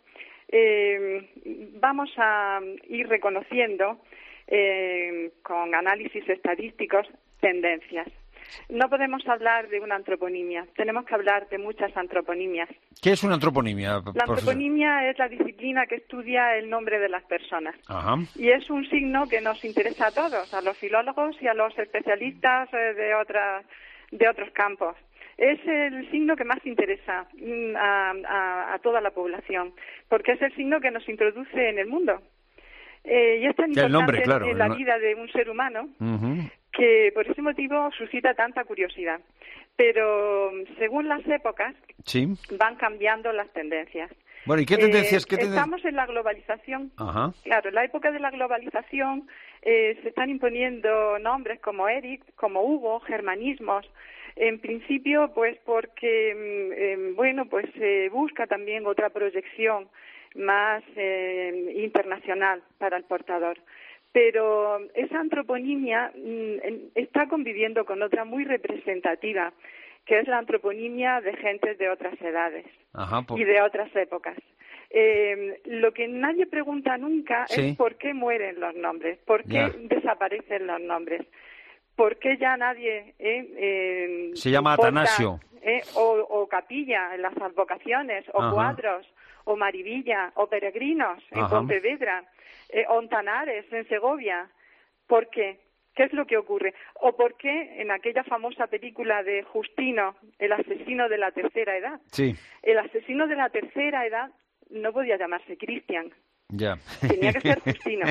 Speaker 12: vamos a ir reconociendo con análisis estadísticos tendencias. No podemos hablar de una antroponimia, tenemos que hablar de muchas antroponimias.
Speaker 1: ¿Qué es una antroponimia?
Speaker 12: La antroponimia es la disciplina que estudia el nombre de las personas.
Speaker 1: Ajá.
Speaker 12: Y es un signo que nos interesa a todos, a los filólogos y a los especialistas de otros campos. Es el signo que más interesa a toda la población, porque es el signo que nos introduce en el mundo. Y es tan importante en la vida de un ser humano que por ese motivo suscita tanta curiosidad. Pero según las épocas van cambiando las tendencias.
Speaker 1: Bueno, ¿y qué tendencias?
Speaker 12: Estamos en la globalización.
Speaker 1: Ajá.
Speaker 12: Claro, en la época de la globalización se están imponiendo nombres como Eric, como Hugo, germanismos. En principio, pues porque, se busca también otra proyección más internacional para el portador. Pero esa antroponimia está conviviendo con otra muy representativa, que es la antroponimia de gentes de otras edades y de otras épocas. Lo que nadie pregunta nunca es por qué mueren los nombres, por qué desaparecen los nombres, por qué ya nadie
Speaker 1: se llama Atanasio
Speaker 12: o capilla en las advocaciones, o cuadros, o Marivilla, o peregrinos en Pontevedra, Ontanares en Segovia. ¿Por qué? ¿Qué es lo que ocurre? ¿O por qué en aquella famosa película de Justino, el asesino de la tercera edad?
Speaker 1: Sí.
Speaker 12: El asesino de la tercera edad no podía llamarse Cristian.
Speaker 1: Ya.
Speaker 12: Tenía que ser Justino.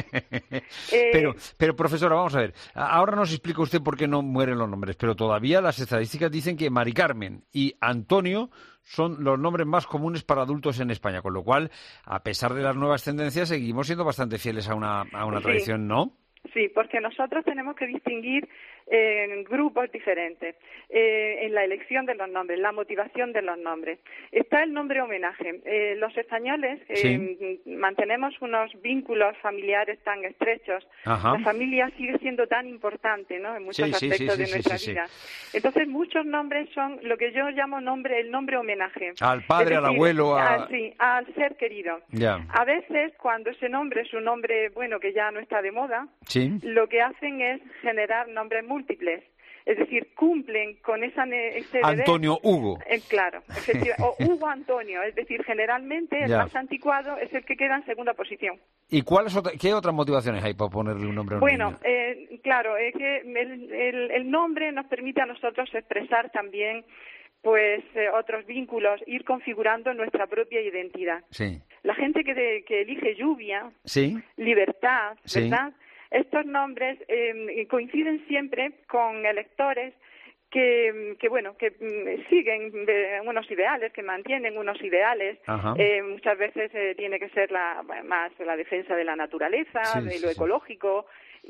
Speaker 1: Pero, profesora, vamos a ver. Ahora nos explica usted por qué no mueren los nombres, pero todavía las estadísticas dicen que Mari Carmen y Antonio son los nombres más comunes para adultos en España, con lo cual, a pesar de las nuevas tendencias, seguimos siendo bastante fieles a una tradición, ¿no?
Speaker 12: Sí, porque nosotros tenemos que distinguir en grupos diferentes en la elección de los nombres, la motivación de los nombres. Está el nombre homenaje. Los españoles mantenemos unos vínculos familiares tan estrechos. La familia sigue siendo tan importante, ¿no?, en muchos aspectos de nuestra vida. Entonces, muchos nombres son lo que yo llamo el nombre homenaje.
Speaker 1: Al padre, al abuelo,
Speaker 12: al ser querido.
Speaker 1: Ya.
Speaker 12: A veces, cuando ese nombre es un nombre, bueno, que ya no está de moda, lo que hacen es generar nombres múltiples. Es decir, cumplen con ese deber.
Speaker 1: Antonio Hugo.
Speaker 12: Claro, efectivamente. O Hugo Antonio. Es decir, generalmente el más anticuado es el que queda en segunda posición.
Speaker 1: ¿Y qué otras motivaciones hay para ponerle un nombre a un niño?
Speaker 12: Claro, es que el nombre nos permite a nosotros expresar también otros vínculos, ir configurando nuestra propia identidad.
Speaker 1: Sí.
Speaker 12: La gente que elige lluvia, libertad,
Speaker 1: Sí.
Speaker 12: ¿verdad? Estos nombres coinciden siempre con electores que siguen unos ideales, que mantienen unos ideales. Muchas veces tiene que ser más la defensa de la naturaleza, de lo ecológico,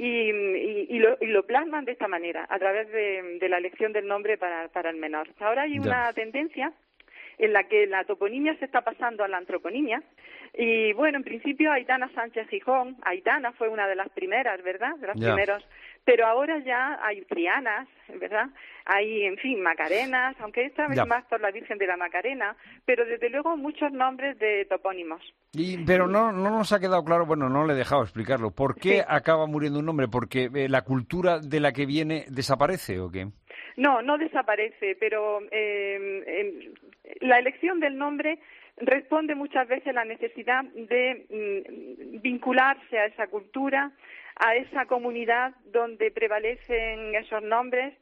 Speaker 12: y lo plasman de esta manera, a través de la elección del nombre para el menor. Ahora hay una tendencia en la que la toponimia se está pasando a la antroponimia. Y bueno, en principio Aitana Sánchez Gijón, Aitana fue una de las primeras, ¿verdad?, de los primeros, pero ahora ya hay Trianas, ¿verdad?, hay, en fin, Macarenas, aunque esta vez más por la Virgen de la Macarena, pero desde luego muchos nombres de topónimos.
Speaker 1: Pero no nos ha quedado claro, bueno, no le he dejado explicarlo, ¿por qué acaba muriendo un nombre? ¿Porque la cultura de la que viene desaparece o qué?
Speaker 12: No desaparece, pero la elección del nombre responde muchas veces a la necesidad de vincularse a esa cultura, a esa comunidad donde prevalecen esos nombres,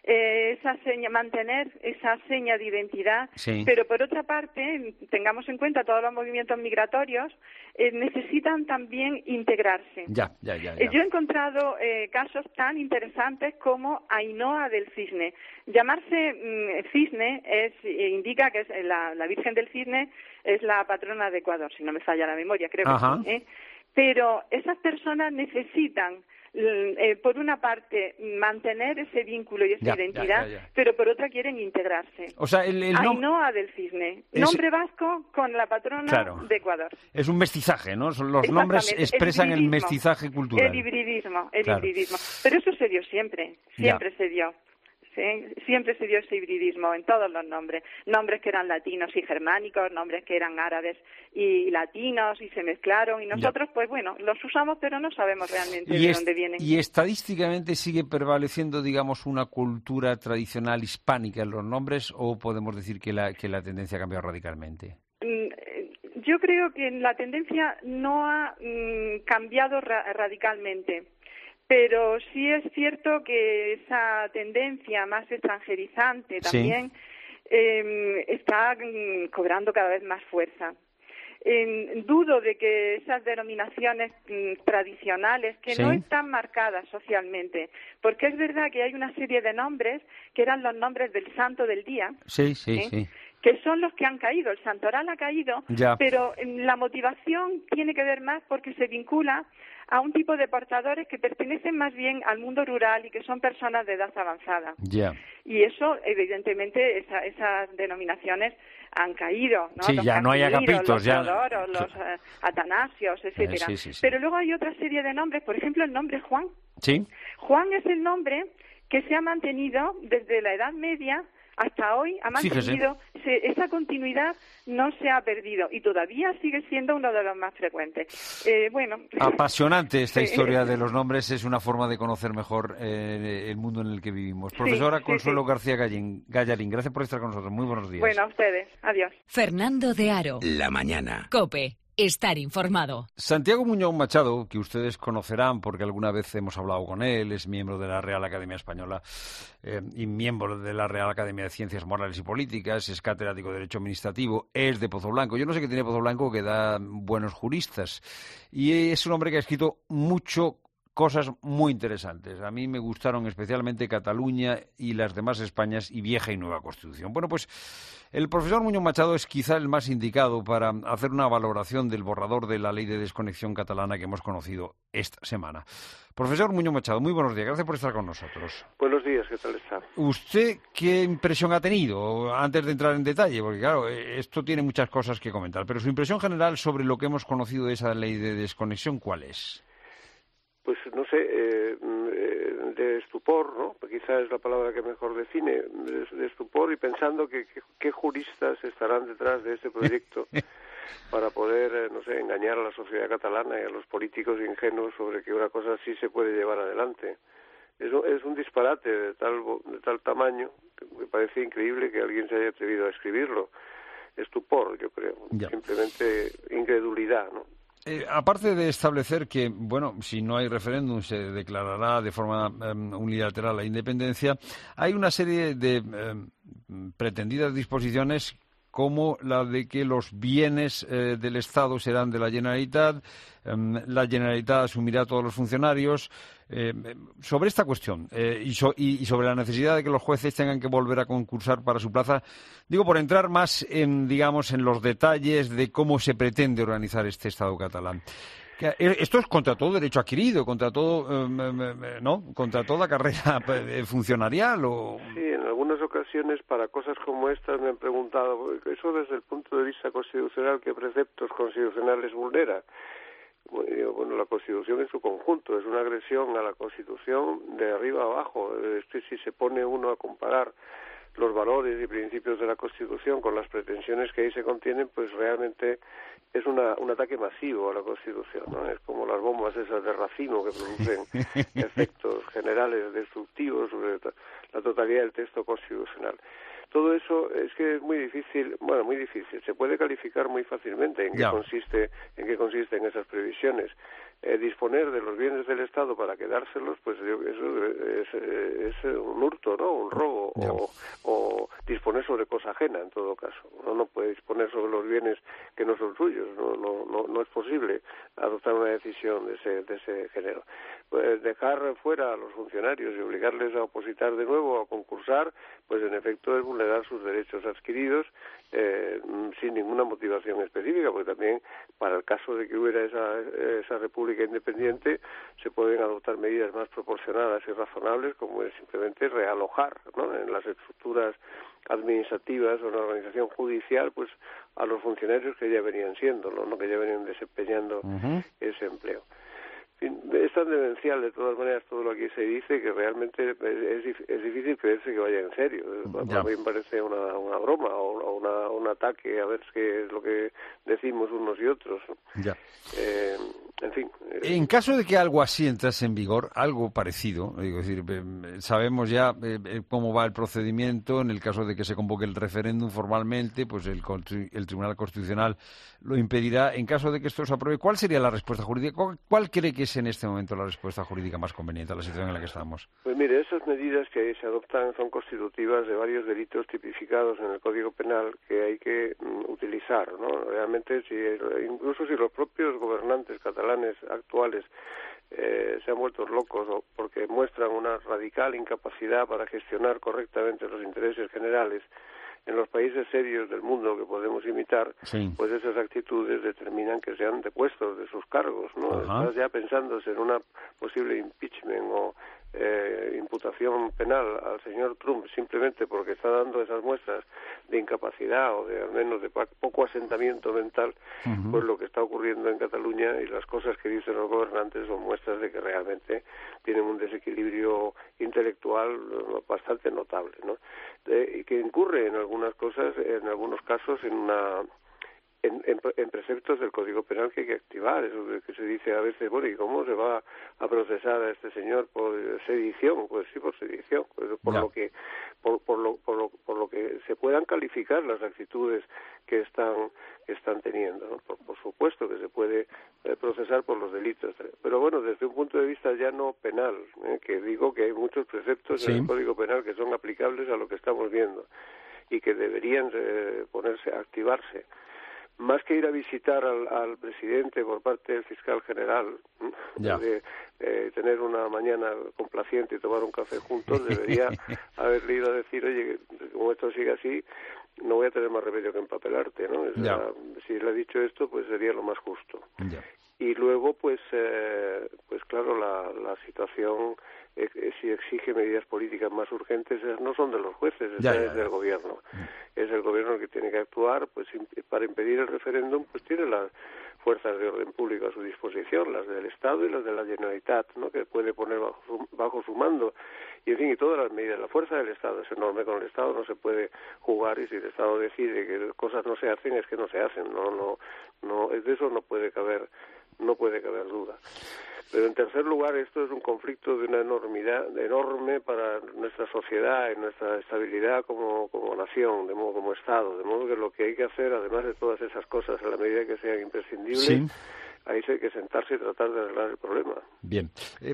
Speaker 12: mantener esa seña de identidad. Pero por otra parte, tengamos en cuenta todos los movimientos migratorios, necesitan también integrarse.
Speaker 1: Ya.
Speaker 12: Yo he encontrado casos tan interesantes como Ainhoa del Cisne. Llamarse Cisne indica que es la Virgen del Cisne es la patrona de Ecuador, si no me falla la memoria, creo que sí. Pero esas personas necesitan, por una parte, mantener ese vínculo y esa identidad, pero por otra quieren integrarse.
Speaker 1: O sea,
Speaker 12: Ainhoa del Cisne, nombre vasco con la patrona de Ecuador.
Speaker 1: Es un mestizaje, ¿no? Los nombres expresan el mestizaje cultural.
Speaker 12: El hibridismo. Pero eso se dio siempre se dio. Siempre se dio ese hibridismo en todos los nombres. Nombres que eran latinos y germánicos, nombres que eran árabes y latinos y se mezclaron. Y nosotros, los usamos, pero no sabemos realmente de dónde vienen.
Speaker 1: ¿Y estadísticamente sigue prevaleciendo, digamos, una cultura tradicional hispánica en los nombres o podemos decir que la tendencia ha cambiado radicalmente?
Speaker 12: Yo creo que la tendencia no ha cambiado radicalmente. Pero sí es cierto que esa tendencia más extranjerizante también está cobrando cada vez más fuerza. Dudo de que esas denominaciones tradicionales, que no están marcadas socialmente, porque es verdad que hay una serie de nombres que eran los nombres del santo del día, que son los que han caído. El santoral ha caído, pero la motivación tiene que ver más porque se vincula a un tipo de portadores que pertenecen más bien al mundo rural y que son personas de edad avanzada. Y eso, evidentemente, esas denominaciones han caído, ¿no?
Speaker 1: Sí,
Speaker 12: Los
Speaker 1: ya no hay
Speaker 12: Casimiros,
Speaker 1: agapitos,
Speaker 12: los
Speaker 1: ya.
Speaker 12: Teodoros, los Atanasios, etcétera.
Speaker 1: Sí.
Speaker 12: Pero luego hay otra serie de nombres, por ejemplo, el nombre Juan.
Speaker 1: Sí.
Speaker 12: Juan es el nombre que se ha mantenido desde la Edad Media hasta hoy, esa continuidad no se ha perdido y todavía sigue siendo uno de los más frecuentes.
Speaker 1: Apasionante esta historia de los nombres, es una forma de conocer mejor el mundo en el que vivimos. Profesora Consuelo García Gallarín, gracias por estar con nosotros. Muy buenos días.
Speaker 12: Bueno, a ustedes. Adiós.
Speaker 3: Fernando de Aro.
Speaker 2: La mañana.
Speaker 3: COPE. Estar informado.
Speaker 1: Santiago Muñoz Machado, que ustedes conocerán porque alguna vez hemos hablado con él, es miembro de la Real Academia Española y miembro de la Real Academia de Ciencias Morales y Políticas, es catedrático de Derecho Administrativo, es de Pozoblanco. Yo no sé qué tiene Pozoblanco, que da buenos juristas. Y es un hombre que ha escrito cosas muy interesantes. A mí me gustaron especialmente Cataluña y las demás Españas y Vieja y Nueva Constitución. Bueno, pues el profesor Muñoz Machado es quizá el más indicado para hacer una valoración del borrador de la Ley de Desconexión catalana que hemos conocido esta semana. Profesor Muñoz Machado, muy buenos días. Gracias por estar con nosotros.
Speaker 7: Buenos días, ¿qué tal está?
Speaker 1: ¿Usted qué impresión ha tenido antes de entrar en detalle? Porque claro, esto tiene muchas cosas que comentar, pero su impresión general sobre lo que hemos conocido de esa Ley de Desconexión, ¿cuál es?
Speaker 7: Pues no sé, de estupor, ¿no? Quizá es la palabra que mejor define, de estupor y pensando qué juristas estarán detrás de este proyecto para poder, no sé, engañar a la sociedad catalana y a los políticos ingenuos sobre que una cosa así se puede llevar adelante. Eso es un disparate de tal tamaño que me parece increíble que alguien se haya atrevido a escribirlo. Estupor, yo creo, simplemente incredulidad, ¿no?
Speaker 1: Aparte de establecer que, bueno, si no hay referéndum se declarará de forma unilateral la independencia, hay una serie de pretendidas disposiciones como la de que los bienes del Estado serán de la Generalitat asumirá a todos los funcionarios. Sobre esta cuestión y sobre la necesidad de que los jueces tengan que volver a concursar para su plaza, digo, por entrar más en los detalles de cómo se pretende organizar este Estado catalán. Esto es contra todo derecho adquirido, contra todo, ¿no? Contra toda carrera funcionarial.
Speaker 7: Sí, en algunas ocasiones para cosas como estas me han preguntado, eso desde el punto de vista constitucional, ¿qué preceptos constitucionales vulnera? Bueno, la Constitución en su conjunto es una agresión a la Constitución de arriba a abajo. Si se pone uno a comparar los valores y principios de la Constitución con las pretensiones que ahí se contienen, pues realmente es un ataque masivo a la Constitución, ¿no? Es como las bombas esas de racimo que producen efectos generales destructivos sobre la totalidad del texto constitucional. Todo eso es que es muy difícil, se puede calificar muy fácilmente en qué consisten esas previsiones. Disponer de los bienes del Estado para quedárselos, pues eso es un hurto, ¿no? Un robo, o disponer sobre cosa ajena, en todo caso. Uno no puede disponer sobre los bienes que no son suyos, no es posible adoptar una decisión de ese género. Pues dejar fuera a los funcionarios y obligarles a opositar de nuevo, a concursar, pues en efecto es vulnerar sus derechos adquiridos sin ninguna motivación específica, porque también para el caso de que hubiera esa república independiente se pueden adoptar medidas más proporcionadas y razonables, como es simplemente realojar, ¿no? En las estructuras administrativas o en la organización judicial, pues a los funcionarios que ya venían siendo, ¿no? Que ya venían desempeñando ese empleo. Es tan demencial de todas maneras todo lo que se dice que realmente es difícil creerse que vaya en serio. A mí me parece una broma o un ataque a ver qué es lo que decimos unos y otros. En fin.
Speaker 1: En caso de que algo así entrase en vigor, algo parecido, sabemos ya cómo va el procedimiento en el caso de que se convoque el referéndum formalmente, pues el Tribunal Constitucional lo impedirá. En caso de que esto se apruebe, ¿cuál sería la respuesta jurídica? ¿Cuál cree que es en este momento la respuesta jurídica más conveniente a la situación en la que estamos?
Speaker 7: Pues mire, esas medidas que se adoptan son constitutivas de varios delitos tipificados en el Código Penal que hay que utilizar, ¿no? Realmente, incluso si los propios gobernantes catalanes actuales se han vuelto locos porque muestran una radical incapacidad para gestionar correctamente los intereses generales en los países serios del mundo que podemos imitar, pues esas actitudes determinan que sean depuestos de sus cargos, ¿no? Estás ya pensándose en una posible impeachment o imputación penal al señor Trump simplemente porque está dando esas muestras de incapacidad o de al menos de poco asentamiento mental, pues lo que está ocurriendo en Cataluña y las cosas que dicen los gobernantes son muestras de que realmente tienen un desequilibrio intelectual bastante notable, ¿no? Y que incurre en algunas cosas, en algunos casos, en preceptos del Código Penal que hay que activar. Eso que se dice a veces, bueno, ¿y cómo se va a procesar a este señor por sedición? Pues sí, por sedición, por lo que se puedan calificar las actitudes que están teniendo, ¿no? Por supuesto que se puede procesar por los delitos, pero bueno, desde un punto de vista ya no penal, que digo que hay muchos preceptos en el Código Penal que son aplicables a lo que estamos viendo y que deberían activarse. Más que ir a visitar al presidente por parte del fiscal general, tener una mañana complaciente y tomar un café juntos, debería haberle ido a decir, oye, como esto sigue así, no voy a tener más remedio que empapelarte, ¿no? Si él ha dicho esto, pues sería lo más justo. Y luego, pues claro, la situación si exige medidas políticas más urgentes, no son de los jueces, es del gobierno. Es el gobierno el que tiene que actuar, pues para impedir el referéndum, pues tiene las fuerzas de orden público a su disposición, las del Estado y las de la Generalitat, ¿no? Que puede poner bajo su mando. Y en fin, y todas las medidas. La fuerza del Estado es enorme, con el Estado no se puede jugar, y si el Estado decide que cosas no se hacen, es que no se hacen. De eso no puede caber duda. Pero en tercer lugar, esto es un conflicto de una enormidad enorme para nuestra sociedad y nuestra estabilidad como nación, como Estado, de modo que lo que hay que hacer, además de todas esas cosas, en la medida que sean imprescindibles, ahí sí hay que sentarse y tratar de arreglar el problema.
Speaker 1: Bien.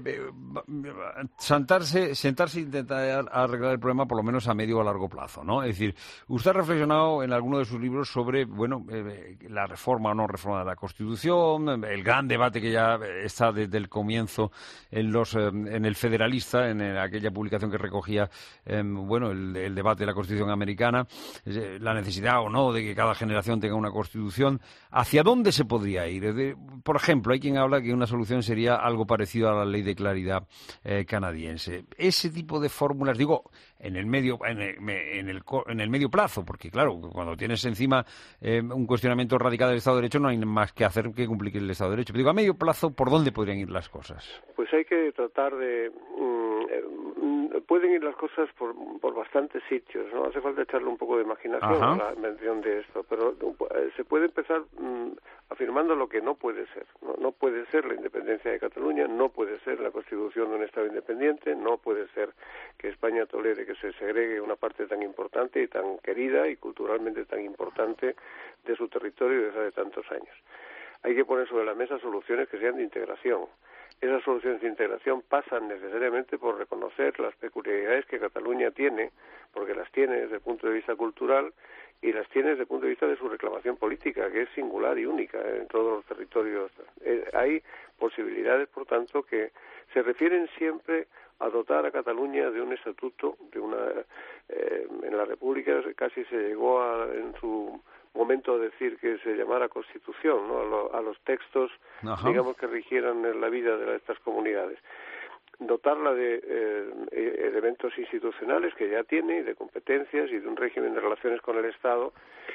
Speaker 1: Sentarse e intentar arreglar el problema por lo menos a medio o a largo plazo, ¿no? Es decir, usted ha reflexionado en alguno de sus libros sobre, la reforma o no reforma de la Constitución, el gran debate que ya está desde el comienzo en el Federalista, en aquella publicación que recogía, el debate de la Constitución americana, la necesidad o no de que cada generación tenga una Constitución. ¿Hacia dónde se podría ir? Por ejemplo, hay quien habla que una solución sería algo parecido a la ley de claridad canadiense. Ese tipo de fórmulas, digo, en el medio plazo, porque claro, cuando tienes encima un cuestionamiento radical del Estado de Derecho, no hay más que hacer que cumplir el Estado de Derecho. Pero digo, a medio plazo, ¿por dónde podrían ir las cosas?
Speaker 7: Pues hay que tratar de... pueden ir las cosas por bastantes sitios, ¿no? Hace falta echarle un poco de imaginación a la invención de esto, pero se puede empezar afirmando lo que no puede ser. No puede ser la independencia de Cataluña, no puede ser la constitución de un Estado independiente, no puede ser que España tolere que se segregue una parte tan importante y tan querida y culturalmente tan importante de su territorio desde hace tantos años. Hay que poner sobre la mesa soluciones que sean de integración. Esas soluciones de integración pasan necesariamente por reconocer las peculiaridades que Cataluña tiene, porque las tiene desde el punto de vista cultural y las tiene desde el punto de vista de su reclamación política, que es singular y única en todos los territorios. Hay posibilidades, por tanto, que se refieren siempre a dotar a Cataluña de un estatuto, en la República casi se llegó en su momento a decir que se llamara Constitución, ¿no? A los textos, digamos, que rigieran la vida de estas comunidades. Dotarla de elementos institucionales que ya tiene, de competencias y de un régimen de relaciones con el Estado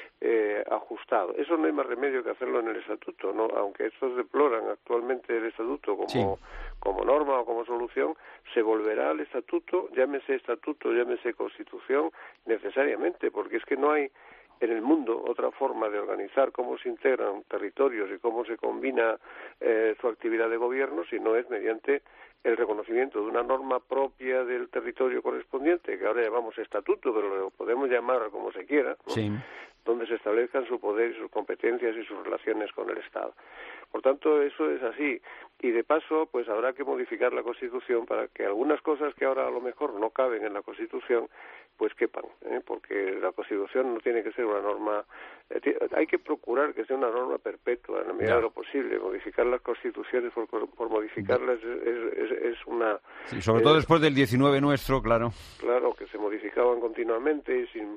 Speaker 7: ajustado. Eso no hay más remedio que hacerlo en el Estatuto, ¿no? Aunque estos deploran actualmente el Estatuto como norma o como solución, se volverá al Estatuto, llámese Constitución, necesariamente, porque es que no hay en el mundo otra forma de organizar cómo se integran territorios y cómo se combina su actividad de gobierno, si no es mediante el reconocimiento de una norma propia del territorio correspondiente, que ahora llamamos estatuto, pero lo podemos llamar como se quiera, ¿no? Donde se establezcan su poder y sus competencias y sus relaciones con el Estado. Por tanto, eso es así. Y de paso, pues habrá que modificar la Constitución para que algunas cosas que ahora a lo mejor no caben en la Constitución, pues quepan, porque la Constitución no tiene que ser una norma... hay que procurar que sea una norma perpetua en la medida de lo posible. Modificar las Constituciones por modificarlas es una... Sí,
Speaker 1: sobre todo después del 19 nuestro, claro.
Speaker 7: Claro, que se modificaban continuamente y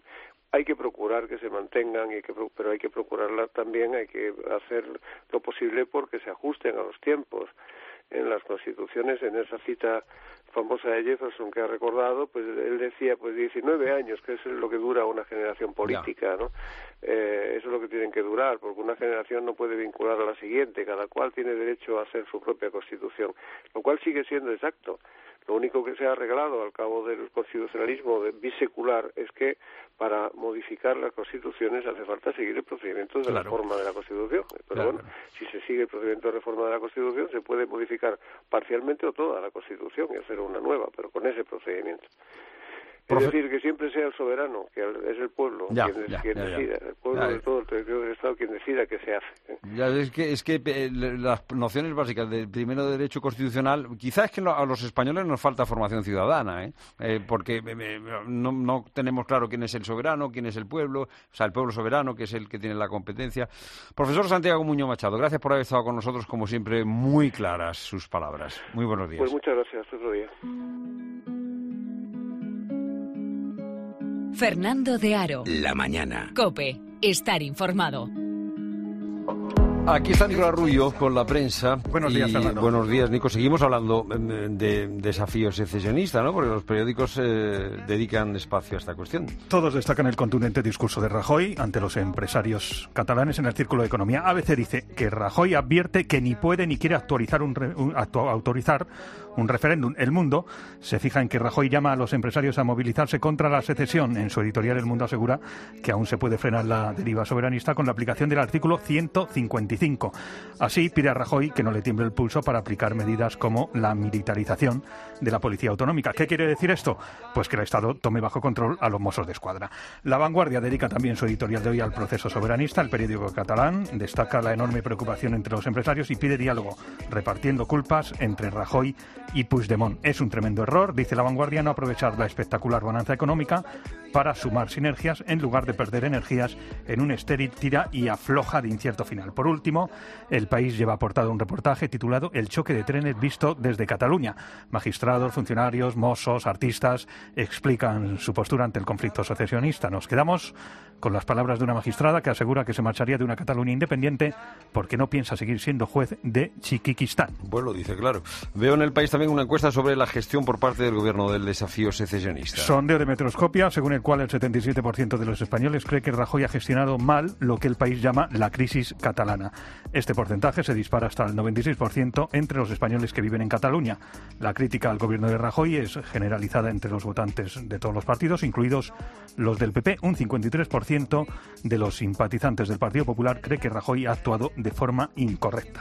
Speaker 7: hay que procurar que se mantengan, pero hay que procurarlas también, hay que hacer lo posible porque se ajusten a los tiempos. En las constituciones, en esa cita famosa de Jefferson que ha recordado, pues él decía 19 años, que es lo que dura una generación política, ¿no? Eso es lo que tienen que durar, porque una generación no puede vincular a la siguiente, cada cual tiene derecho a hacer su propia constitución, lo cual sigue siendo exacto. Lo único que se ha arreglado al cabo del constitucionalismo bisecular es que para modificar las constituciones hace falta seguir el procedimiento de reforma de la Constitución. Pero bueno, si se sigue el procedimiento de reforma de la Constitución, se puede modificar parcialmente o toda la Constitución y hacer una nueva, pero con ese procedimiento. Es decir, que siempre sea el soberano, que es el pueblo quien decida, el pueblo de todo el territorio del Estado quien decida qué se hace.
Speaker 1: Ya, es que las nociones básicas del primero derecho constitucional, quizás es que a los españoles nos falta formación ciudadana, porque no tenemos claro quién es el soberano, quién es el pueblo, o sea, el pueblo soberano, que es el que tiene la competencia. Profesor Santiago Muñoz Machado, gracias por haber estado con nosotros, como siempre, muy claras sus palabras. Muy buenos días.
Speaker 7: Pues muchas gracias, hasta otro día.
Speaker 3: Fernando de Aro.
Speaker 2: La mañana.
Speaker 3: COPE. Estar informado.
Speaker 1: Aquí está Nicolás Rullo con la prensa.
Speaker 13: Buenos días, Fernando.
Speaker 1: Buenos días, Nico. Seguimos hablando de desafío secesionista, ¿no? Porque los periódicos dedican espacio a esta cuestión.
Speaker 13: Todos destacan el contundente discurso de Rajoy ante los empresarios catalanes en el Círculo de Economía. ABC dice que Rajoy advierte que ni puede ni quiere autorizar un referéndum. El Mundo se fija en que Rajoy llama a los empresarios a movilizarse contra la secesión. En su editorial, El Mundo asegura que aún se puede frenar la deriva soberanista con la aplicación del artículo 155. Así pide a Rajoy que no le tiemble el pulso para aplicar medidas como la militarización de la policía autonómica. ¿Qué quiere decir esto? Pues que el Estado tome bajo control a los Mossos de Escuadra. La Vanguardia dedica también su editorial de hoy al proceso soberanista. El periódico catalán destaca la enorme preocupación entre los empresarios y pide diálogo, repartiendo culpas entre Rajoy y Puigdemont. Es un tremendo error, dice La Vanguardia, no aprovechar la espectacular bonanza económica para sumar sinergias en lugar de perder energías en un estéril tira y afloja de incierto final. Por último, El País lleva aportado un reportaje titulado El choque de trenes visto desde Cataluña. Magistrados, funcionarios, mozos, artistas explican su postura ante el conflicto secesionista. Nos quedamos con las palabras de una magistrada que asegura que se marcharía de una Cataluña independiente porque no piensa seguir siendo juez de Chiquiquistán.
Speaker 1: Pues lo dice, claro. Veo en El País también una encuesta sobre la gestión por parte del gobierno del desafío secesionista.
Speaker 13: Sondeo de Metroscopia, según el cual el 77% de los españoles cree que Rajoy ha gestionado mal lo que El País llama la crisis catalana. Este porcentaje se dispara hasta el 96% entre los españoles que viven en Cataluña. La crítica al gobierno de Rajoy es generalizada entre los votantes de todos los partidos, incluidos los del PP. Un 53% de los simpatizantes del Partido Popular cree que Rajoy ha actuado de forma incorrecta.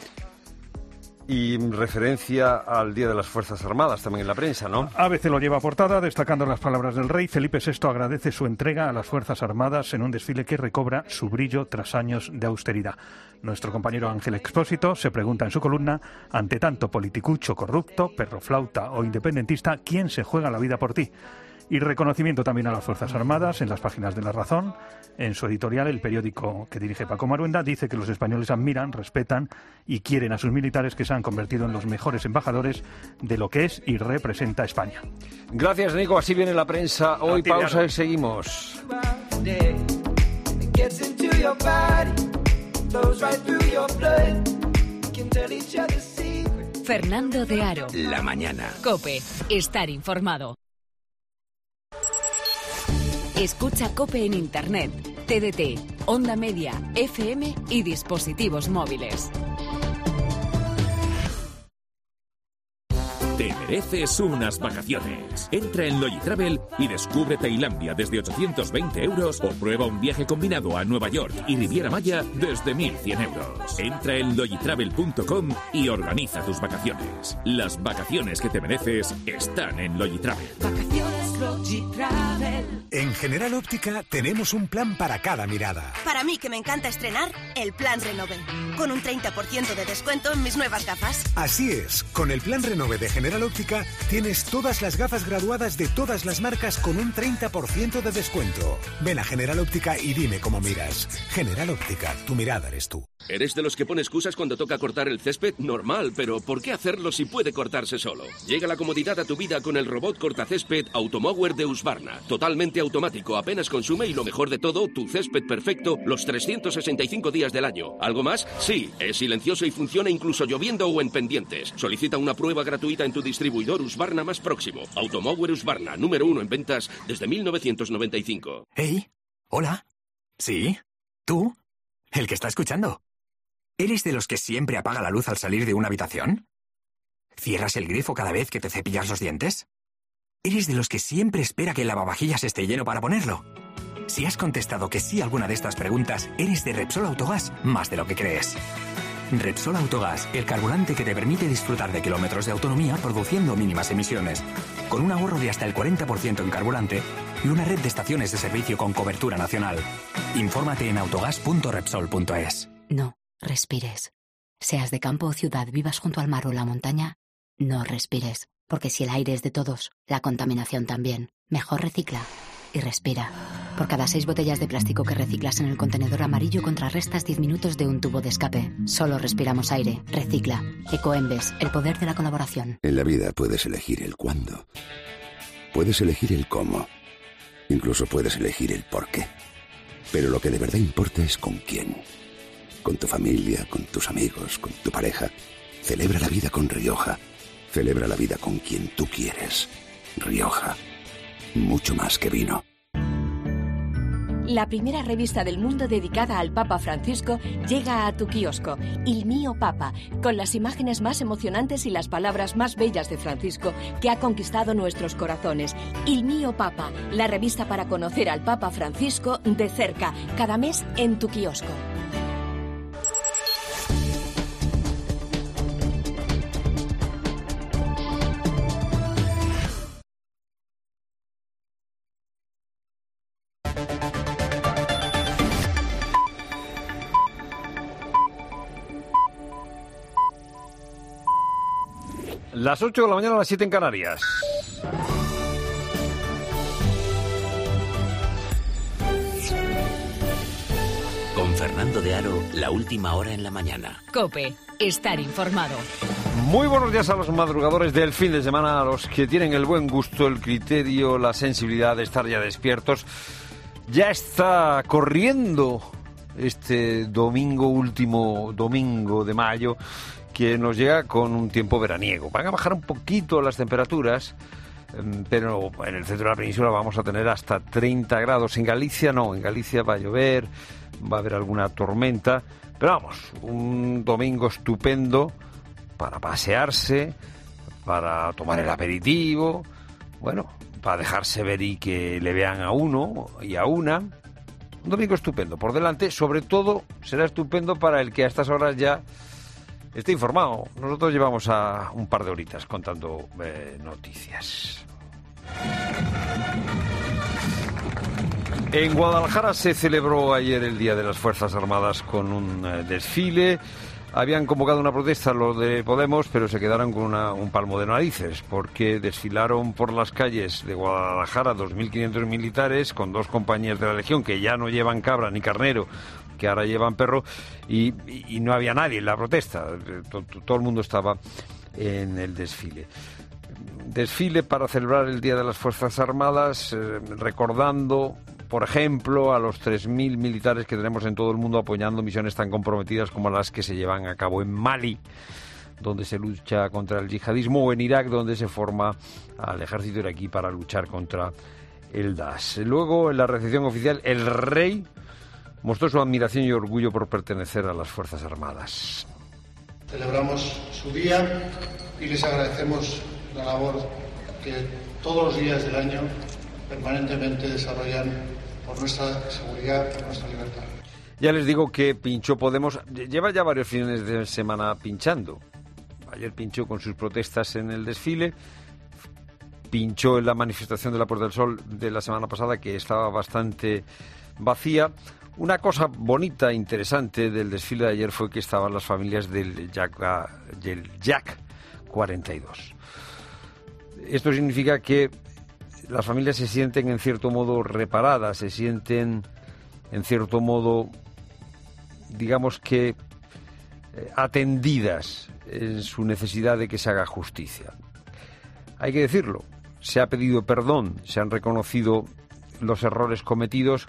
Speaker 1: Y referencia al Día de las Fuerzas Armadas también en la prensa, ¿no?
Speaker 13: ABC lo lleva a portada, destacando las palabras del rey. Felipe VI agradece su entrega a las Fuerzas Armadas en un desfile que recobra su brillo tras años de austeridad. Nuestro compañero Ángel Expósito se pregunta en su columna, ante tanto politicucho corrupto, perroflauta o independentista, ¿quién se juega la vida por ti? Y reconocimiento también a las Fuerzas Armadas en las páginas de La Razón. En su editorial, el periódico que dirige Paco Maruenda dice que los españoles admiran, respetan y quieren a sus militares, que se han convertido en los mejores embajadores de lo que es y representa España.
Speaker 1: Gracias, Nico. Así viene la prensa. Hoy pausa y seguimos.
Speaker 3: Fernando de Aro.
Speaker 2: La mañana.
Speaker 3: COPE. Estar informado. Escucha COPE en Internet, TDT, Onda Media, FM y dispositivos móviles.
Speaker 14: Te mereces unas vacaciones. Entra en Logitravel y descubre Tailandia desde 820 euros o prueba un viaje combinado a Nueva York y Riviera Maya desde 1.100 euros. Entra en logitravel.com y organiza tus vacaciones. Las vacaciones que te mereces están en Logitravel.
Speaker 15: Vacaciones Logitravel.
Speaker 16: En General Óptica tenemos un plan para cada mirada.
Speaker 18: Para mí, que me encanta estrenar, el plan Renove. Con un 30% de descuento en mis nuevas gafas.
Speaker 16: Así es, con el plan Renove de General Óptica tienes todas las gafas graduadas de todas las marcas con un 30% de descuento. Ven a General Óptica y dime cómo miras. General Óptica, tu mirada eres tú.
Speaker 21: ¿Eres de los que pone excusas cuando toca cortar el césped? Normal, pero ¿por qué hacerlo si puede cortarse solo? Llega la comodidad a tu vida con el robot cortacésped Automower de de Husqvarna. Totalmente automático, apenas consume y lo mejor de todo, tu césped perfecto los 365 días del año. ¿Algo más? Sí, es silencioso y funciona incluso lloviendo o en pendientes. Solicita una prueba gratuita en tu distribuidor Husqvarna más próximo. Automower Husqvarna, número 1 en ventas desde 1995.
Speaker 4: ¿Hey? ¿Hola? ¿Sí? ¿Tú? ¿El que está escuchando? ¿Eres de los que siempre apaga la luz al salir de una habitación? ¿Cierras el grifo cada vez que te cepillas los dientes? ¿Eres de los que siempre espera que el lavavajillas esté lleno para ponerlo? Si has contestado que sí a alguna de estas preguntas, eres de Repsol Autogás más de lo que crees. Repsol Autogás, el carburante que te permite disfrutar de kilómetros de autonomía produciendo mínimas emisiones, con un ahorro de hasta el 40% en carburante y una red de estaciones de servicio con cobertura nacional. Infórmate en autogas.repsol.es.
Speaker 19: No respires. Seas de campo o ciudad, vivas junto al mar o la montaña, no respires. Porque si el aire es de todos, la contaminación también. Mejor recicla y respira. Por cada 6 botellas de plástico que reciclas en el contenedor amarillo contrarrestas 10 minutos de un tubo de escape. Solo respiramos aire. Recicla. Ecoembes, el poder de la colaboración.
Speaker 22: En la vida puedes elegir el cuándo. Puedes elegir el cómo. Incluso puedes elegir el por qué. Pero lo que de verdad importa es con quién. Con tu familia, con tus amigos, con tu pareja. Celebra la vida con Rioja. Celebra la vida con quien tú quieres. Rioja. Mucho más que vino.
Speaker 8: La primera revista del mundo dedicada al Papa Francisco llega a tu kiosco, Il Mio Papa, con las imágenes más emocionantes y las palabras más bellas de Francisco que ha conquistado nuestros corazones. Il Mio Papa, la revista para conocer al Papa Francisco de cerca, cada mes en tu kiosco.
Speaker 1: Las 8 de la mañana, a las 7 en Canarias.
Speaker 2: Con Fernando de Aro, la última hora en la mañana.
Speaker 3: COPE, estar informado.
Speaker 1: Muy buenos días a los madrugadores del fin de semana, a los que tienen el buen gusto, el criterio, la sensibilidad de estar ya despiertos. Ya está corriendo este domingo, último domingo de mayo, que nos llega con un tiempo veraniego. Van a bajar un poquito las temperaturas, pero en el centro de la península vamos a tener hasta 30 grados. En Galicia no, en Galicia va a llover, va a haber alguna tormenta, pero vamos, un domingo estupendo para pasearse, para tomar el aperitivo, bueno, para dejarse ver y que le vean a uno y a una. Un domingo estupendo por delante, sobre todo será estupendo para el que a estas horas ya esté informado. Nosotros llevamos a un par de horitas contando noticias. En Guadalajara se celebró ayer el Día de las Fuerzas Armadas con un desfile. Habían convocado una protesta los de Podemos, pero se quedaron con un palmo de narices, porque desfilaron por las calles de Guadalajara 2.500 militares con 2 compañías de la Legión que ya no llevan cabra ni carnero, que ahora llevan perro, y no había nadie en la protesta. Todo el mundo estaba en el desfile. Desfile para celebrar el Día de las Fuerzas Armadas, recordando, por ejemplo, a los 3.000 militares que tenemos en todo el mundo apoyando misiones tan comprometidas como las que se llevan a cabo en Mali, donde se lucha contra el yihadismo, o en Irak, donde se forma al ejército iraquí para luchar contra el Daesh. Luego, en la recepción oficial, el rey mostró su admiración y orgullo por pertenecer a las Fuerzas Armadas.
Speaker 23: Celebramos su día y les agradecemos la labor que todos los días del año permanentemente desarrollan por nuestra seguridad, por nuestra libertad.
Speaker 1: Ya les digo que pinchó Podemos, lleva ya varios fines de semana pinchando. Ayer pinchó con sus protestas en el desfile, pinchó en la manifestación de la Puerta del Sol de la semana pasada, que estaba bastante vacía. Una cosa bonita, interesante del desfile de ayer fue que estaban las familias del Jack 42. Esto significa que las familias se sienten en cierto modo reparadas, se sienten en cierto modo, digamos que, atendidas en su necesidad de que se haga justicia. Hay que decirlo, se ha pedido perdón, se han reconocido los errores cometidos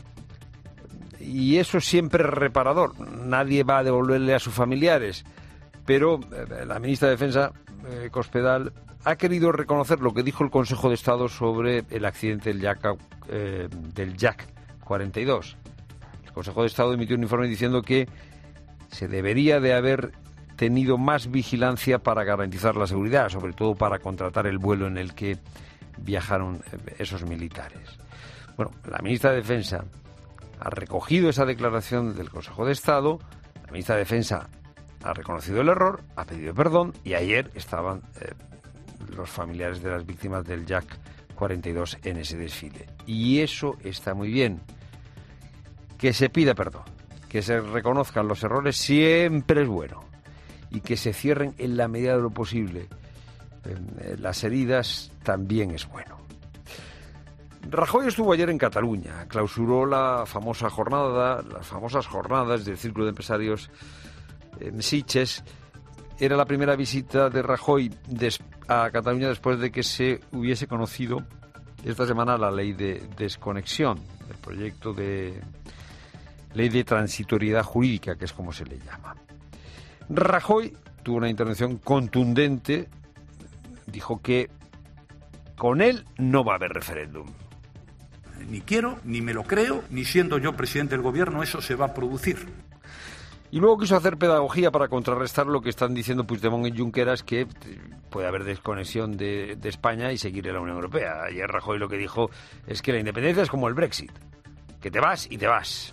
Speaker 1: y eso siempre es reparador. Nadie va a devolverle a sus familiares, pero la ministra de Defensa, Cospedal, ha querido reconocer lo que dijo el Consejo de Estado sobre el accidente del Jack 42. El Consejo de Estado emitió un informe diciendo que se debería de haber tenido más vigilancia para garantizar la seguridad, sobre todo para contratar el vuelo en el que viajaron esos militares. Bueno, la ministra de Defensa ha recogido esa declaración del Consejo de Estado, la ministra de Defensa ha reconocido el error, ha pedido perdón y ayer estaban los familiares de las víctimas del Jack 42 en ese desfile. Y eso está muy bien. Que se pida perdón, que se reconozcan los errores siempre es bueno y que se cierren en la medida de lo posible las heridas también es bueno. Rajoy estuvo ayer en Cataluña, clausuró las famosas jornadas del Círculo de Empresarios en Sitges. Era la primera visita de Rajoy a Cataluña después de que se hubiese conocido esta semana la ley de desconexión, el proyecto de ley de transitoriedad jurídica, que es como se le llama. Rajoy tuvo una intervención contundente, dijo que con él no va a haber referéndum.
Speaker 5: Ni quiero, ni me lo creo, ni siendo yo presidente del gobierno eso se va a producir.
Speaker 1: Y luego quiso hacer pedagogía para contrarrestar lo que están diciendo Puigdemont y Junqueras, que puede haber desconexión de España y seguir en la Unión Europea. Ayer Rajoy lo que dijo es que la independencia es como el Brexit, que te vas y te vas.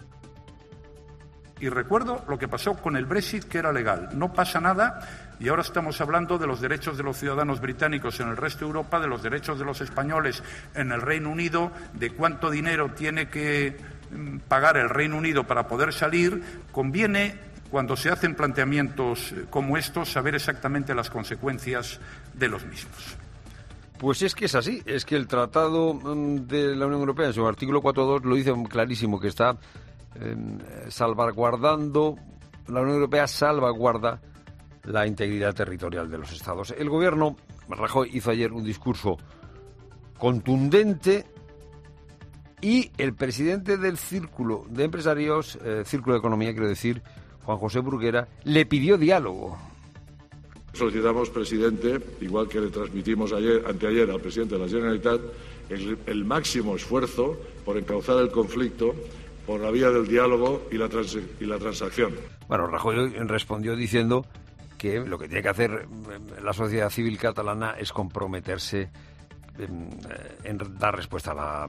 Speaker 5: Y recuerdo lo que pasó con el Brexit, que era legal. No pasa nada y ahora estamos hablando de los derechos de los ciudadanos británicos en el resto de Europa, de los derechos de los españoles en el Reino Unido, de cuánto dinero tiene que pagar el Reino Unido para poder salir. Conviene, cuando se hacen planteamientos como estos, saber exactamente las consecuencias de los mismos.
Speaker 1: Pues es que es así, es que el Tratado de la Unión Europea en su artículo 4.2 lo dice clarísimo, que está salvaguardando, la Unión Europea salvaguarda la integridad territorial de los Estados. El gobierno, Rajoy hizo ayer un discurso contundente y el presidente del Círculo de Empresarios, Círculo de Economía, quiero decir, Juan José Burguera, le pidió diálogo.
Speaker 6: Solicitamos, presidente, igual que le transmitimos anteayer al presidente de la Generalitat, el máximo esfuerzo por encauzar el conflicto por la vía del diálogo y la transacción.
Speaker 1: Bueno, Rajoy respondió diciendo que lo que tiene que hacer la sociedad civil catalana es comprometerse en dar respuesta a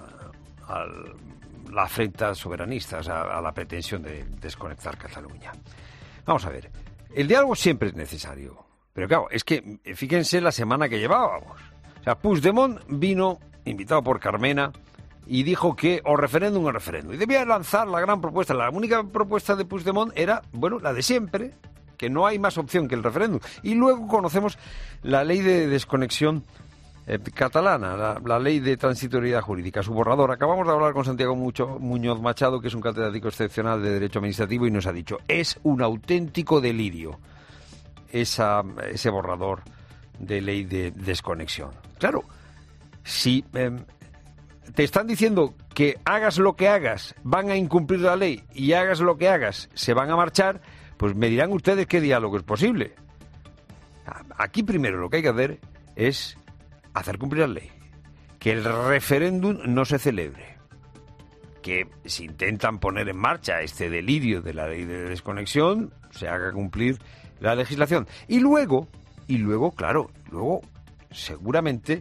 Speaker 1: la afrenta soberanista, o sea, a la pretensión de desconectar Cataluña. Vamos a ver, el diálogo siempre es necesario, pero claro, es que fíjense la semana que llevábamos. O sea, Puigdemont vino, invitado por Carmena, y dijo que o referéndum o referéndum. Y debía lanzar la gran propuesta. La única propuesta de Puigdemont era, bueno, la de siempre, que no hay más opción que el referéndum. Y luego conocemos la ley de desconexión catalana, la ley de transitoriedad jurídica, su borrador. Acabamos de hablar con Santiago Muñoz Machado, que es un catedrático excepcional de Derecho Administrativo, y nos ha dicho, es un auténtico delirio ese borrador de ley de desconexión. Claro, si te están diciendo que hagas lo que hagas, van a incumplir la ley, y hagas lo que hagas, se van a marchar, pues me dirán ustedes qué diálogo es posible. Aquí primero lo que hay que hacer es hacer cumplir la ley, que el referéndum no se celebre, que si intentan poner en marcha este delirio de la ley de desconexión, se haga cumplir la legislación. Y luego, claro, seguramente,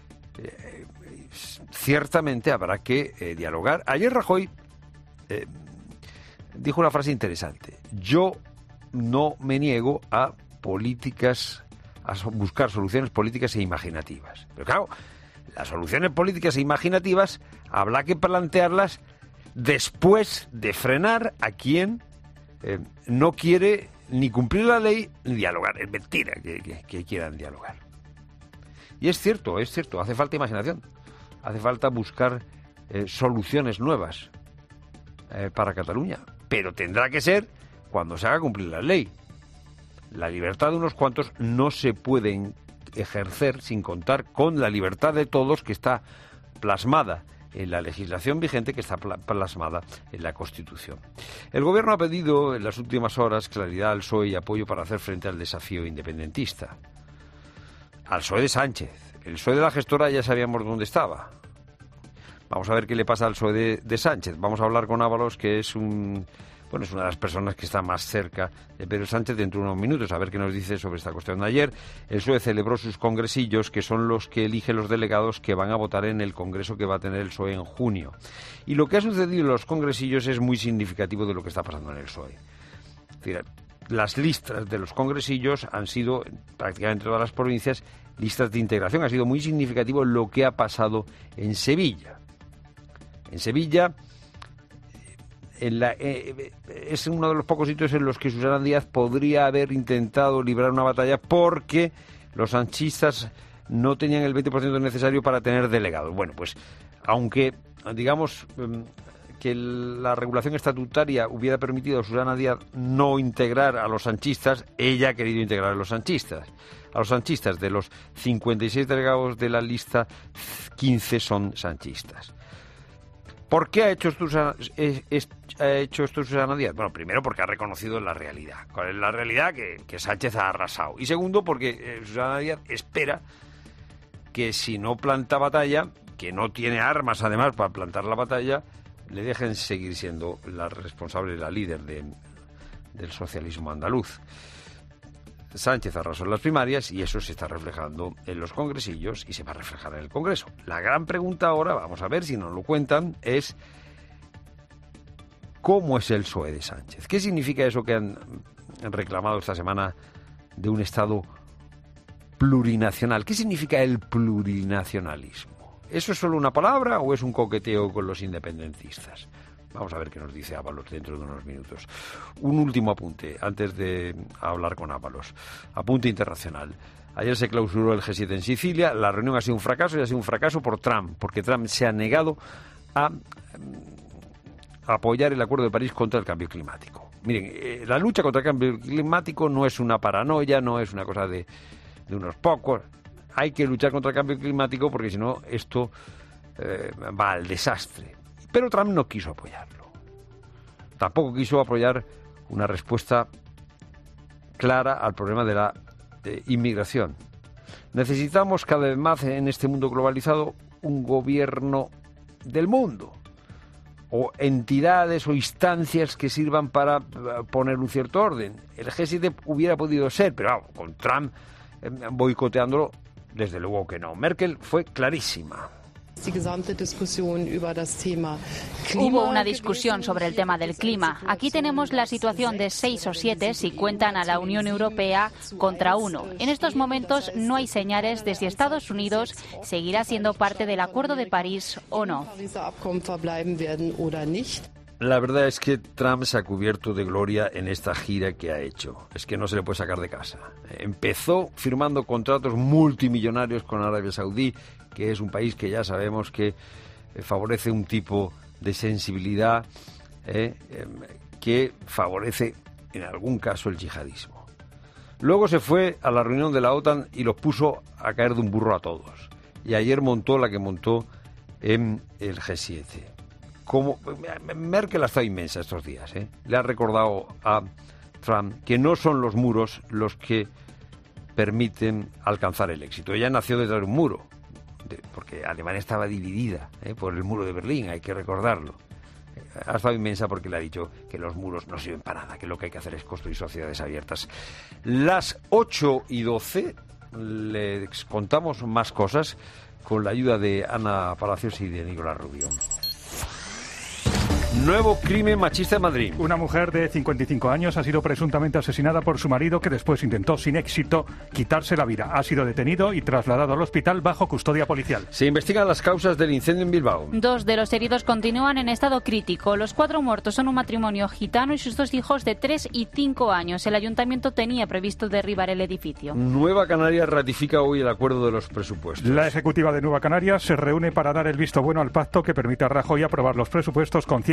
Speaker 1: ciertamente habrá que dialogar. Ayer Rajoy dijo una frase interesante: yo no me niego a buscar soluciones políticas e imaginativas. Pero claro, las soluciones políticas e imaginativas habrá que plantearlas después de frenar a quien no quiere ni cumplir la ley ni dialogar. Es mentira que quieran dialogar. Y es cierto, hace falta imaginación, hace falta buscar soluciones nuevas para Cataluña, pero tendrá que ser cuando se haga cumplir la ley. La libertad de unos cuantos no se puede ejercer sin contar con la libertad de todos que está plasmada en la legislación vigente, que está plasmada en la Constitución. El Gobierno ha pedido en las últimas horas claridad al PSOE y apoyo para hacer frente al desafío independentista. Al PSOE de Sánchez. El PSOE de la gestora ya sabíamos dónde estaba. Vamos a ver qué le pasa al PSOE de Sánchez. Vamos a hablar con Ábalos, que es una de las personas que está más cerca de Pedro Sánchez, dentro de unos minutos, a ver qué nos dice sobre esta cuestión. Ayer el PSOE celebró sus congresillos, que son los que eligen los delegados que van a votar en el congreso que va a tener el PSOE en junio. Y lo que ha sucedido en los congresillos es muy significativo de lo que está pasando en el PSOE. Es decir, las listas de los congresillos han sido, prácticamente todas las provincias, listas de integración. Ha sido muy significativo lo que ha pasado en Sevilla. En Sevilla es uno de los pocos sitios en los que Susana Díaz podría haber intentado librar una batalla, porque los sanchistas no tenían el 20% necesario para tener delegados. Bueno, pues aunque digamos que la regulación estatutaria hubiera permitido a Susana Díaz no integrar a los sanchistas, ella ha querido integrar a los sanchistas. A los sanchistas, de los 56 delegados de la lista, 15 son sanchistas. ¿Por qué ha hecho esto Susana Díaz? Bueno, primero porque ha reconocido la realidad. ¿Cuál es la realidad? Que Sánchez ha arrasado. Y segundo porque Susana Díaz espera que si no planta batalla, que no tiene armas además para plantar la batalla, le dejen seguir siendo la responsable, la líder del socialismo andaluz. Sánchez arrasó en las primarias y eso se está reflejando en los congresillos y se va a reflejar en el Congreso. La gran pregunta ahora, vamos a ver si nos lo cuentan, es ¿cómo es el PSOE de Sánchez? ¿Qué significa eso que han reclamado esta semana de un Estado plurinacional? ¿Qué significa el plurinacionalismo? ¿Eso es solo una palabra o es un coqueteo con los independentistas? Vamos a ver qué nos dice Ábalos dentro de unos minutos. Un último apunte antes de hablar con Ábalos. Apunte internacional. Ayer se clausuró el G7 en Sicilia. La reunión ha sido un fracaso y ha sido un fracaso por Trump, porque Trump se ha negado a apoyar el Acuerdo de París contra el cambio climático. Miren, la lucha contra el cambio climático no es una paranoia, no es una cosa de unos pocos. Hay que luchar contra el cambio climático porque si no esto va al desastre. Pero Trump no quiso apoyarlo. Tampoco quiso apoyar una respuesta clara al problema de la inmigración. Necesitamos cada vez más en este mundo globalizado un gobierno del mundo, o entidades o instancias que sirvan para poner un cierto orden. El G7 hubiera podido ser, pero con Trump boicoteándolo, desde luego que no. Merkel fue clarísima.
Speaker 10: Hubo una discusión sobre el tema del clima. Aquí tenemos la situación de 6 o 7 si cuentan a la Unión Europea contra 1. En estos momentos no hay señales de si Estados Unidos seguirá siendo parte del Acuerdo de París o no.
Speaker 1: La verdad es que Trump se ha cubierto de gloria en esta gira que ha hecho. Es que no se le puede sacar de casa. Empezó firmando contratos multimillonarios con Arabia Saudí, que es un país que ya sabemos que favorece un tipo de sensibilidad que favorece en algún caso el yihadismo. Luego se fue a la reunión de la OTAN y los puso a caer de un burro a todos. Y ayer montó la que montó en el G7. Merkel ha estado inmensa estos días. Le ha recordado a Trump que no son los muros los que permiten alcanzar el éxito. Ella nació detrás de un muro, porque Alemania estaba dividida por el muro de Berlín, hay que recordarlo. Ha estado inmensa porque le ha dicho que los muros no sirven para nada, que lo que hay que hacer es construir sociedades abiertas. Las 8:12 les contamos más cosas con la ayuda de Ana Palacios y de Nicolás Rubio. Nuevo crimen machista en Madrid.
Speaker 13: Una mujer de 55 años ha sido presuntamente asesinada por su marido, que después intentó sin éxito quitarse la vida. Ha sido detenido y trasladado al hospital bajo custodia policial.
Speaker 1: Se investigan las causas del incendio en Bilbao.
Speaker 10: 2 de los heridos continúan en estado crítico. Los 4 muertos son un matrimonio gitano y sus 2 hijos de 3 y 5 años. El ayuntamiento tenía previsto derribar el edificio.
Speaker 1: Nueva Canarias ratifica hoy el acuerdo de los presupuestos.
Speaker 13: La ejecutiva de Nueva Canarias se reúne para dar el visto bueno al pacto que permite a Rajoy aprobar los presupuestos con 100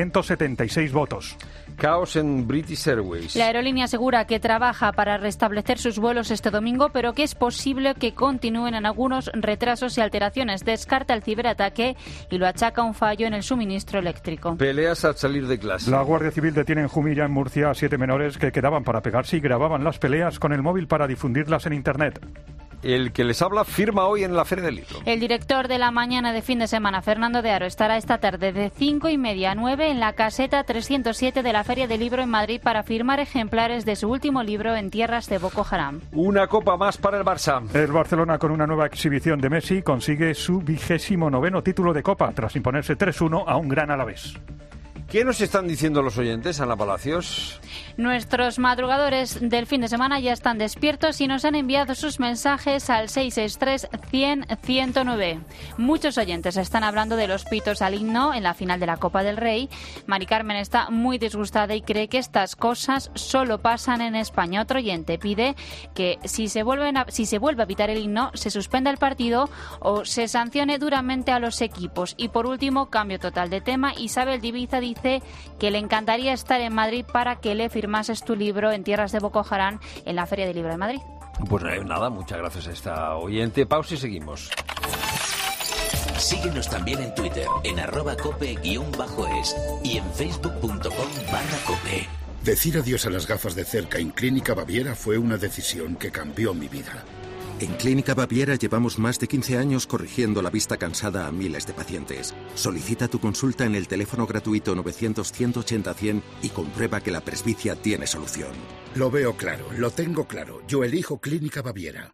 Speaker 13: 176 votos.
Speaker 1: Caos en British Airways.
Speaker 10: La aerolínea asegura que trabaja para restablecer sus vuelos este domingo, pero que es posible que continúen en algunos retrasos y alteraciones. Descarta el ciberataque y lo achaca a un fallo en el suministro eléctrico.
Speaker 1: Peleas al salir de clase.
Speaker 13: La Guardia Civil detiene en Jumilla, en Murcia, a 7 menores que quedaban para pegarse y grababan las peleas con el móvil para difundirlas en Internet.
Speaker 1: El que les habla firma hoy en la Feria del Libro.
Speaker 10: El director de la mañana de fin de semana, Fernando de Aro, estará esta tarde de 5:30 a 9 en la caseta 307 de la Feria del Libro en Madrid para firmar ejemplares de su último libro En tierras de Boko Haram.
Speaker 1: Una copa más para el Barça.
Speaker 13: El Barcelona, con una nueva exhibición de Messi, consigue su 29º título de Copa tras imponerse 3-1 a un gran Alavés.
Speaker 1: ¿Qué nos están diciendo los oyentes, Ana Palacios?
Speaker 10: Nuestros madrugadores del fin de semana ya están despiertos y nos han enviado sus mensajes al 663-100-109. Muchos oyentes están hablando de los pitos al himno en la final de la Copa del Rey. Mari Carmen está muy disgustada y cree que estas cosas solo pasan en España. Otro oyente pide que si se vuelve a pitar el himno, se suspenda el partido o se sancione duramente a los equipos. Y por último, cambio total de tema, Isabel Diviza dice que le encantaría estar en Madrid para que le firmases tu libro En tierras de Boko Haram en la Feria del Libro de Madrid.
Speaker 1: Pues nada, muchas gracias a esta oyente. Pausa y seguimos.
Speaker 2: Síguenos también en Twitter, en @cope_es y en facebook.com/cope.
Speaker 11: Decir adiós a las gafas de cerca en Clínica Baviera fue una decisión que cambió mi vida.
Speaker 17: En Clínica Baviera llevamos más de 15 años corrigiendo la vista cansada a miles de pacientes. Solicita tu consulta en el teléfono gratuito 900-180-100 y comprueba que la presbicia tiene solución.
Speaker 11: Lo veo claro, lo tengo claro. Yo elijo Clínica Baviera.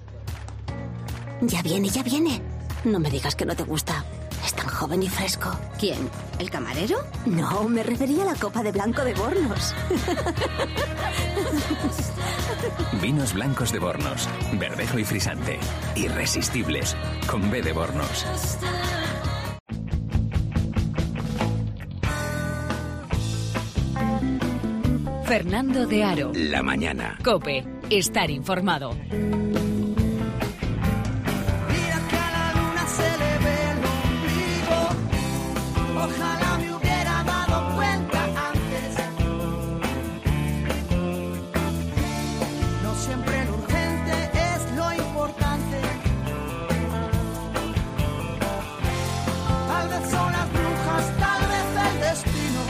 Speaker 20: Ya viene. No me digas que no te gusta. Es tan joven y fresco.
Speaker 8: ¿Quién? ¿El camarero?
Speaker 20: No, me refería a la copa de blanco de Bornos.
Speaker 4: Vinos blancos de Bornos, verdejo y frisante. Irresistibles, con B de Bornos.
Speaker 3: Fernando de Aro.
Speaker 2: La mañana.
Speaker 3: COPE. Estar informado.
Speaker 15: Ojalá me hubiera dado cuenta antes. No siempre lo urgente es lo importante. Tal vez son las brujas, tal vez el destino.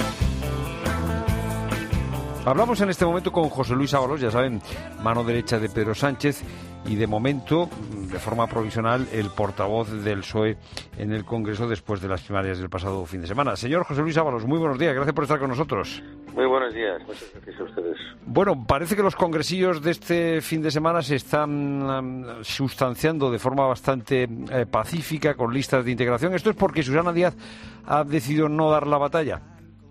Speaker 1: Hablamos en este momento con José Luis Ábalos, ya saben, mano derecha de Pedro Sánchez y de momento, de forma provisional, el portavoz del PSOE en el Congreso después de las primarias del pasado fin de semana. Señor José Luis Ábalos, muy buenos días, gracias por estar con nosotros.
Speaker 24: Muy buenos días, muchas gracias a ustedes.
Speaker 1: Bueno, parece que los congresillos de este fin de semana se están sustanciando de forma bastante pacífica, con listas de integración. ¿Esto es porque Susana Díaz ha decidido no dar la batalla?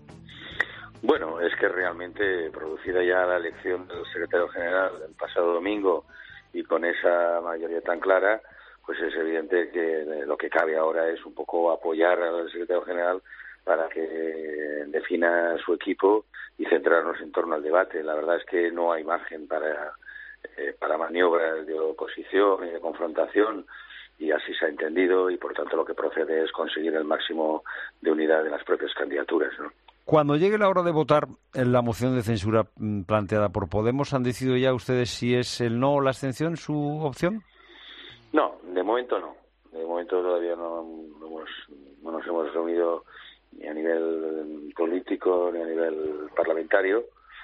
Speaker 24: Bueno, es que realmente, producida ya la elección del secretario general el pasado domingo y con esa mayoría tan clara, pues es evidente que lo que cabe ahora es un poco apoyar al secretario general para que defina su equipo y centrarnos en torno al debate. La verdad es que no hay margen para maniobras de oposición y de confrontación, y así se ha entendido, y por tanto lo que procede es conseguir el máximo de unidad de las propias candidaturas, ¿no?
Speaker 1: Cuando llegue la hora de votar en la moción de censura planteada por Podemos, ¿han decidido ya ustedes si es el no o la abstención su opción?
Speaker 24: No, de momento no. De momento todavía no nos hemos reunido ni a nivel político ni a nivel parlamentario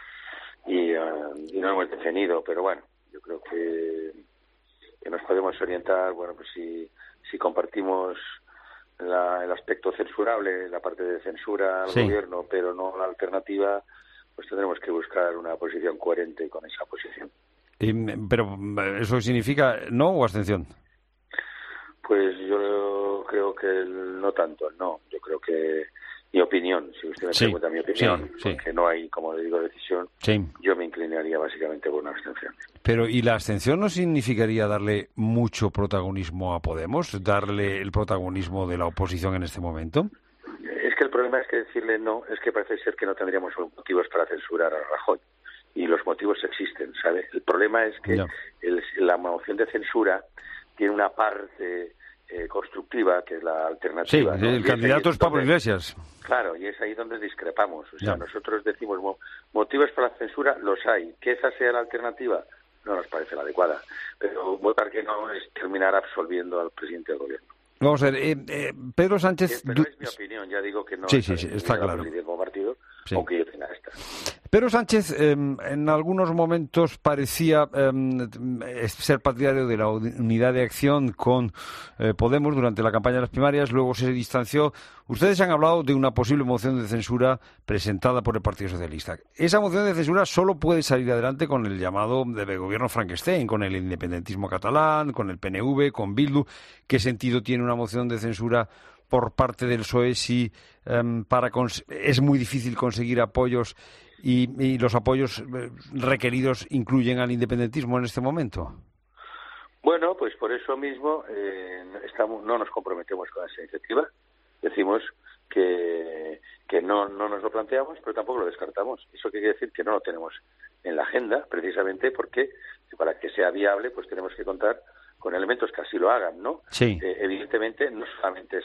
Speaker 24: y no hemos definido, pero bueno, yo creo que nos podemos orientar, bueno, pues si compartimos el aspecto censurable, la parte de censura al gobierno, pero no la alternativa, pues tendremos que buscar una posición coherente con esa posición.
Speaker 1: Pero ¿eso significa no o abstención?
Speaker 24: Pues yo creo que no tanto, no. Yo creo que mi opinión, si usted me pregunta mi opinión, porque no hay, como le digo, decisión, yo me inclinaría básicamente por una abstención.
Speaker 1: Pero, ¿y la abstención no significaría darle mucho protagonismo a Podemos? ¿Darle el protagonismo de la oposición en este momento?
Speaker 24: Es que el problema es que decirle no, es que parece ser que no tendríamos motivos para censurar a Rajoy. Y los motivos existen, ¿sabe? El problema es que la moción de censura tiene una parte constructiva, que es la alternativa.
Speaker 1: Sí,
Speaker 24: ¿no?
Speaker 1: el candidato es Pablo Iglesias.
Speaker 24: Claro, y es ahí donde discrepamos. O sea, nosotros decimos, motivos para la censura los hay. Que esa sea la alternativa no nos parece la adecuada. Pero votar que no es terminar absolviendo al presidente del gobierno.
Speaker 1: Vamos a ver, Pedro Sánchez...
Speaker 24: Pero es mi opinión, ya digo que no
Speaker 1: sí, está claro.
Speaker 24: Como partido, aunque yo tenga esta.
Speaker 1: Pedro Sánchez en algunos momentos parecía ser partidario de la unidad de acción con Podemos durante la campaña de las primarias, luego se distanció. Ustedes han hablado de una posible moción de censura presentada por el Partido Socialista. Esa moción de censura solo puede salir adelante con el llamado de gobierno Frankenstein, con el independentismo catalán, con el PNV, con Bildu. ¿Qué sentido tiene una moción de censura por parte del PSOE si es muy difícil conseguir apoyos y los apoyos requeridos incluyen al independentismo en este momento?
Speaker 24: Bueno, pues por eso mismo no nos comprometemos con esa iniciativa. Decimos que no nos lo planteamos, pero tampoco lo descartamos. Eso quiere decir que no lo tenemos en la agenda, precisamente porque para que sea viable, pues tenemos que contar con elementos que así lo hagan, ¿no?
Speaker 1: Sí.
Speaker 24: Evidentemente, no solamente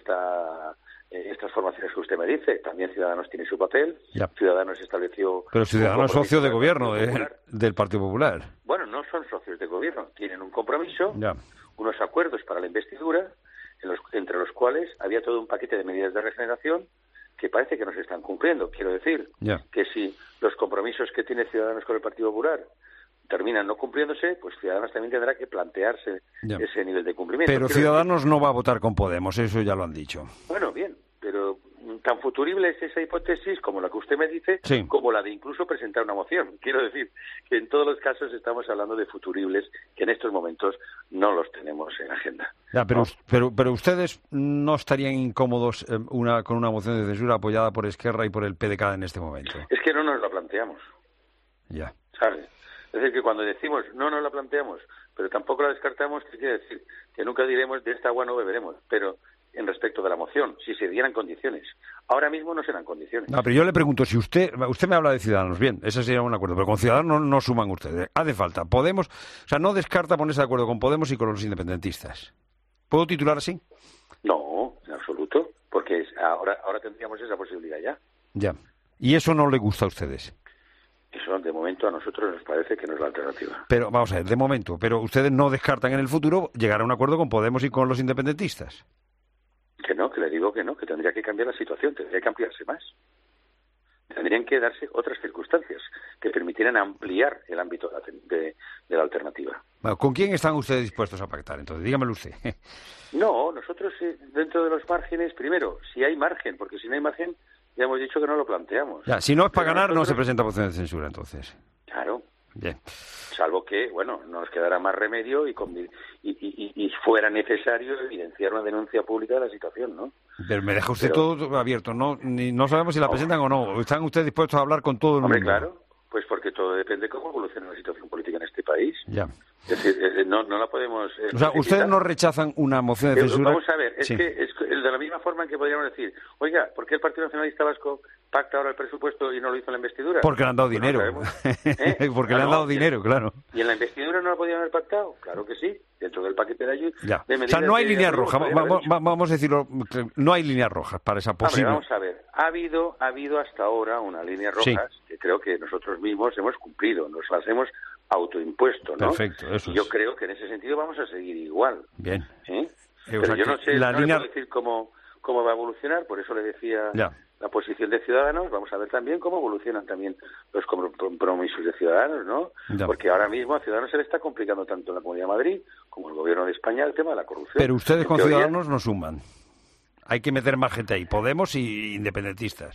Speaker 24: estas formaciones que usted me dice, también Ciudadanos tiene su papel.
Speaker 1: Ya.
Speaker 24: Ciudadanos estableció...
Speaker 1: Pero Ciudadanos es socio de gobierno del Partido Popular.
Speaker 24: Bueno, no son socios de gobierno, tienen un compromiso,
Speaker 1: ya,
Speaker 24: unos acuerdos para la investidura, entre los cuales había todo un paquete de medidas de regeneración que parece que no se están cumpliendo. Quiero decir que si los compromisos que tiene Ciudadanos con el Partido Popular terminan no cumpliéndose, pues Ciudadanos también tendrá que plantearse ese nivel de cumplimiento.
Speaker 1: Pero Ciudadanos no va a votar con Podemos, eso ya lo han dicho.
Speaker 24: Bueno, bien, pero tan futurible es esa hipótesis como la que usted me dice, como la de incluso presentar una moción. Quiero decir que en todos los casos estamos hablando de futuribles que en estos momentos no los tenemos en agenda.
Speaker 1: Ya, pero ustedes no estarían incómodos con una moción de censura apoyada por Esquerra y por el PDK en este momento.
Speaker 24: Es que no nos la planteamos.
Speaker 1: Ya.
Speaker 24: ¿Sabes? Es decir, que cuando decimos no nos la planteamos, pero tampoco la descartamos, ¿qué quiere decir? Que nunca diremos de esta agua no beberemos, pero en respecto de la moción, si se dieran condiciones. Ahora mismo no serán condiciones.
Speaker 1: No, pero yo le pregunto, si usted me habla de Ciudadanos, bien, ese sería un acuerdo, pero con Ciudadanos no suman ustedes. Hace falta. Podemos, o sea, no descarta ponerse de acuerdo con Podemos y con los independentistas. ¿Puedo titular así?
Speaker 24: No, en absoluto, porque ahora tendríamos esa posibilidad ya.
Speaker 1: Ya. ¿Y eso no le gusta a ustedes?
Speaker 24: Eso, de momento, a nosotros nos parece que no es la alternativa.
Speaker 1: Pero, vamos a ver, de momento, pero ustedes no descartan en el futuro llegar a un acuerdo con Podemos y con los independentistas.
Speaker 24: Que no, que le digo que no, que tendría que cambiar la situación, tendría que ampliarse más. Tendrían que darse otras circunstancias que permitieran ampliar el ámbito de la alternativa.
Speaker 1: Bueno, ¿con quién están ustedes dispuestos a pactar? Entonces, dígamelo usted.
Speaker 24: No, nosotros dentro de los márgenes, primero, si hay margen, porque si no hay margen, ya hemos dicho que no lo planteamos.
Speaker 1: Ya, si no es para ganar, no se presenta moción de censura, entonces.
Speaker 24: Claro.
Speaker 1: Bien.
Speaker 24: Salvo que, bueno, nos quedará más remedio y fuera necesario evidenciar una denuncia pública de la situación, ¿no?
Speaker 1: Pero me deja usted todo abierto, no sabemos si la presentan o no. ¿Están ustedes dispuestos a hablar con todo el mundo?
Speaker 24: Hombre, claro, pues porque todo depende de cómo evolucione la situación política en este país.
Speaker 1: Ya.
Speaker 24: Es decir, no la podemos...
Speaker 1: o sea, ustedes no rechazan una moción de censura...
Speaker 24: Vamos a ver, es que es de la misma forma en que podríamos decir, oiga, ¿por qué el Partido Nacionalista Vasco pacta ahora el presupuesto y no lo hizo en la investidura?
Speaker 1: Porque le han dado dinero. Porque le han dado dinero, claro.
Speaker 24: ¿Y en la investidura no la podían haber pactado? Claro que sí, dentro del paquete de ayuda.
Speaker 1: Ya. O sea, no hay línea roja, vamos a decirlo, no hay líneas rojas para esa posible...
Speaker 24: Vamos a ver, ha habido hasta ahora una línea rojas que creo que nosotros mismos hemos cumplido, nos las hemos autoimpuesto, ¿no?
Speaker 1: Perfecto, eso
Speaker 24: Yo creo que en ese sentido vamos a seguir igual.
Speaker 1: Bien.
Speaker 24: Pero yo no sé, no le puedo decir cómo va a evolucionar, por eso le decía la posición de Ciudadanos, vamos a ver también cómo evolucionan también los compromisos de Ciudadanos, ¿no? Porque ahora mismo a Ciudadanos se le está complicando tanto en la Comunidad de Madrid como el Gobierno de España el tema de la corrupción.
Speaker 1: Pero ustedes con Ciudadanos no suman. Hay que meter más gente ahí, Podemos y independentistas.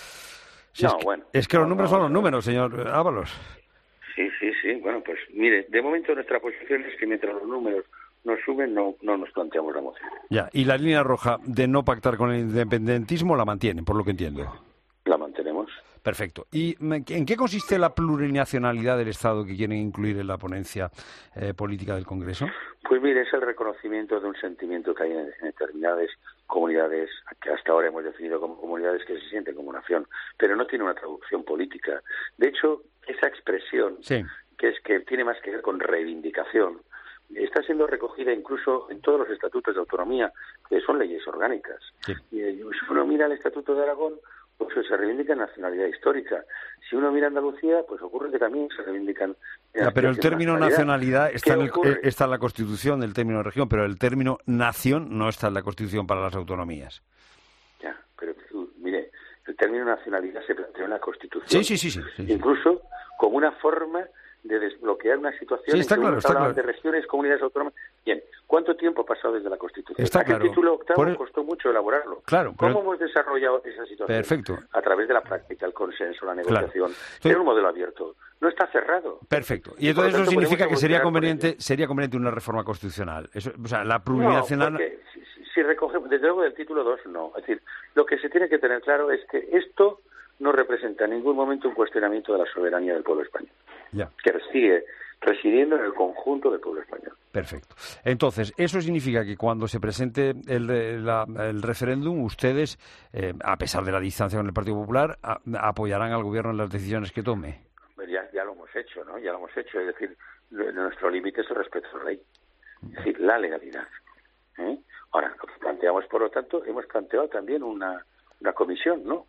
Speaker 1: Es que los números son los números, señor Ábalos.
Speaker 24: Sí. Bueno, pues mire, de momento nuestra posición es que mientras los números nos suben, no nos planteamos la moción.
Speaker 1: Ya, y la línea roja de no pactar con el independentismo la mantienen, por lo que entiendo.
Speaker 24: La mantenemos.
Speaker 1: Perfecto. ¿Y en qué consiste la plurinacionalidad del Estado que quieren incluir en la ponencia política del Congreso?
Speaker 24: Pues mire, es el reconocimiento de un sentimiento que hay en determinadas comunidades que hasta ahora hemos definido como comunidades que se sienten como nación, pero no tiene una traducción política. De hecho, esa expresión, que tiene más que ver con reivindicación, está siendo recogida incluso en todos los estatutos de autonomía, que son leyes orgánicas.
Speaker 1: Sí.
Speaker 24: Y si uno mira el Estatuto de Aragón, pues se reivindica nacionalidad histórica. Si uno mira Andalucía, pues ocurre que también se reivindican...
Speaker 1: pero el término nacionalidad está en la Constitución, el término región, pero el término nación no está en la Constitución para las autonomías.
Speaker 24: Ya, pero mire, el término nacionalidad se planteó en la Constitución.
Speaker 1: Sí.
Speaker 24: Incluso como una forma de desbloquear una situación en que uno hablaba de regiones, comunidades autónomas. Bien, ¿cuánto tiempo ha pasado desde la Constitución?
Speaker 1: Está claro.
Speaker 24: El título octavo costó mucho elaborarlo.
Speaker 1: Claro.
Speaker 24: ¿Cómo hemos desarrollado esa situación?
Speaker 1: Perfecto.
Speaker 24: A través de la práctica, el consenso, la negociación. Era un modelo abierto. No está cerrado.
Speaker 1: Perfecto. Y entonces eso significa que sería conveniente una reforma constitucional. Eso, o sea, la plurinacional...
Speaker 24: No, porque si recogemos, desde luego del título 2, no. Es decir, lo que se tiene que tener claro es que esto no representa en ningún momento un cuestionamiento de la soberanía del pueblo español.
Speaker 1: Ya.
Speaker 24: Que sigue residiendo en el conjunto del pueblo español.
Speaker 1: Perfecto. Entonces, eso significa que cuando se presente el referéndum, ustedes, a pesar de la distancia con el Partido Popular, apoyarán al Gobierno en las decisiones que tome.
Speaker 24: Ya lo hemos hecho, ¿no? Ya lo hemos hecho. Es decir, nuestro límite es el respeto a la ley. Es decir, la legalidad. Ahora, lo que planteamos, por lo tanto, hemos planteado también una comisión, ¿no?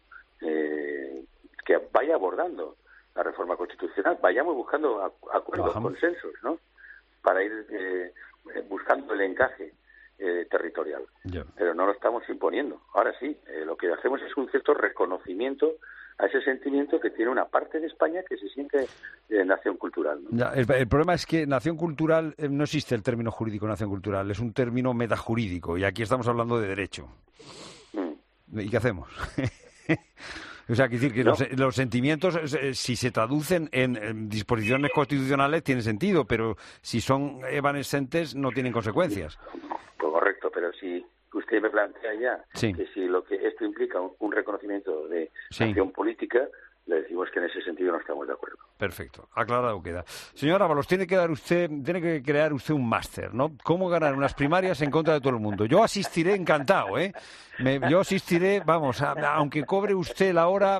Speaker 24: Que vaya abordando la reforma constitucional, vayamos buscando acuerdos, consensos, ¿no? Para ir buscando el encaje territorial.
Speaker 1: Yeah.
Speaker 24: Pero no lo estamos imponiendo. Ahora sí, lo que hacemos es un cierto reconocimiento a ese sentimiento que tiene una parte de España que se siente nación cultural, ¿no?
Speaker 1: Ya, el problema es que nación cultural, no existe el término jurídico nación cultural, es un término metajurídico, y aquí estamos hablando de derecho. ¿Y qué hacemos? O sea, quiere decir que los sentimientos, si se traducen en disposiciones constitucionales, tienen sentido, pero si son evanescentes, no tienen consecuencias.
Speaker 24: Pues correcto, pero si usted me plantea ya que si lo que esto implica un reconocimiento de acción política, le decimos que en ese sentido no estamos de acuerdo.
Speaker 1: Perfecto, aclarado queda. Señor Ábalos, tiene que crear usted un máster, ¿no? ¿Cómo ganar unas primarias en contra de todo el mundo? Yo asistiré encantado, ¿eh? Yo asistiré, vamos, aunque cobre usted la hora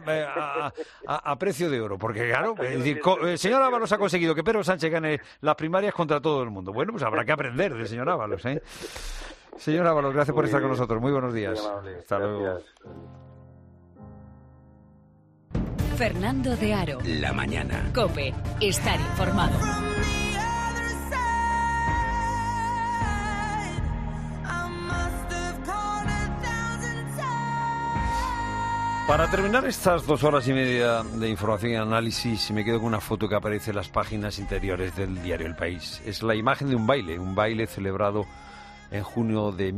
Speaker 1: a precio de oro, porque claro, es decir, el señor Ábalos ha conseguido que Pedro Sánchez gane las primarias contra todo el mundo. Bueno, pues habrá que aprender del señor Ábalos, ¿eh? Señor Ábalos, gracias por estar con nosotros. Muy buenos días. Hasta luego.
Speaker 3: Fernando de Aro.
Speaker 2: La mañana.
Speaker 3: COPE. Estar informado.
Speaker 1: Para terminar estas 2 horas y media de información y análisis, me quedo con una foto que aparece en las páginas interiores del diario El País. Es la imagen de un baile celebrado en junio de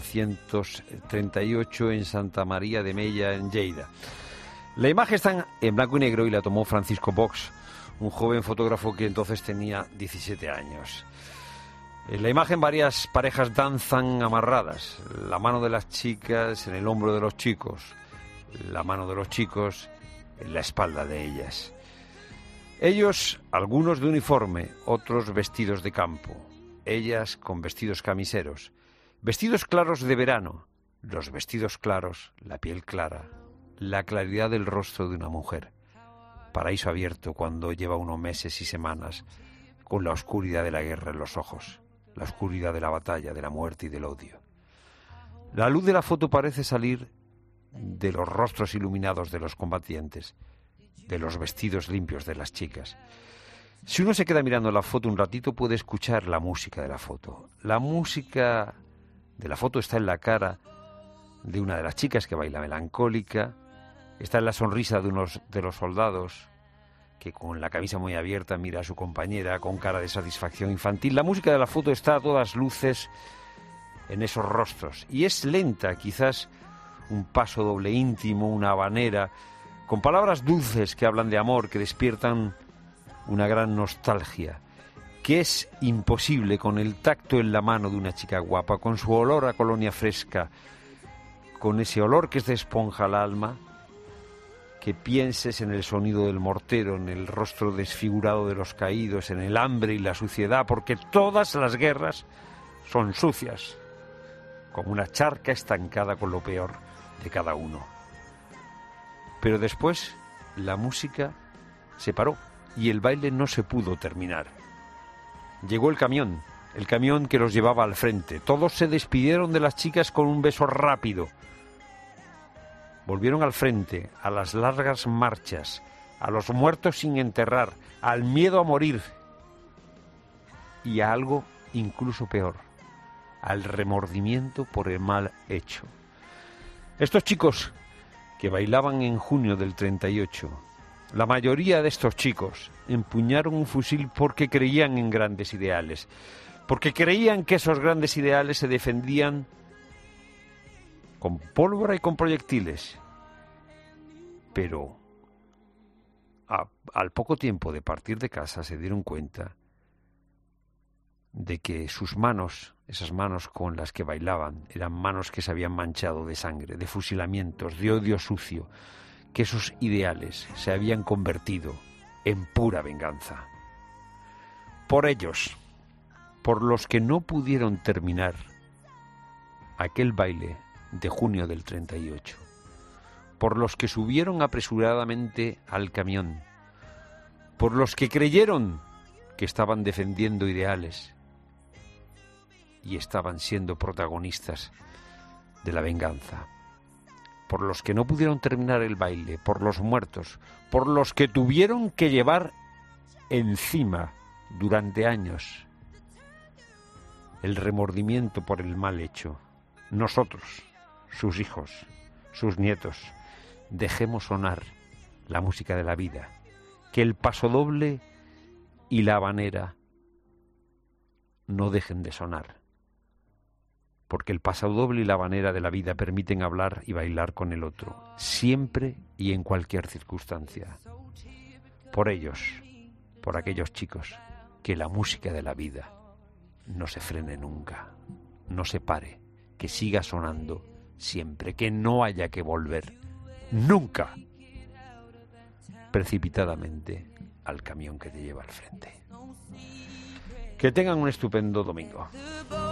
Speaker 1: 1938 en Santa María de Mella, en Lleida. La imagen está en blanco y negro y la tomó Francisco Box, un joven fotógrafo que entonces tenía 17 años. En la imagen varias parejas danzan amarradas, la mano de las chicas en el hombro de los chicos, la mano de los chicos en la espalda de ellas. Ellos, algunos de uniforme, otros vestidos de campo, ellas con vestidos camiseros, vestidos claros de verano, los vestidos claros, la piel clara, la claridad del rostro de una mujer. Paraíso abierto cuando lleva unos meses y semanas con la oscuridad de la guerra en los ojos, la oscuridad de la batalla, de la muerte y del odio. La luz de la foto parece salir de los rostros iluminados de los combatientes, de los vestidos limpios de las chicas. Si uno se queda mirando la foto un ratito, puede escuchar la música de la foto. La música de la foto está en la cara de una de las chicas que baila melancólica, está en la sonrisa de los soldados que con la camisa muy abierta mira a su compañera con cara de satisfacción infantil. La música de la foto está a todas luces en esos rostros y es lenta, quizás un paso doble íntimo, una habanera, con palabras dulces que hablan de amor, que despiertan una gran nostalgia, que es imposible con el tacto en la mano de una chica guapa, con su olor a colonia fresca, con ese olor que te esponja el alma, que pienses en el sonido del mortero, en el rostro desfigurado de los caídos, en el hambre y la suciedad, porque todas las guerras son sucias, como una charca estancada con lo peor de cada uno. Pero después la música se paró y el baile no se pudo terminar. Llegó el camión el camión que los llevaba al frente. Todos se despidieron de las chicas con un beso rápido. Volvieron al frente, a las largas marchas, a los muertos sin enterrar, al miedo a morir y a algo incluso peor, al remordimiento por el mal hecho. Estos chicos que bailaban en junio del 38, la mayoría de estos chicos empuñaron un fusil porque creían en grandes ideales, porque creían que esos grandes ideales se defendían con pólvora y con proyectiles. Pero al poco tiempo de partir de casa se dieron cuenta de que sus manos, esas manos con las que bailaban, eran manos que se habían manchado de sangre, de fusilamientos, de odio sucio, que esos ideales se habían convertido en pura venganza. Por ellos, por los que no pudieron terminar aquel baile de junio del 38, por los que subieron apresuradamente al camión, por los que creyeron que estaban defendiendo ideales y estaban siendo protagonistas de la venganza, por los que no pudieron terminar el baile, por los muertos, por los que tuvieron que llevar encima durante años el remordimiento por el mal hecho. Nosotros, sus hijos, sus nietos, dejemos sonar la música de la vida, que el pasodoble y la habanera no dejen de sonar, porque el pasodoble y la habanera de la vida permiten hablar y bailar con el otro, siempre y en cualquier circunstancia. Por ellos, por aquellos chicos, que la música de la vida no se frene nunca, no se pare, que siga sonando siempre, que no haya que volver nunca precipitadamente al camión que te lleva al frente. Que tengan un estupendo domingo.